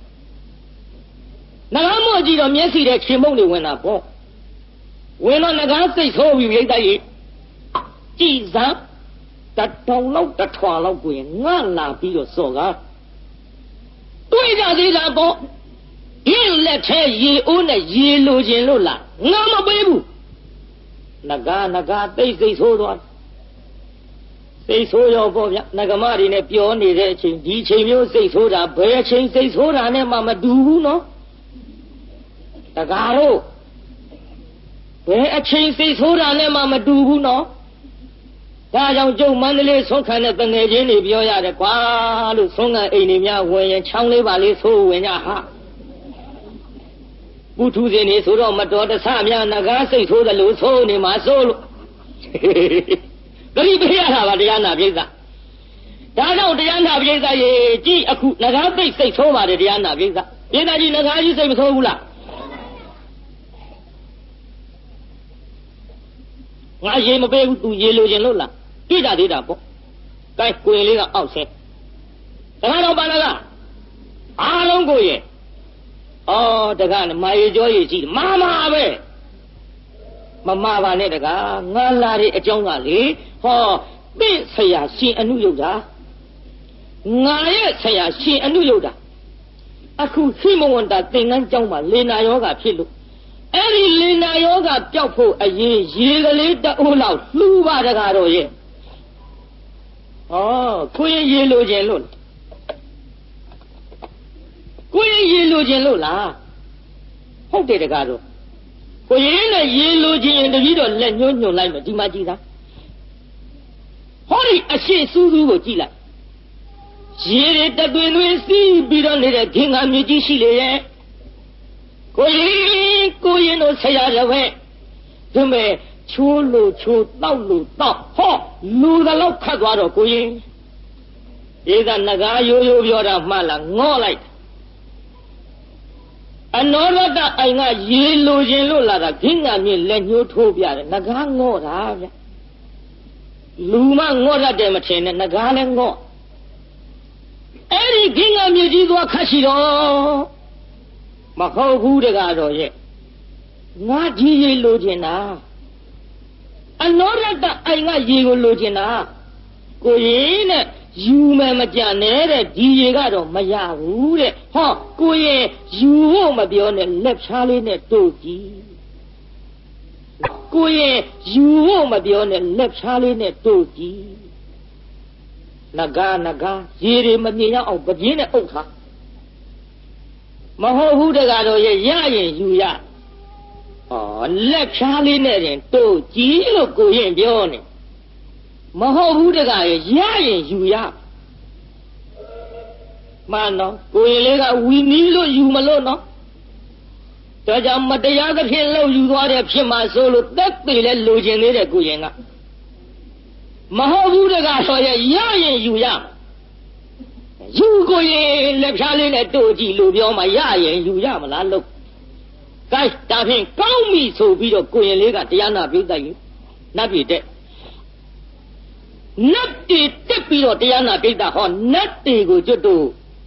တော့မျက်စိထဲခြေမုံတွေဝင်တာပေါ့ဝင်တော့နဂါးစိတ်ဆိုးပြီးရိတ်တိုက်ကြီးကြည်စမ်းတထောင်လောက်တထွာလောက်ကိုရင်ငါလာပြီးတော့စော်ကားတွေ့ကြသေးတာပေါ့ဒီလက်ထဲရေအိုးနဲ့ရေလိုခြင်းလို့လားငါမပေးဘူးနဂါသိစိတ်ဆိုးသွားစိတ်ဆိုးရောပေါ့ဗျနဂမတွေနဲ့ပြောနေတဲ့အချိန်ဒီချိန်မျိုးစိတ်ဆိုးတာဘယ်အချိန်စိတ်ဆိုးတာနဲ့မှမတူဘူးနော်တကားတို့ဘယ်အချိန်စိတ်ဆိုးတာနဲ့မှမတူဘူးနော်ဒါကြောင့်ကျုပ်မန္တလေးဆုံးခံတဲ့တငယ်ချင်းတွေပြောရတယ်ကွာလို့ဆုံးခံအိမ်တွေများဝင်ရင်ချောင်းလေးပါလေးဆိုးဝင်ကြဟာပုထုဇဉ်တွေဆိုတော့မတော်တဆများနဂါးစိတ်ဆိုးတယ်လို့ဆိုးနေမှာဆိုးလို့ဂရိပေးရတာပါတရားနာပိဿဒါကြောင့်တရားနာပိဿရေကြည့်အခုနဂါးသိစိတ်ဆိုးပါတယ်တရားနာပိဿပိဿကြီးနဂါးကြီးစိတ်မဆိုးဘူးလားငါရေမပေးဘူးသူရေလိုချင်လို့လားတွေ့ကြသေးတာပေါ့ကဲကိုရင်လေးကအောက်ဆင်းတခါတော့ပါလားအားလုံးကိုရင်ဩတကားနဲ့မာရီကြောရီရှိမာပဲမမပါနဲ့တကားငါလာတဲ့အကြောင်းကလေဟောသင့်ဆရာရှင်အနုယုတ်တာငါရဲ့ဆရာရှင်အနုယုတ်တာအခုခိမဝန္တာသင်္ကန်းကျောင်းမှာလေနာယောဂဖြစ်လို့အဲ့ဒီလေနာယောဂပျောက်ဖို့အရင်ရေကလေးတအိုးလောက်လှူပါတကားတော့ရဲ့ဩခွေးရေလိုခြင်းလို့ကိုရင်ရေလိုခြင်းလို့လားဟုတ်တယ်တကားတော့ကိုရင်နဲ့ရေလိုခြင်းရင်တပည့်တော့လက်ညှိုးညွှန်လိုက်မယ်ဒီမှာကြည့်သားဟောဒီအရှိစူးစူးကိုကြည့်လိုက်ရေတွေတသွင်သွင်းစီးပြီးတော့နေတဲ့ဒင်္ဂါမြေကြီးရှိလေရဲ့ကိုရင်တို့ဆရာတော်ပဲဒီမဲ့ချိုးလို့ချိုးတောက်လို့တောက်ဟောလူတော့ခတ်သွားတော့ကိုရင်ဧကနဂါရိုးရိုးပြောတာမှလားငေါ့လိုက်အနောရတအိမ်ကရေလိုခြင်းလို့လာတာခင်းညာမြင့်လက်ညှိုးထိုးပြတယ်ငကားငေါ့တာဗျလူမငေါ့တတ်တယ်မထင်နဲ့ငကားလည်းငေါ့အဲ့ဒီခင်းညာမြင့်ကြီးသွားခတ်ရှိတော့မဟုတ်ဘူးတကားတော့ရဲ့ငါဒီရေလိုခြင်းတာအနောရတအိမ်ကရေကိုလိုခြင်းတာကိုရင်နဲ့ယူမယ်မကြနဲ့တဲ့ဒီရေကတော့မရဘူးတဲ့ဟောကိုရင်ယူဖို့မပြောနဲ့လက်ဖြားလေးနဲ့တို့ကြည့်ကိုရင်ယူဖို့မပြောနဲ့လက်ဖြားလေးနဲ့တို့ကြည့်နဂါရေတွေမမြင်ရအောင်ပပြင်းနဲ့အုပ်ထားမဟုတ်ဘူးတကားတော့ရရင်ယူရဟောလက်ဖြားလေးနဲ့တင်တို့ကြည့်လို့ကိုရင်ပြောနေမဟုတ်ဘူးတကားရရင်ယူရမှန်တော့ကိုရင်လေးကဝီနီးလို့ယူမလို့နော်ဒါကြောင့်မတရားသဖြင့်လှုပ်ယူသွားတဲ့ဖြစ်မှာဆိုလို့တက်ပေလဲလိုချင်သေးတယ်ကိုရင်ကမဟုတ်ဘူးတကားဆိုရရင်ယူရယူကိုရင်လက်ဖြားလေးနဲ့တို့ကြည့်လို့ပြောမှရရင်ယူရမလားလို့ကဲဒါဖြင့်ကောင်းပြီဆိုပြီးတော့ကိုရင်လေးကတရားနာပိတိုက်နတ်ပြည်တဲ့နတ်တီတက်ပြီးတော့တရားနာပိဋကဟောနတ်တီကိုကျွတ်တို့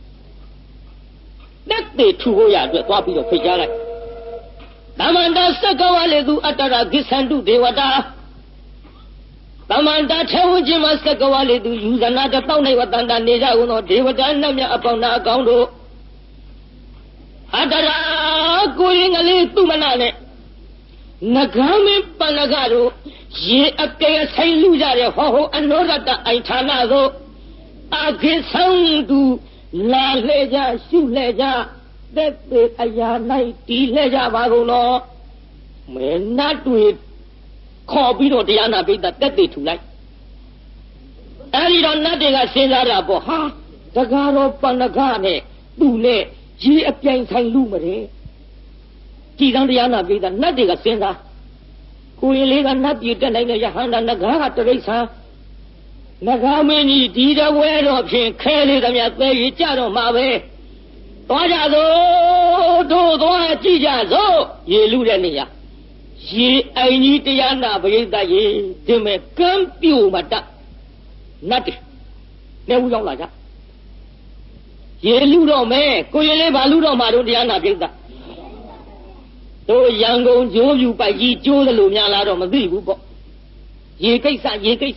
တက်တီထူဖို့ရအတွက်သွားပြီးတော့ဖိတ်ကြားလိုက်သမန္တာစက္ကဝလေသူအတ္တရာဂိသန္တုဒေဝတာသမန္တာထေဝခြင်းမစက္ကဝလေသူယူဇနာတောက်နိုင်ဝတန္တာနေကြဦးသောဒေဝတာနတ်မြတ်အပေါင်းနာအကောင်းတို့အတ္တရာကိုရင်ကလေးသူမနာနဲ့နဂါမင်းပဏကတို့ရေအကယ်ဆိုင်လူကြတဲ့ဟောအနောရတအိုင်ဌာနသို့အခေဆောင်သူလာလှဲကြရှုလှဲကြသက်သေအရာ၌တီးလှဲကြပါကုန်တော့မဲနတ်တွေခေါ်ပြီးတော့တရားနာပိဋကသက်သေထူလိုက်အဲဒီတော့နတ်တွေကစဉ်းစားတာပေါ့ဟာတကားတော့ပဏကနဲ့သူ့နဲ့ရေအပြိုင်ဆိုင်လူမတဲ့ကြည်သံတရားနာပိဋကနတ်တွေကစဉ်းစားကိုရင်လေးကနတ်ပြည်တက်နိုင်တဲ့ယဟန္တာနဂါကတရိစ္ဆာနဂါမင်းကြီးဒီတဝဲတော့ဖြင့်ခဲလေးသမျှသဲရီကြတော့မှာပဲသွားကြစို့တို့သွားကြည့်ကြစို့ရေလူတဲ့နေရာရေအိုင်ကြီးတရားနာပရိသတ်ရေဒီမဲ့ကမ်းပြိုမတနတ်တယ်နေဦးရောက်လာကြရေလူတော့မဲကိုရင်လေးဘာလူတော့မှာတို့တရားနာပရိသတ်တို့ရန်ကုန်ဂျိုးပြူပိုက်ကြီးကျိုးသလိုများလားတော့မသိဘူးပေါ့ရေကိစ္စ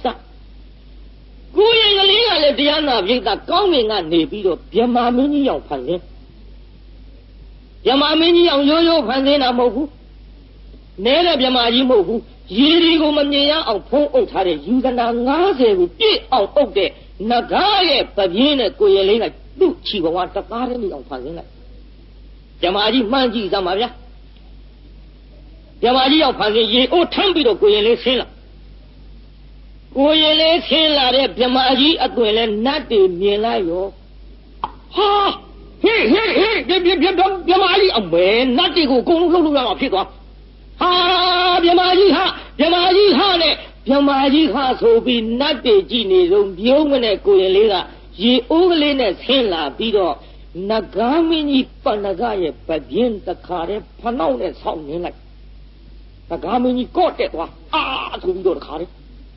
ကိုရင်ကလေးကလည်းတရားနာပရိသတ်ကောင်းငင်ကနေပြီးတော့ဗြဟ္မာမင်းကြီးရောက်ဖန်ဆင်းဗြဟ္မာမင်းကြီးအောင်ရိုးရိုးဖန်ဆင်းတာမဟုတ်ဘူးနဲတဲ့ဗြဟ္မာကြီးမဟုတ်ဘူးရေတွေကိုမမြင်ရအောင်ဖုံးအုပ်ထားတဲ့ယူဇနာ90ကိုပြည့်အောင်အုပ်တဲ့နဂါရဲ့ပပြင်းနဲ့ကိုရင်လေးကသူ့ချီဘဝတသားတည်းအောင်ဖန်ဆင်းလိုက်ဗြဟ္မာကြီးမှန်းကြည့်စမ်းပါဗျာဗြဟ္မာကြီးရောက်ဖန်ဆင်းရေအိုးထမ်းပြီးတော့ကိုရင်လေးဆင်းလာကိုရင်လေးဆင်းလာတဲ့ဗြဟ္မာကြီးအသွင်လဲနတ်တွေမြင်လိုက်ရောဟာဟေးဗြဟ္မာကြီးအမဲနတ်တွေကိုအကုန်လုံးလှုပ်လှုပ်ရအောင်ဖြစ်သွားဟာဗြဟ္မာကြီးဟာနဲ့ဗြဟ္မာကြီးဟာဆိုပြီးနတ်တွေကြည့်နေဆုံးပြုံးမနဲ့ကိုရင်လေးကရေအိုးကလေးနဲ့ဆင်းလာပြီးတော့နဂါမင်းကြီးပဏ္ဏကရဲ့ပပြင်းတခါတည်းဖနှောက်နဲ့ဆောင်းနေလိုက်နဂါမင်းကြီးကော့တက်သွားဆိုပြီးတော့တခါတည်း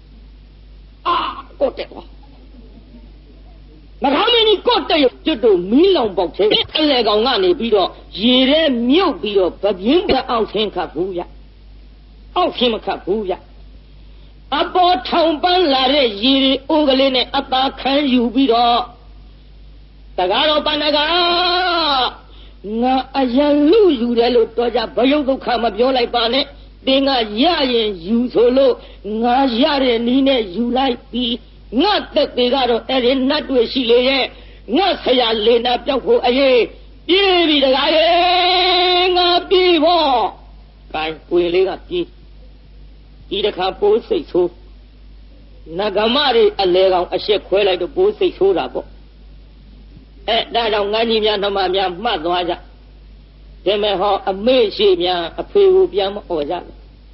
ကော့တက်သွားနဂါမင်းကြီးကော့တက်ရကျွတ်တို့မီးလောင်ပေါက်သေးအလဲကောင်ကနေပြီးတော့ရေထဲမြုပ်ပြီးတော့ပပြင်းကအောက်ဆင်းခတ်ဘူးဗျအောက်ဆင်းမခတ်ဘူးဗျအပေါ်ထောင်ပန်းလာတဲ့ရေတွေအိုးကလေးနဲ့အသာခံယူပြီးတော့တကားတော်ပဏ္ဏကငါအရန်လူယူတယ်လို့တော့ကြဘယုတ်ဒုက္ခမပြောလိုက်ပါနဲ့သင်ကရရင်ယူဆိုလို့ငါရတဲ့နီးနဲ့ယူလိုက်ပြီးငါတက်သေးကတော့အဲ့ဒီနတ်တွေရှိလေရဲ့ငါဆရာလေနာပြောက်ဖို့အေးပြေးပြီတကားရဲ့ငါပြေးဖို့ကိုင်းကိုရင်လေးကပြေးဒီတခါပိုးစိတ်ဆိုးနဂမတွေအလဲကောင်အရှက်ခွဲလိုက်တော့ပိုးစိတ်ဆိုးတာပေါ့ဒါကြောင့်ငန်းကြီးများနှမများမှတ်သွားကြဒါမဲ့ဟောအမေရှိများအဖေကိုပြန်မអော်ကြဘူး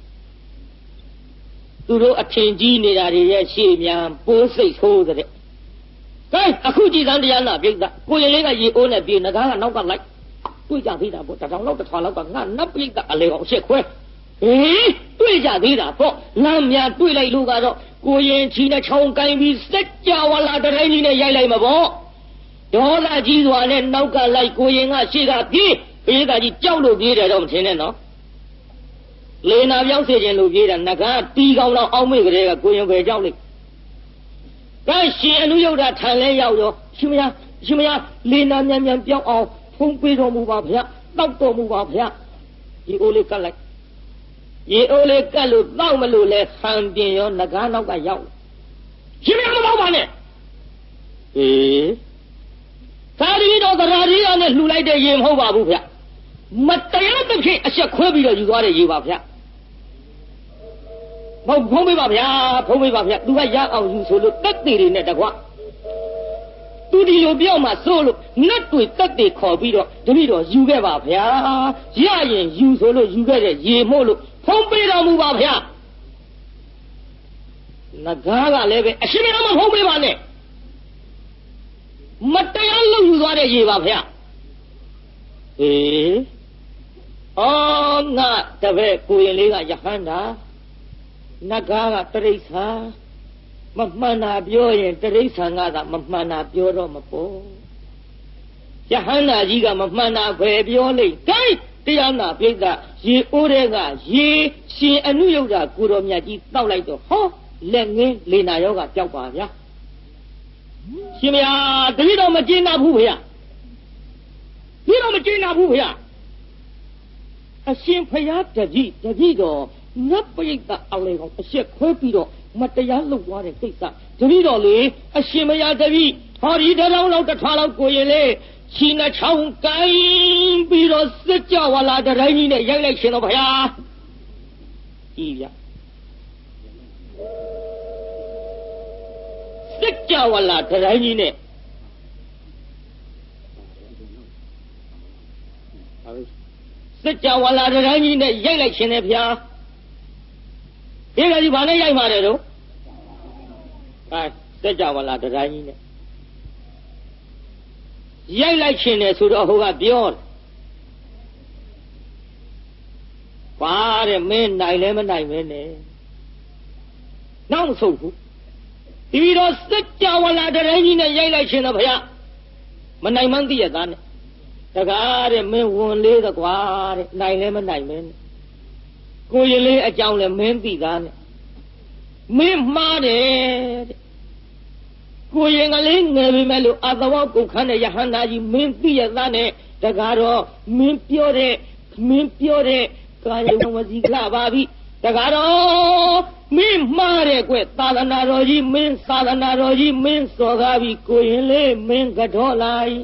သူတို့အထင်ကြီးနေတာတွေရဲ့ရှေ့များပိုးစိတ်ဆိုးတဲ့ကဲအခုကြည်စံတရားနာပြိဿကိုရင်လေးကရေအိုးနဲ့ပြေနဂါကနောက်ကလိုက်တွေ့ကြသေးတာပေါ့တစ်ထောင်လောက်တစ်ထွာလောက်ကငါနတ်ပြိဿအလဲကောင်အရှက်ခွဲတွေ့ကြသေးတာပေါ့လမ်းများတွေ့လိုက်လို့ကတော့ကိုရင်ချီနဲ့ချောင်းကိုင်းပြီးစက်ကြဝဠာတတိုင်းကြီးနဲ့ရိုက်လိုက်မှာပေါ့ဒေါ်လာကြီးစွာနဲ့နောက်ကလိုက်ကိုရင်ကရှေ့ကပြေးဘေးကကြီးကြောက်လို့ပြေးတယ်တော့မထင်နဲ့နော်လေနာပြောင်းစေခြင်းလို့ပြေးတာငကားတီးကောင်းတော့အောက်မေ့ကလေးကကိုရင်ပဲကြောက်လိုက်ဒါရှင်အနုယုဒ္ဓထံလဲရောက်ရောရှင်မယားလေနာမြန်ပြောင်းအောင်ဖုံးပေးတော်မူပါဗျာတောက်တော်မူပါဗျာဒီအိုးလေးကတ်လိုက်ရေအိုးလေးကတ်လို့တောက်မလို့လဲခံပြင်းရောငကားနောက်ကရောက်ရှင်မယားမပေါ့ပါနဲ့သာရီတော်သရာရီရနဲ့လှူလိုက်တဲ့ရေမဟုတ်ပါဘူးဗျမတရားသဖြင့်အဆက်ခွဲပြီးတော့ယူသွားတဲ့ရေပါဗျဖုံးပေးပါဗျာသူကရအောင်ယူဆိုလို့တက်သေးတွေနဲ့တကွသူဒီလိုပြောမှစိုးလို့နတ်တွေတက်သေးခေါ်ပြီးတော့တပည့်တော်ယူခဲ့ပါဗျာရရင်ယူဆိုလို့ယူခဲ့တဲ့ရေမို့လို့ဖုံးပေးတော်မူပါဗျာနဂါးကလည်းပဲအရှင်မဖုံးပေးပါနဲ့မတရားလို့ယူသွားတဲ့ရေပါဗျာငါတပည့်ကိုရင်လေးကယဟန္တာနဂါးကတရိစ္ဆာမမှန်တာပြောရင်တရိစ္ဆာန်ကသာမမှန်တာပြောတော့မပေါ်ယဟန္တာကြီးကမမှန်တာပဲပြောလိုက်တိုင်းတရားနာပြိဿရေအိုးတဲ့ကရေရှင်အနုယုဒ္ဓကိုတော်မြတ်ကြီးတောက်လိုက်တော့ဟောလက်ငင်းလေနာယောဂပျောက်ပါဗျာရှင်မယားတပည့်တော်မကျေနပ်ဘူးဗျာအရှင်ဖယားတပည့်တော်နတ်ပိဋကအလဲကောင်အဆက်ခွဲပြီးတော့မတရားလုပ်သွားတဲ့ကိစ္စတပည့်တော်လေအရှင်မယားတပည့်ဟောဒီတစ်ထောင်လောက်တစ်ထွာလောက်ကိုရင်လေချီနှချောင်းကိုင်းပြီးတော့စစ်ကြဝဠာတတိုင်းကြီးနဲ့ရိုက်လိုက်ရှင်တော့ဗျာဤဗျစစ်ကြဝဠာတတိုင်းကြီးနဲ့စစ်ကြဝဠာတတိုင်းကြီးနဲ့ရိုက်လိုက်ရှင်တယ်ဗျာဒီကကြီးဘာနဲ့ရိုက်မှာလဲတော့စစ်ကြဝဠာတတိုင်းကြီးနဲ့ရိုက်လိုက်ရှင်တယ်ဆိုတော့ဟိုကပြောတယ်ဘာတဲ့မင်းနိုင်လဲမနိုင်မဲနဲ့နောက်မဆုတ်ဘူးဒီတော့စัจ java လာတရင်ကြီးနဲ့ရိုက်လိုက်ရှင်တော့ဘုရားမနိုင်မှန်းသိရသားနဲ့တကားတဲ့မင်းဝန်လေးတော့ကွာတဲ့နိုင်လဲမနိုင်မဲနဲ့ကိုရင်လေးအကြောင်းလဲမင်းသိသားနဲ့မင်းမှားတယ်တဲ့ကိုရင်ကလေးငယ်ပြီမဲ့လို့အသဝကုတ်ခန်းတဲ့ယဟန္တာကြီးမင်းသိရသားနဲ့တကားတော့မင်းပြောတဲ့ကာယဝစီကလာပါပြီတကားတော့မင်းမှားတဲ့ကွသာသနာတော်ကြီးမင်းသာသနာတော်ကြီးမင်းစော်ကားပြီကိုရင်လေးမင်းကတော့လိုက်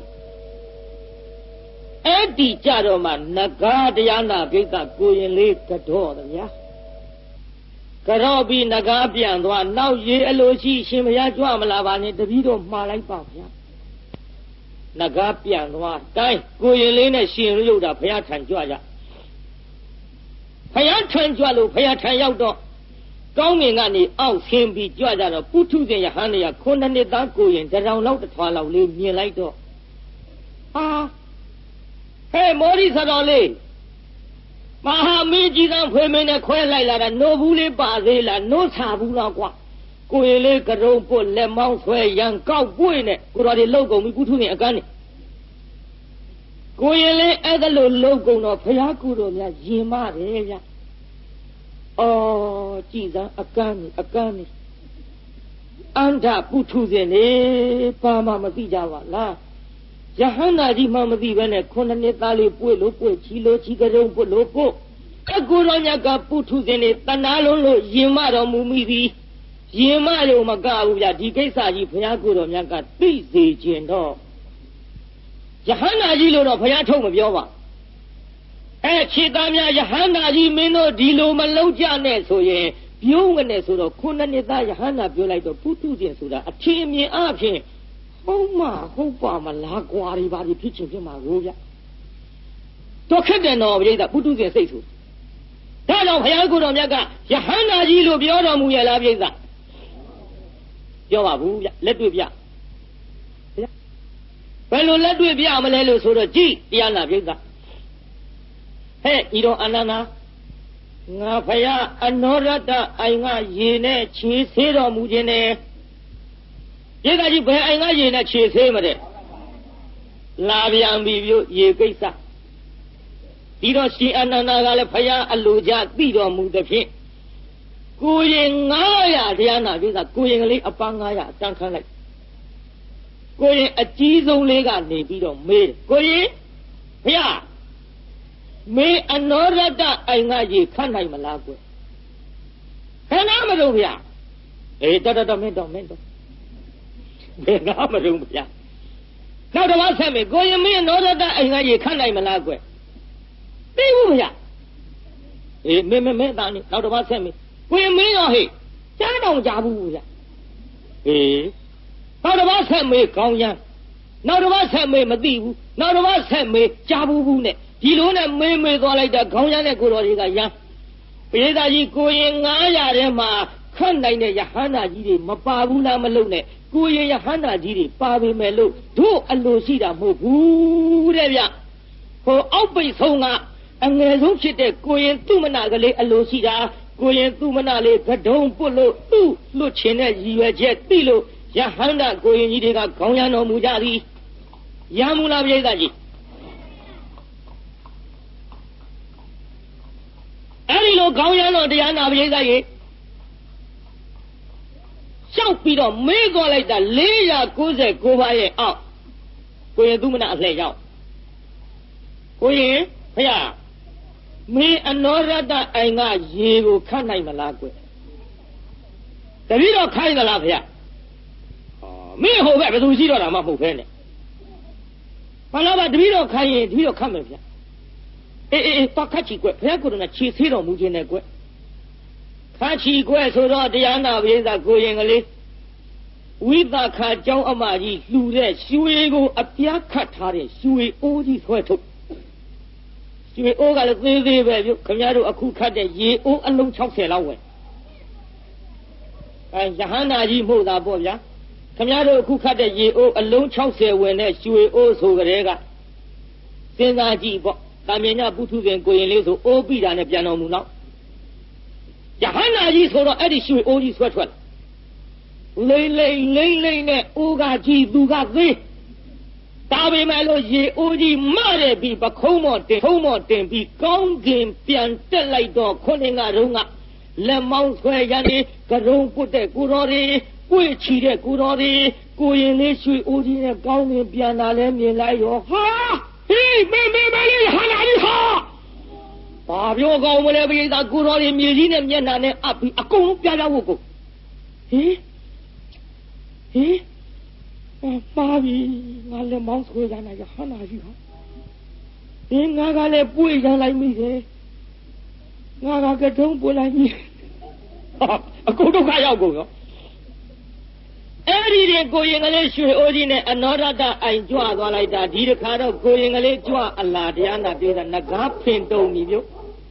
အဲ့ဒီကြတော့မှနဂါတရားနာပိဋကကိုရင်လေးကတော့တယ်ဗျာကြော့ပြီးနဂါပြန်သွားနောက်ရေအလိုရှိရှင်မရကြွမလာပါနဲ့တပည့်တော်မှားလိုက်ပါဗျာနဂါပြန်သွားတိုင်းကိုရင်လေးနဲ့ရှင်ရုပ်တာဘုရားထံကြွကြဘုရားထံကြွလို့ဘုရားထံရောက်တော့ကောင်းမြင်ကနေအောက်ဆင်းပြီးကြွကြတော့ပုထုဇဉ်ယဟန်တွေက9နှစ်သားကိုရင်တရောင်လောက်တစ်ထွာလောက်လေးမြင်လိုက်တော့ဟာဟဲ့မောရိသတော်လေးမဟာမင်းကြီးကဖွေမင်းနဲ့ခွဲလိုက်လာတာနို့ဘူးလေးပါသေးလားနို့ချဘူးလားကွာကိုရင်လေးကရုံပွတ်လက်မောင်းဆွဲရန်ကောက်ပွေနဲ့ကိုတော်တွေလှုပ်ကုန်ပြီပုထုဇဉ်အကန်းနဲ့ကိုရင်လေးအဲ့ဒါလို့လှုပ်ကုန်တော့ဘုရားကိုတော်များယင်မတယ်ဗျအော်ကြည်စမ်းအကန်းအန္ဒပုထုဇဉ်နေဘာမှမသိကြပါလားယဟန္တာကြီးမှမသိဘဲနဲ့9နှစ်သားလေးပွေလို့ပွေချီလို့ချီကရုံပွတ်လို့ပို့အကူတော်မြတ်ကပုထုဇဉ်နေတဏှာလုံးလို့ယင်မတော်မူမိသည်ယင်မရုံမကဘူးဗျဒီကိစ္စကြီးဘုရားကိုတော်မြတ်ကသိစေခြင်းတော့ယဟန္တာကြီးလို့တော့ဘုရားထုတ်မပြောပါခြေသားများယဟန္တာကြီးမင်းတို့ဒီလိုမလုံးကြနဲ့ဆိုရင်ပြုံးကနေဆိုတော့9နှစ်သားယဟန္တာပြောလိုက်တော့ပုထုဇဉ်ဆိုတာအထင်မြင်အဖြစ်ဟုတ်ပါမလားကွာဒီပါဒီဖြစ်ချင်ဖြစ်မှာကိုဗျတော့ခက်တယ်နော်ပြိဿပုထုဇဉ်စိတ်ဆိုဒါကြောင့်ဘုရားကိုယ်တော်မြတ်ကယဟန္တာကြီးလို့ပြောတော်မူရဲ့လားပြိဿပြောပါဘူးဗျလက်တွေ့ပြဘယ်လိုလက်တွေ့ပြမလဲလို့ဆိုတော့ကြည်တရားနာပြိဿဟဲ့ဤတော်အနန္ဒာငါဖယားအနောရတအိုင်ကရေနဲ့ခြေဆေးတော်မူခြင်းနဲ့ရေကကြီးဘယ်အိုင်ကရေနဲ့ခြေဆေးမတဲ့လာပြန်ပြီပြုရေကိစ္စဒီတော့ရှင်အနန္ဒာကလည်းဖယားအလိုကြသိတော်မူသဖြင့်ကိုရင်900တရားနာပြိဿကိုရင်ကလေးအပန်း900အတန်းခန်းလိုက်ကိုရင်အကြီးဆုံးလေးကနေပြီးတော့မေးတယ်ကိုရင်ဖယားမေအနောရတအိုင်ကရေခတ်နိုင်မလားကွခဏမလို့ဗျာတော်မင်းတော့ဘယ်နာမလို့ဗျာနောက်တစ်ပါးဆက်မယ်ကိုရင်မင်းအနောရတအိုင်ကရေခတ်နိုင်မလားကွသိဘူးဗျာမင်းသားနေနောက်တစ်ပါးဆက်မယ်ကိုရင်မင်းရောဟေ့ကြားတော့ကြားဘူးဗျာနောက်တစ်ပါးဆက်မယ်ကောင်းရမ်းနောက်တစ်ပါးဆက်မယ်မသိဘူးနောက်တစ်ပါးဆက်မယ်ကြားဘူးနဲ့ဒီလိုနဲ့မေးသွားလိုက်တာခေါင်းရမ်းတဲ့ကိုတော်တွေကရမ်းပိဋကကြီးကိုရင်900ထဲမှာခတ်နိုင်တဲ့ယဟန္တာကြီးတွေမပါဘူးလားမလို့နဲ့ကိုရင်ယဟန္တာကြီးတွေပါပေမဲ့လို့တို့အလိုရှိတာမဟုတ်ဘူးတဲ့ဗျဟိုအောက်ပိတ်ဆုံးကအငယ်ဆုံးဖြစ်တဲ့ကိုရင်သူမနာကလေးအလိုရှိတာကိုရင်သူမနာလေးကဒုံပွတ်လို့သူ့လွတ်ချင်တဲ့ရည်ရွယ်ချက်သိလို့ယဟန္တာကိုရင်ကြီးတွေကခေါင်းရမ်းတော်မူကြသည်ရမ်းမူလားပိဋကကြီးအဲ့ဒီလိုခေါင်းရမ်းတော်တရားနာပရိသတ်ကြီးရှောက်ပြီးတော့မေးသွားလိုက်တာ499ပါးရဲ့အောက်ကိုရင်သူမနာအလှည့်ရောက်ကိုရင်ဖယားမင်းအနောရတအိုင်ကရေကိုခတ်နိုင်မလားကွတပည့်တော်ခိုင်းသလားဖယားမင်းဟိုဘက်ဘယ်သူရှိတော့တာမှမဟုတ်ဖဲနဲ့ဘာလို့ပါတပည့်တော်ခိုင်းရင်တပည့်တော်ခတ်မယ်ဖယားတော့ခတ်ချီကွဘုရားကိုယ်တော်ကခြေဆေးတော်မူခြင်းနဲ့ကွခတ်ချီကွဆိုတော့တရားနာပရိသတ်ကိုရင်ကလေးဝိသခာကျောင်းအမကြီးလှူတဲ့ရွှေကိုအပြားခတ်ထားတဲ့ရွှေအိုးကြီးဆွဲထုတ်ရွှေအိုးကလည်းသေးသေးပဲပြုခင်ဗျားတို့အခုခတ်တဲ့ရေအိုးအလုံး60လောက်ဝယ်ယဟန္တာကြီးမို့တာပေါ့ဗျာခင်ဗျားတို့အခုခတ်တဲ့ရေအိုးအလုံး60ဝင်တဲ့ရွှေအိုးဆိုကြတဲ့ကစဉ်းစားကြည့်ပေါ့တာမြင်ညပုထုဇဉ်ကိုရင်လေးဆိုအိုးပြီးတာနဲ့ပြန်တော်မူနောက်ယဟန္တာကြီးဆိုတော့အဲ့ဒီရွှေအိုးကြီးဆွဲထွက်လိမ့်လိမ့်နဲ့အိုးကကြီးသူကသေးဒါပေမဲ့လို့ရေအိုးကြီးမတဲ့ပြီးပခုံးမော်တင်ထုံးမော်တင်ပြီးကောင်းကင်ပြန်တက်လိုက်တော့ခုနှစ်ကတုန်းကလက်မောင်းဆွဲရနေကရုံပုတ်တဲ့ကိုတော်တွေကိုယ်ချီတဲ့ကိုတော်တွေကိုရင်လေးရွှေအိုးကြီးနဲ့ကောင်းကင်ပြန်လာလဲမြင်လိုက်ရောဟာဟေးမေလေးဟာလာကြီးဟာဘာပြောကောင်းမလဲပိဿာကိုတော်တွေမြေကြီးနဲ့မျက်နှာနဲ့အပ်ပြီးအကုန်လုံးပြားကြဖို့ကိုဟေးပါပြီငါလည်းမောင်းဆွဲရနာရဟနာကြီးဟာငါကလည်းပွေရန်လိုက်မိတယ်ငါကတုံးပွေလိုက်မိအကုန်ဒုက္ခရောက်ကုန်ရောအဲ့ဒီတဲ့ကိုရင်ကလေးရွှေအိုးကြီးနဲ့အနောရတအိုင်ကြွသွားလိုက်တာဒီတခါတော့ကိုရင်ကလေးကြွအလားတရားနာပြေးတာငကားဖင်တုံပြီမျိုး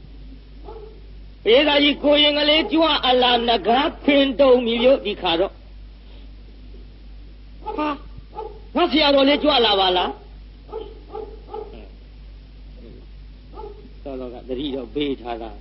ပြေးတာကြီးကိုရင်ကလေးကြွအလားငကားဖင်တုံပြီမျိုးဒီခါတော့ဟာငါဆရာတော်လေးကြွလာပါလားတော်ကတတိတော့ပေးထားတာ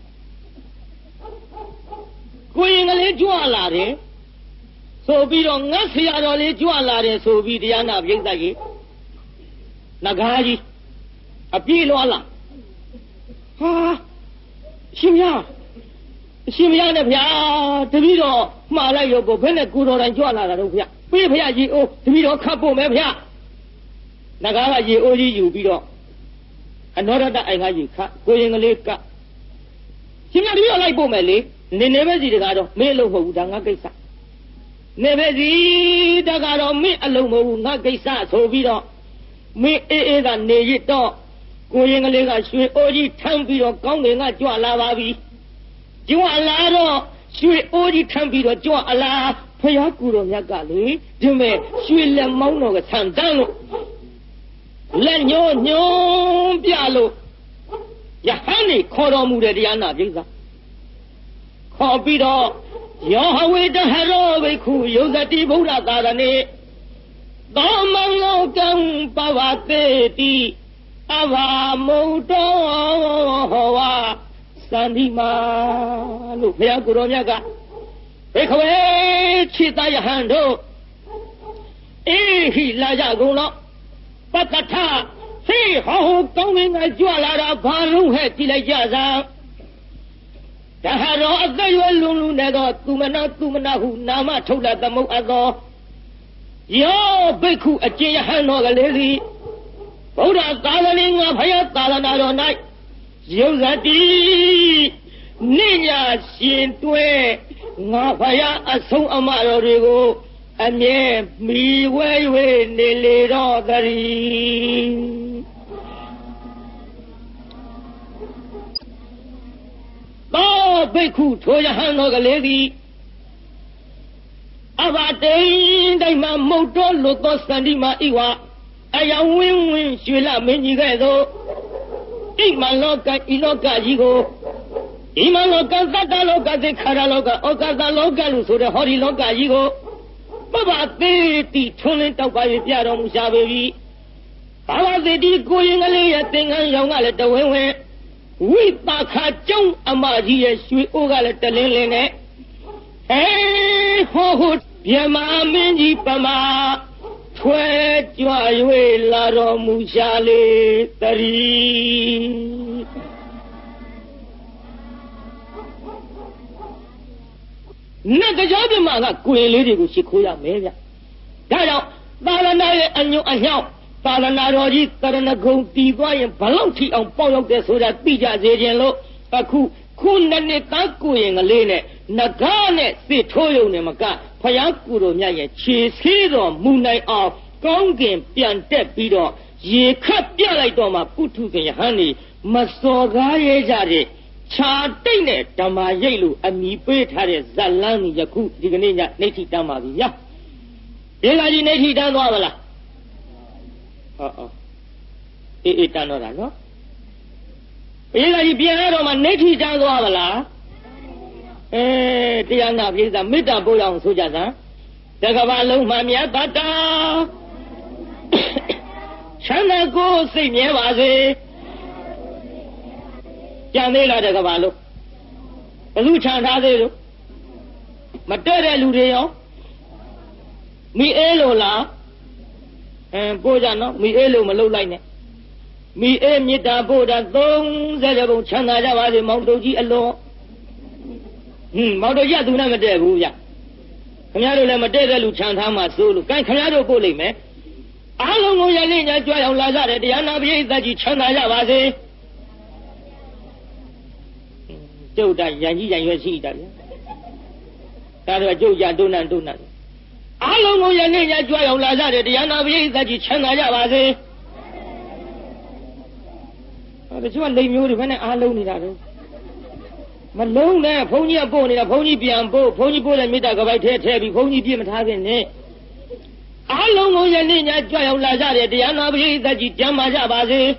ကိုရင်ကလေးကြွလာတယ်ဆိုပြီးတော့ငါဆရာတော်လေးကြွလာတယ်ဆိုပြီးတရားနာပြိဿကြီးနဂါးကြီးအပြေးလွားလာဟာရှင်မရနဲ့ဗျာတပည့်တော်မှားလိုက်ရောဘယ်နဲ့ကိုတော်တိုင်ကြွလာတာတော့ဗျာပေးဖျားကြီးအိုးတပည့်တော်ခတ်ဖို့မယ်ဗျာနဂါးကရေအိုးကြီးယူပြီးတော့အနောရတအိုင်ကကြီးခတ်ကိုရင်ကလေးကရှင်မတပည့်တော်လိုက်ဖို့မယ်လေနေပဲစီတကားတော့မင်းလို့မဟုတ်ဘူးဒါငါကိစ္စနေပဲစီတကားတော့မင်းအလုံးမဟုတ်ဘူးငါကိစ္စဆိုပြီးတော့မင်းအေးကနေရတော့ကိုရင်ကလေးကရွှေအိုးကြီးထမ်းပြီးတော့ကောင်းကင်ကကြွလာပါပြီကြွလာတော့ရွှေအိုးကြီးထမ်းပြီးတော့ကြွအလားဖျားကူတော်မြတ်ကလေဒီမဲ့ရွှေလက်မောင်းတော်ကဆန်တန်းလို့လက်ညှိုးညွှန်းပြလို့ယဟန်နေခေါ်တော်မူတဲ့တရားနာပြိဿခေါ်ပြီးတော့ယောဟဝေတဟရောဘိက္ခုယုဇတိဗုဒ္ဓသာရဏေသောမံလောကံပဝတေတိအဘာမုတ်တော်ဟောဝါသန္တိမာလို့ဘုရားကိုယ်တော်မြတ်ကဘေခဝေခြေသားယဟန်တို့အေဟိလာကြကုန်တော့ပတ္တထဟေးဟောကောင်းကင်ကကြွလာတာဘာလို့ဟဲ့ကြည့်လိုက်ကြစမ်းဒါဟာတော့အသက်ရွယ်လွန်လူနဲ့တော့သူမနာဟုနာမထုတ်လာသမုတ်အပ်သောယောဘိက္ခုအကျဉ်ယဟန်တော်ကလေးသည်ဗုဒ္ဓသာသနာငါဖယားသာသနာတော်၌ယုဇတိနိညာရှင်တွဲငါဖယားအဆုံးအမတော်တွေကိုအမြဲမီဝဲ၍နေလေတော့တည်းသောဘိက္ခုထိုယဟန်တော်ကလေးသည်အဘတိန်တိုင်းမှာမုတ်တော်လွတ်သောစန္ဒီမှာဤဝအယဝင်းဝင်းရွှေလမင်းကြီးကဲ့သို့ဣမလောကဤလောကကြီးကိုဣမလောကသတ္တလောကသေခါရလောကဩကသလောကလို့ဆိုတဲ့ဟောဒီလောကကြီးကိုပပသေးတိထွန်းလင်းတောက်ပါ၍ပြတော်မူရှာပေပြီဘာဝသေးတိကိုရင်ကလေးရဲ့သင်္ကန်းရောင်ကလည်းတဝင်းဝင်းဝိပါခါကျောင်းအမကြီးရဲ့ရွှေအိုးကလည်းတလင်းလင်းနဲ့ဟောဟုတ်မြမမင်းကြီးပမာထွဲကြွ၍လာတော်မူရှာလေတည်းနတ်ကြောပြမကကိုရင်လေးတွေကိုရှ िख ိုးရမယ်ဗျဒါကြောင့်သာလနာရဲ့အညွန့်အညောင်းသာလနာတော်ကြီးတရဏဂုံတည်သွားရင်ဘလောက်ထိအောင်ပေါက်ရောက်တဲ့ဆိုတာသိကြစေခြင်းလို့အခုနှစ်သားကိုရင်ကလေးနဲ့နဂါနဲ့စစ်ထိုးယုံနေမကဖယားကူတော်မြတ်ရဲ့ခြေဆေးတော်မူနိုင်အောင်ကောင်းကင်ပြန်တက်ပြီးတော့ရေခတ်ပြလိုက်တော့မှပုထုဇဉ်ယဟန်နေမစော်ကားရဲကြတဲ့ခြာတိတ်နဲ့ဓမ္မရိပ်လို့အမိပေးထားတဲ့ဇတ်လန်းကြီးယခုဒီကနေ့ညနေထိတန်းပါပြီညာဒီကကြီးနေထိတန်းသွားပါလားအေးတန်းတော့တာနော်ဒီကကြီးပြန်ရတော့မှနေထိတန်းသွားပါလားတရားနာပြိဿမေတ္တာပို့ရအောင်ဆိုကြစမ်းတကဘာလုံးမှမြတ်တတာချမ်းသာကိုစိတ်မြဲပါစေကြံသေးလားတကဘာလို့ဘယ်သူချန်ထားသေးလို့မတဲ့တဲ့လူတွေရောမိအေးလို့လားပို့ကြနော်မိအေးလို့မလုပ်လိုက်နဲ့မိအေးမေတ္တာပို့တာ30ပုံချမ်းသာကြပါစေမောင်တို့ကြီးအလွန်မောင်တို့ကြီးကသူနဲ့မတဲ့ဘူးဗျခင်ဗျားတို့လည်းမတဲ့တဲ့လူချန်ထားမှစိုးလို့ခင်ဗျားတို့ပို့လိုက်မယ်အားလုံးကိုရလင်းညာကြွအောင်လာကြတယ်တရားနာပရိသတ်ကြီးချမ်းသာကြပါစေကျုပ်တရန်ကြီးရန်ရွယ်ရှိတာဗျဒါတော့ကျုပ်ကြတုံနံအားလုံးကိုရလင်းညာကြွအောင်လာကြတယ်တရားနာပရိသတ်ကြီးချမ်းသာကြပါစေတချို့ကလိမ်မျိုးတွေဘယ်နဲ့အားလုံးနေတာတော့မလုံးနဲ့ဘုန်းကြီးကပို့နေတာဘုန်းကြီးပြန်ပို့ဘုန်းကြီးပို့တဲ့မေတ္တာကပိုက်ထဲပြီးဘုန်းကြီးပြည့်မထားခင်နဲ့အားလုံးကိုယနေ့ညကြွရောက်လာကြတဲ့တရားနာပရိသတ်ကြီးကျမ်းမာကြပါစေ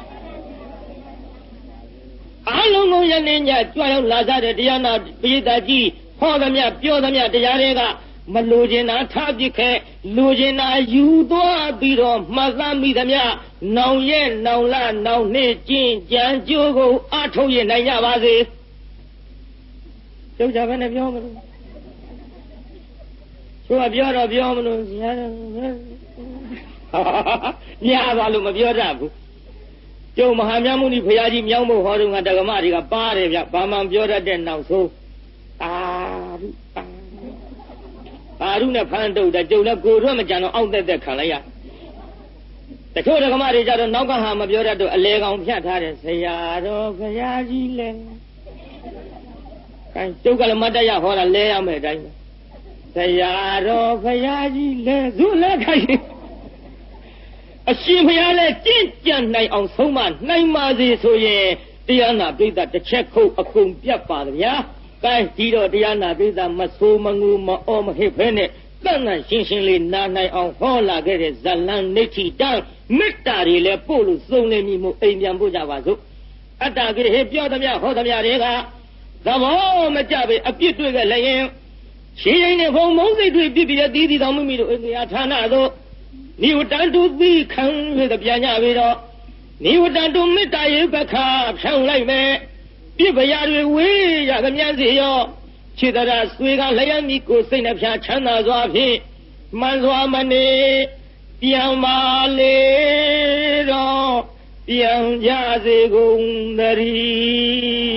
အားလုံးကိုယနေ့ညကြွရောက်လာကြတဲ့တရားနာပရိသတ်ကြီးဟောသမျှပြောသမျှတရားတွေကမလိုချင်တာထားပစ်ခဲ့လိုချင်တာယူသွားပြီးတော့မှတ်သားမိသမျှနောင်ရဲ့နောင်လနောင်နှစ်ကျင့်ကြံကြိုးကိုအထုတ်ရနိုင်ကြပါစေကျုပ်ကြဘယ်နဲ့ပြောမလို့သူကပြောတော့ပြောမလို့ညာပါလို့မပြောတတ်ဘူးကျုံမဟာမြတ်မုနီဘုရားကြီးမြောင်းဖို့ဟောတော့ကတက္ကမတွေကပါတယ်ဗျဘာမှမပြောတတ်တဲ့နောက်ဆုံးအာရုနဲ့ဖမ်းတုတ်တယ်ကျုံလည်းကိုယ်တော့မကြံတော့အောက်တက်ခံလိုက်ရတချို့တက္ကမတွေကြတော့နောက်ကဟာမပြောတတ်တော့အလေကောင်ဖြတ်ထားတယ်ဆရာတော်ဘုရားကြီးလဲအဲကျုပ်ကလည်းမတ်တရဟောတာလဲရမယ်အတိုင်းဆရာတော်ဘုရားကြီးလဲဇုလဲခိုင်းအရှင်ဘုရားလဲကြင့်ကြံနိုင်အောင်ဆုံးမနိုင်ပါစေဆိုရင်တရားနာပိဋကတစ်ချက်ခုတ်အကုန်ပြတ်ပါဗျာကဲဒီတော့တရားနာပိဋကမဆိုးမငူမအောမဟစ်ဖဲနဲ့တန်တန်ရှင်းရှင်းလေးနာနိုင်အောင်ဟောလာခဲ့တဲ့ဇလန်နေတိတံမေတ္တာတွေလဲပို့လို့စုံနေမိမို့အိမ်ပြန်ပို့ကြပါစို့အတ္တကိဟေပြောသမျှဟောသမျှတွေကသဘောမကျပဲအပြစ်တွေ့ခဲ့လည်းရင်ရှင်းရင်နဲ့ဘုံမုံစိတ်တွေပြစ်ပြီးတဲ့သီးတော်မိမိတို့အိန္ဒိယဌာနသို့နိဝတ္တန်တုသီခံ၍ပြန်ကြပြီးတော့နိဝတ္တန်တုမေတ္တာရေပခါဖြောင်းလိုက်မယ်ပြစ်ပရာတွေဝေးရသမျှစီရောခြေတရဆွေကလျက်မိကိုစိတ်နှဖျားချမ်းသာစွာဖြင့်မှန်စွာမနေပြန်ပါလေတော့ပြန်ကြစေကုန်သတည်း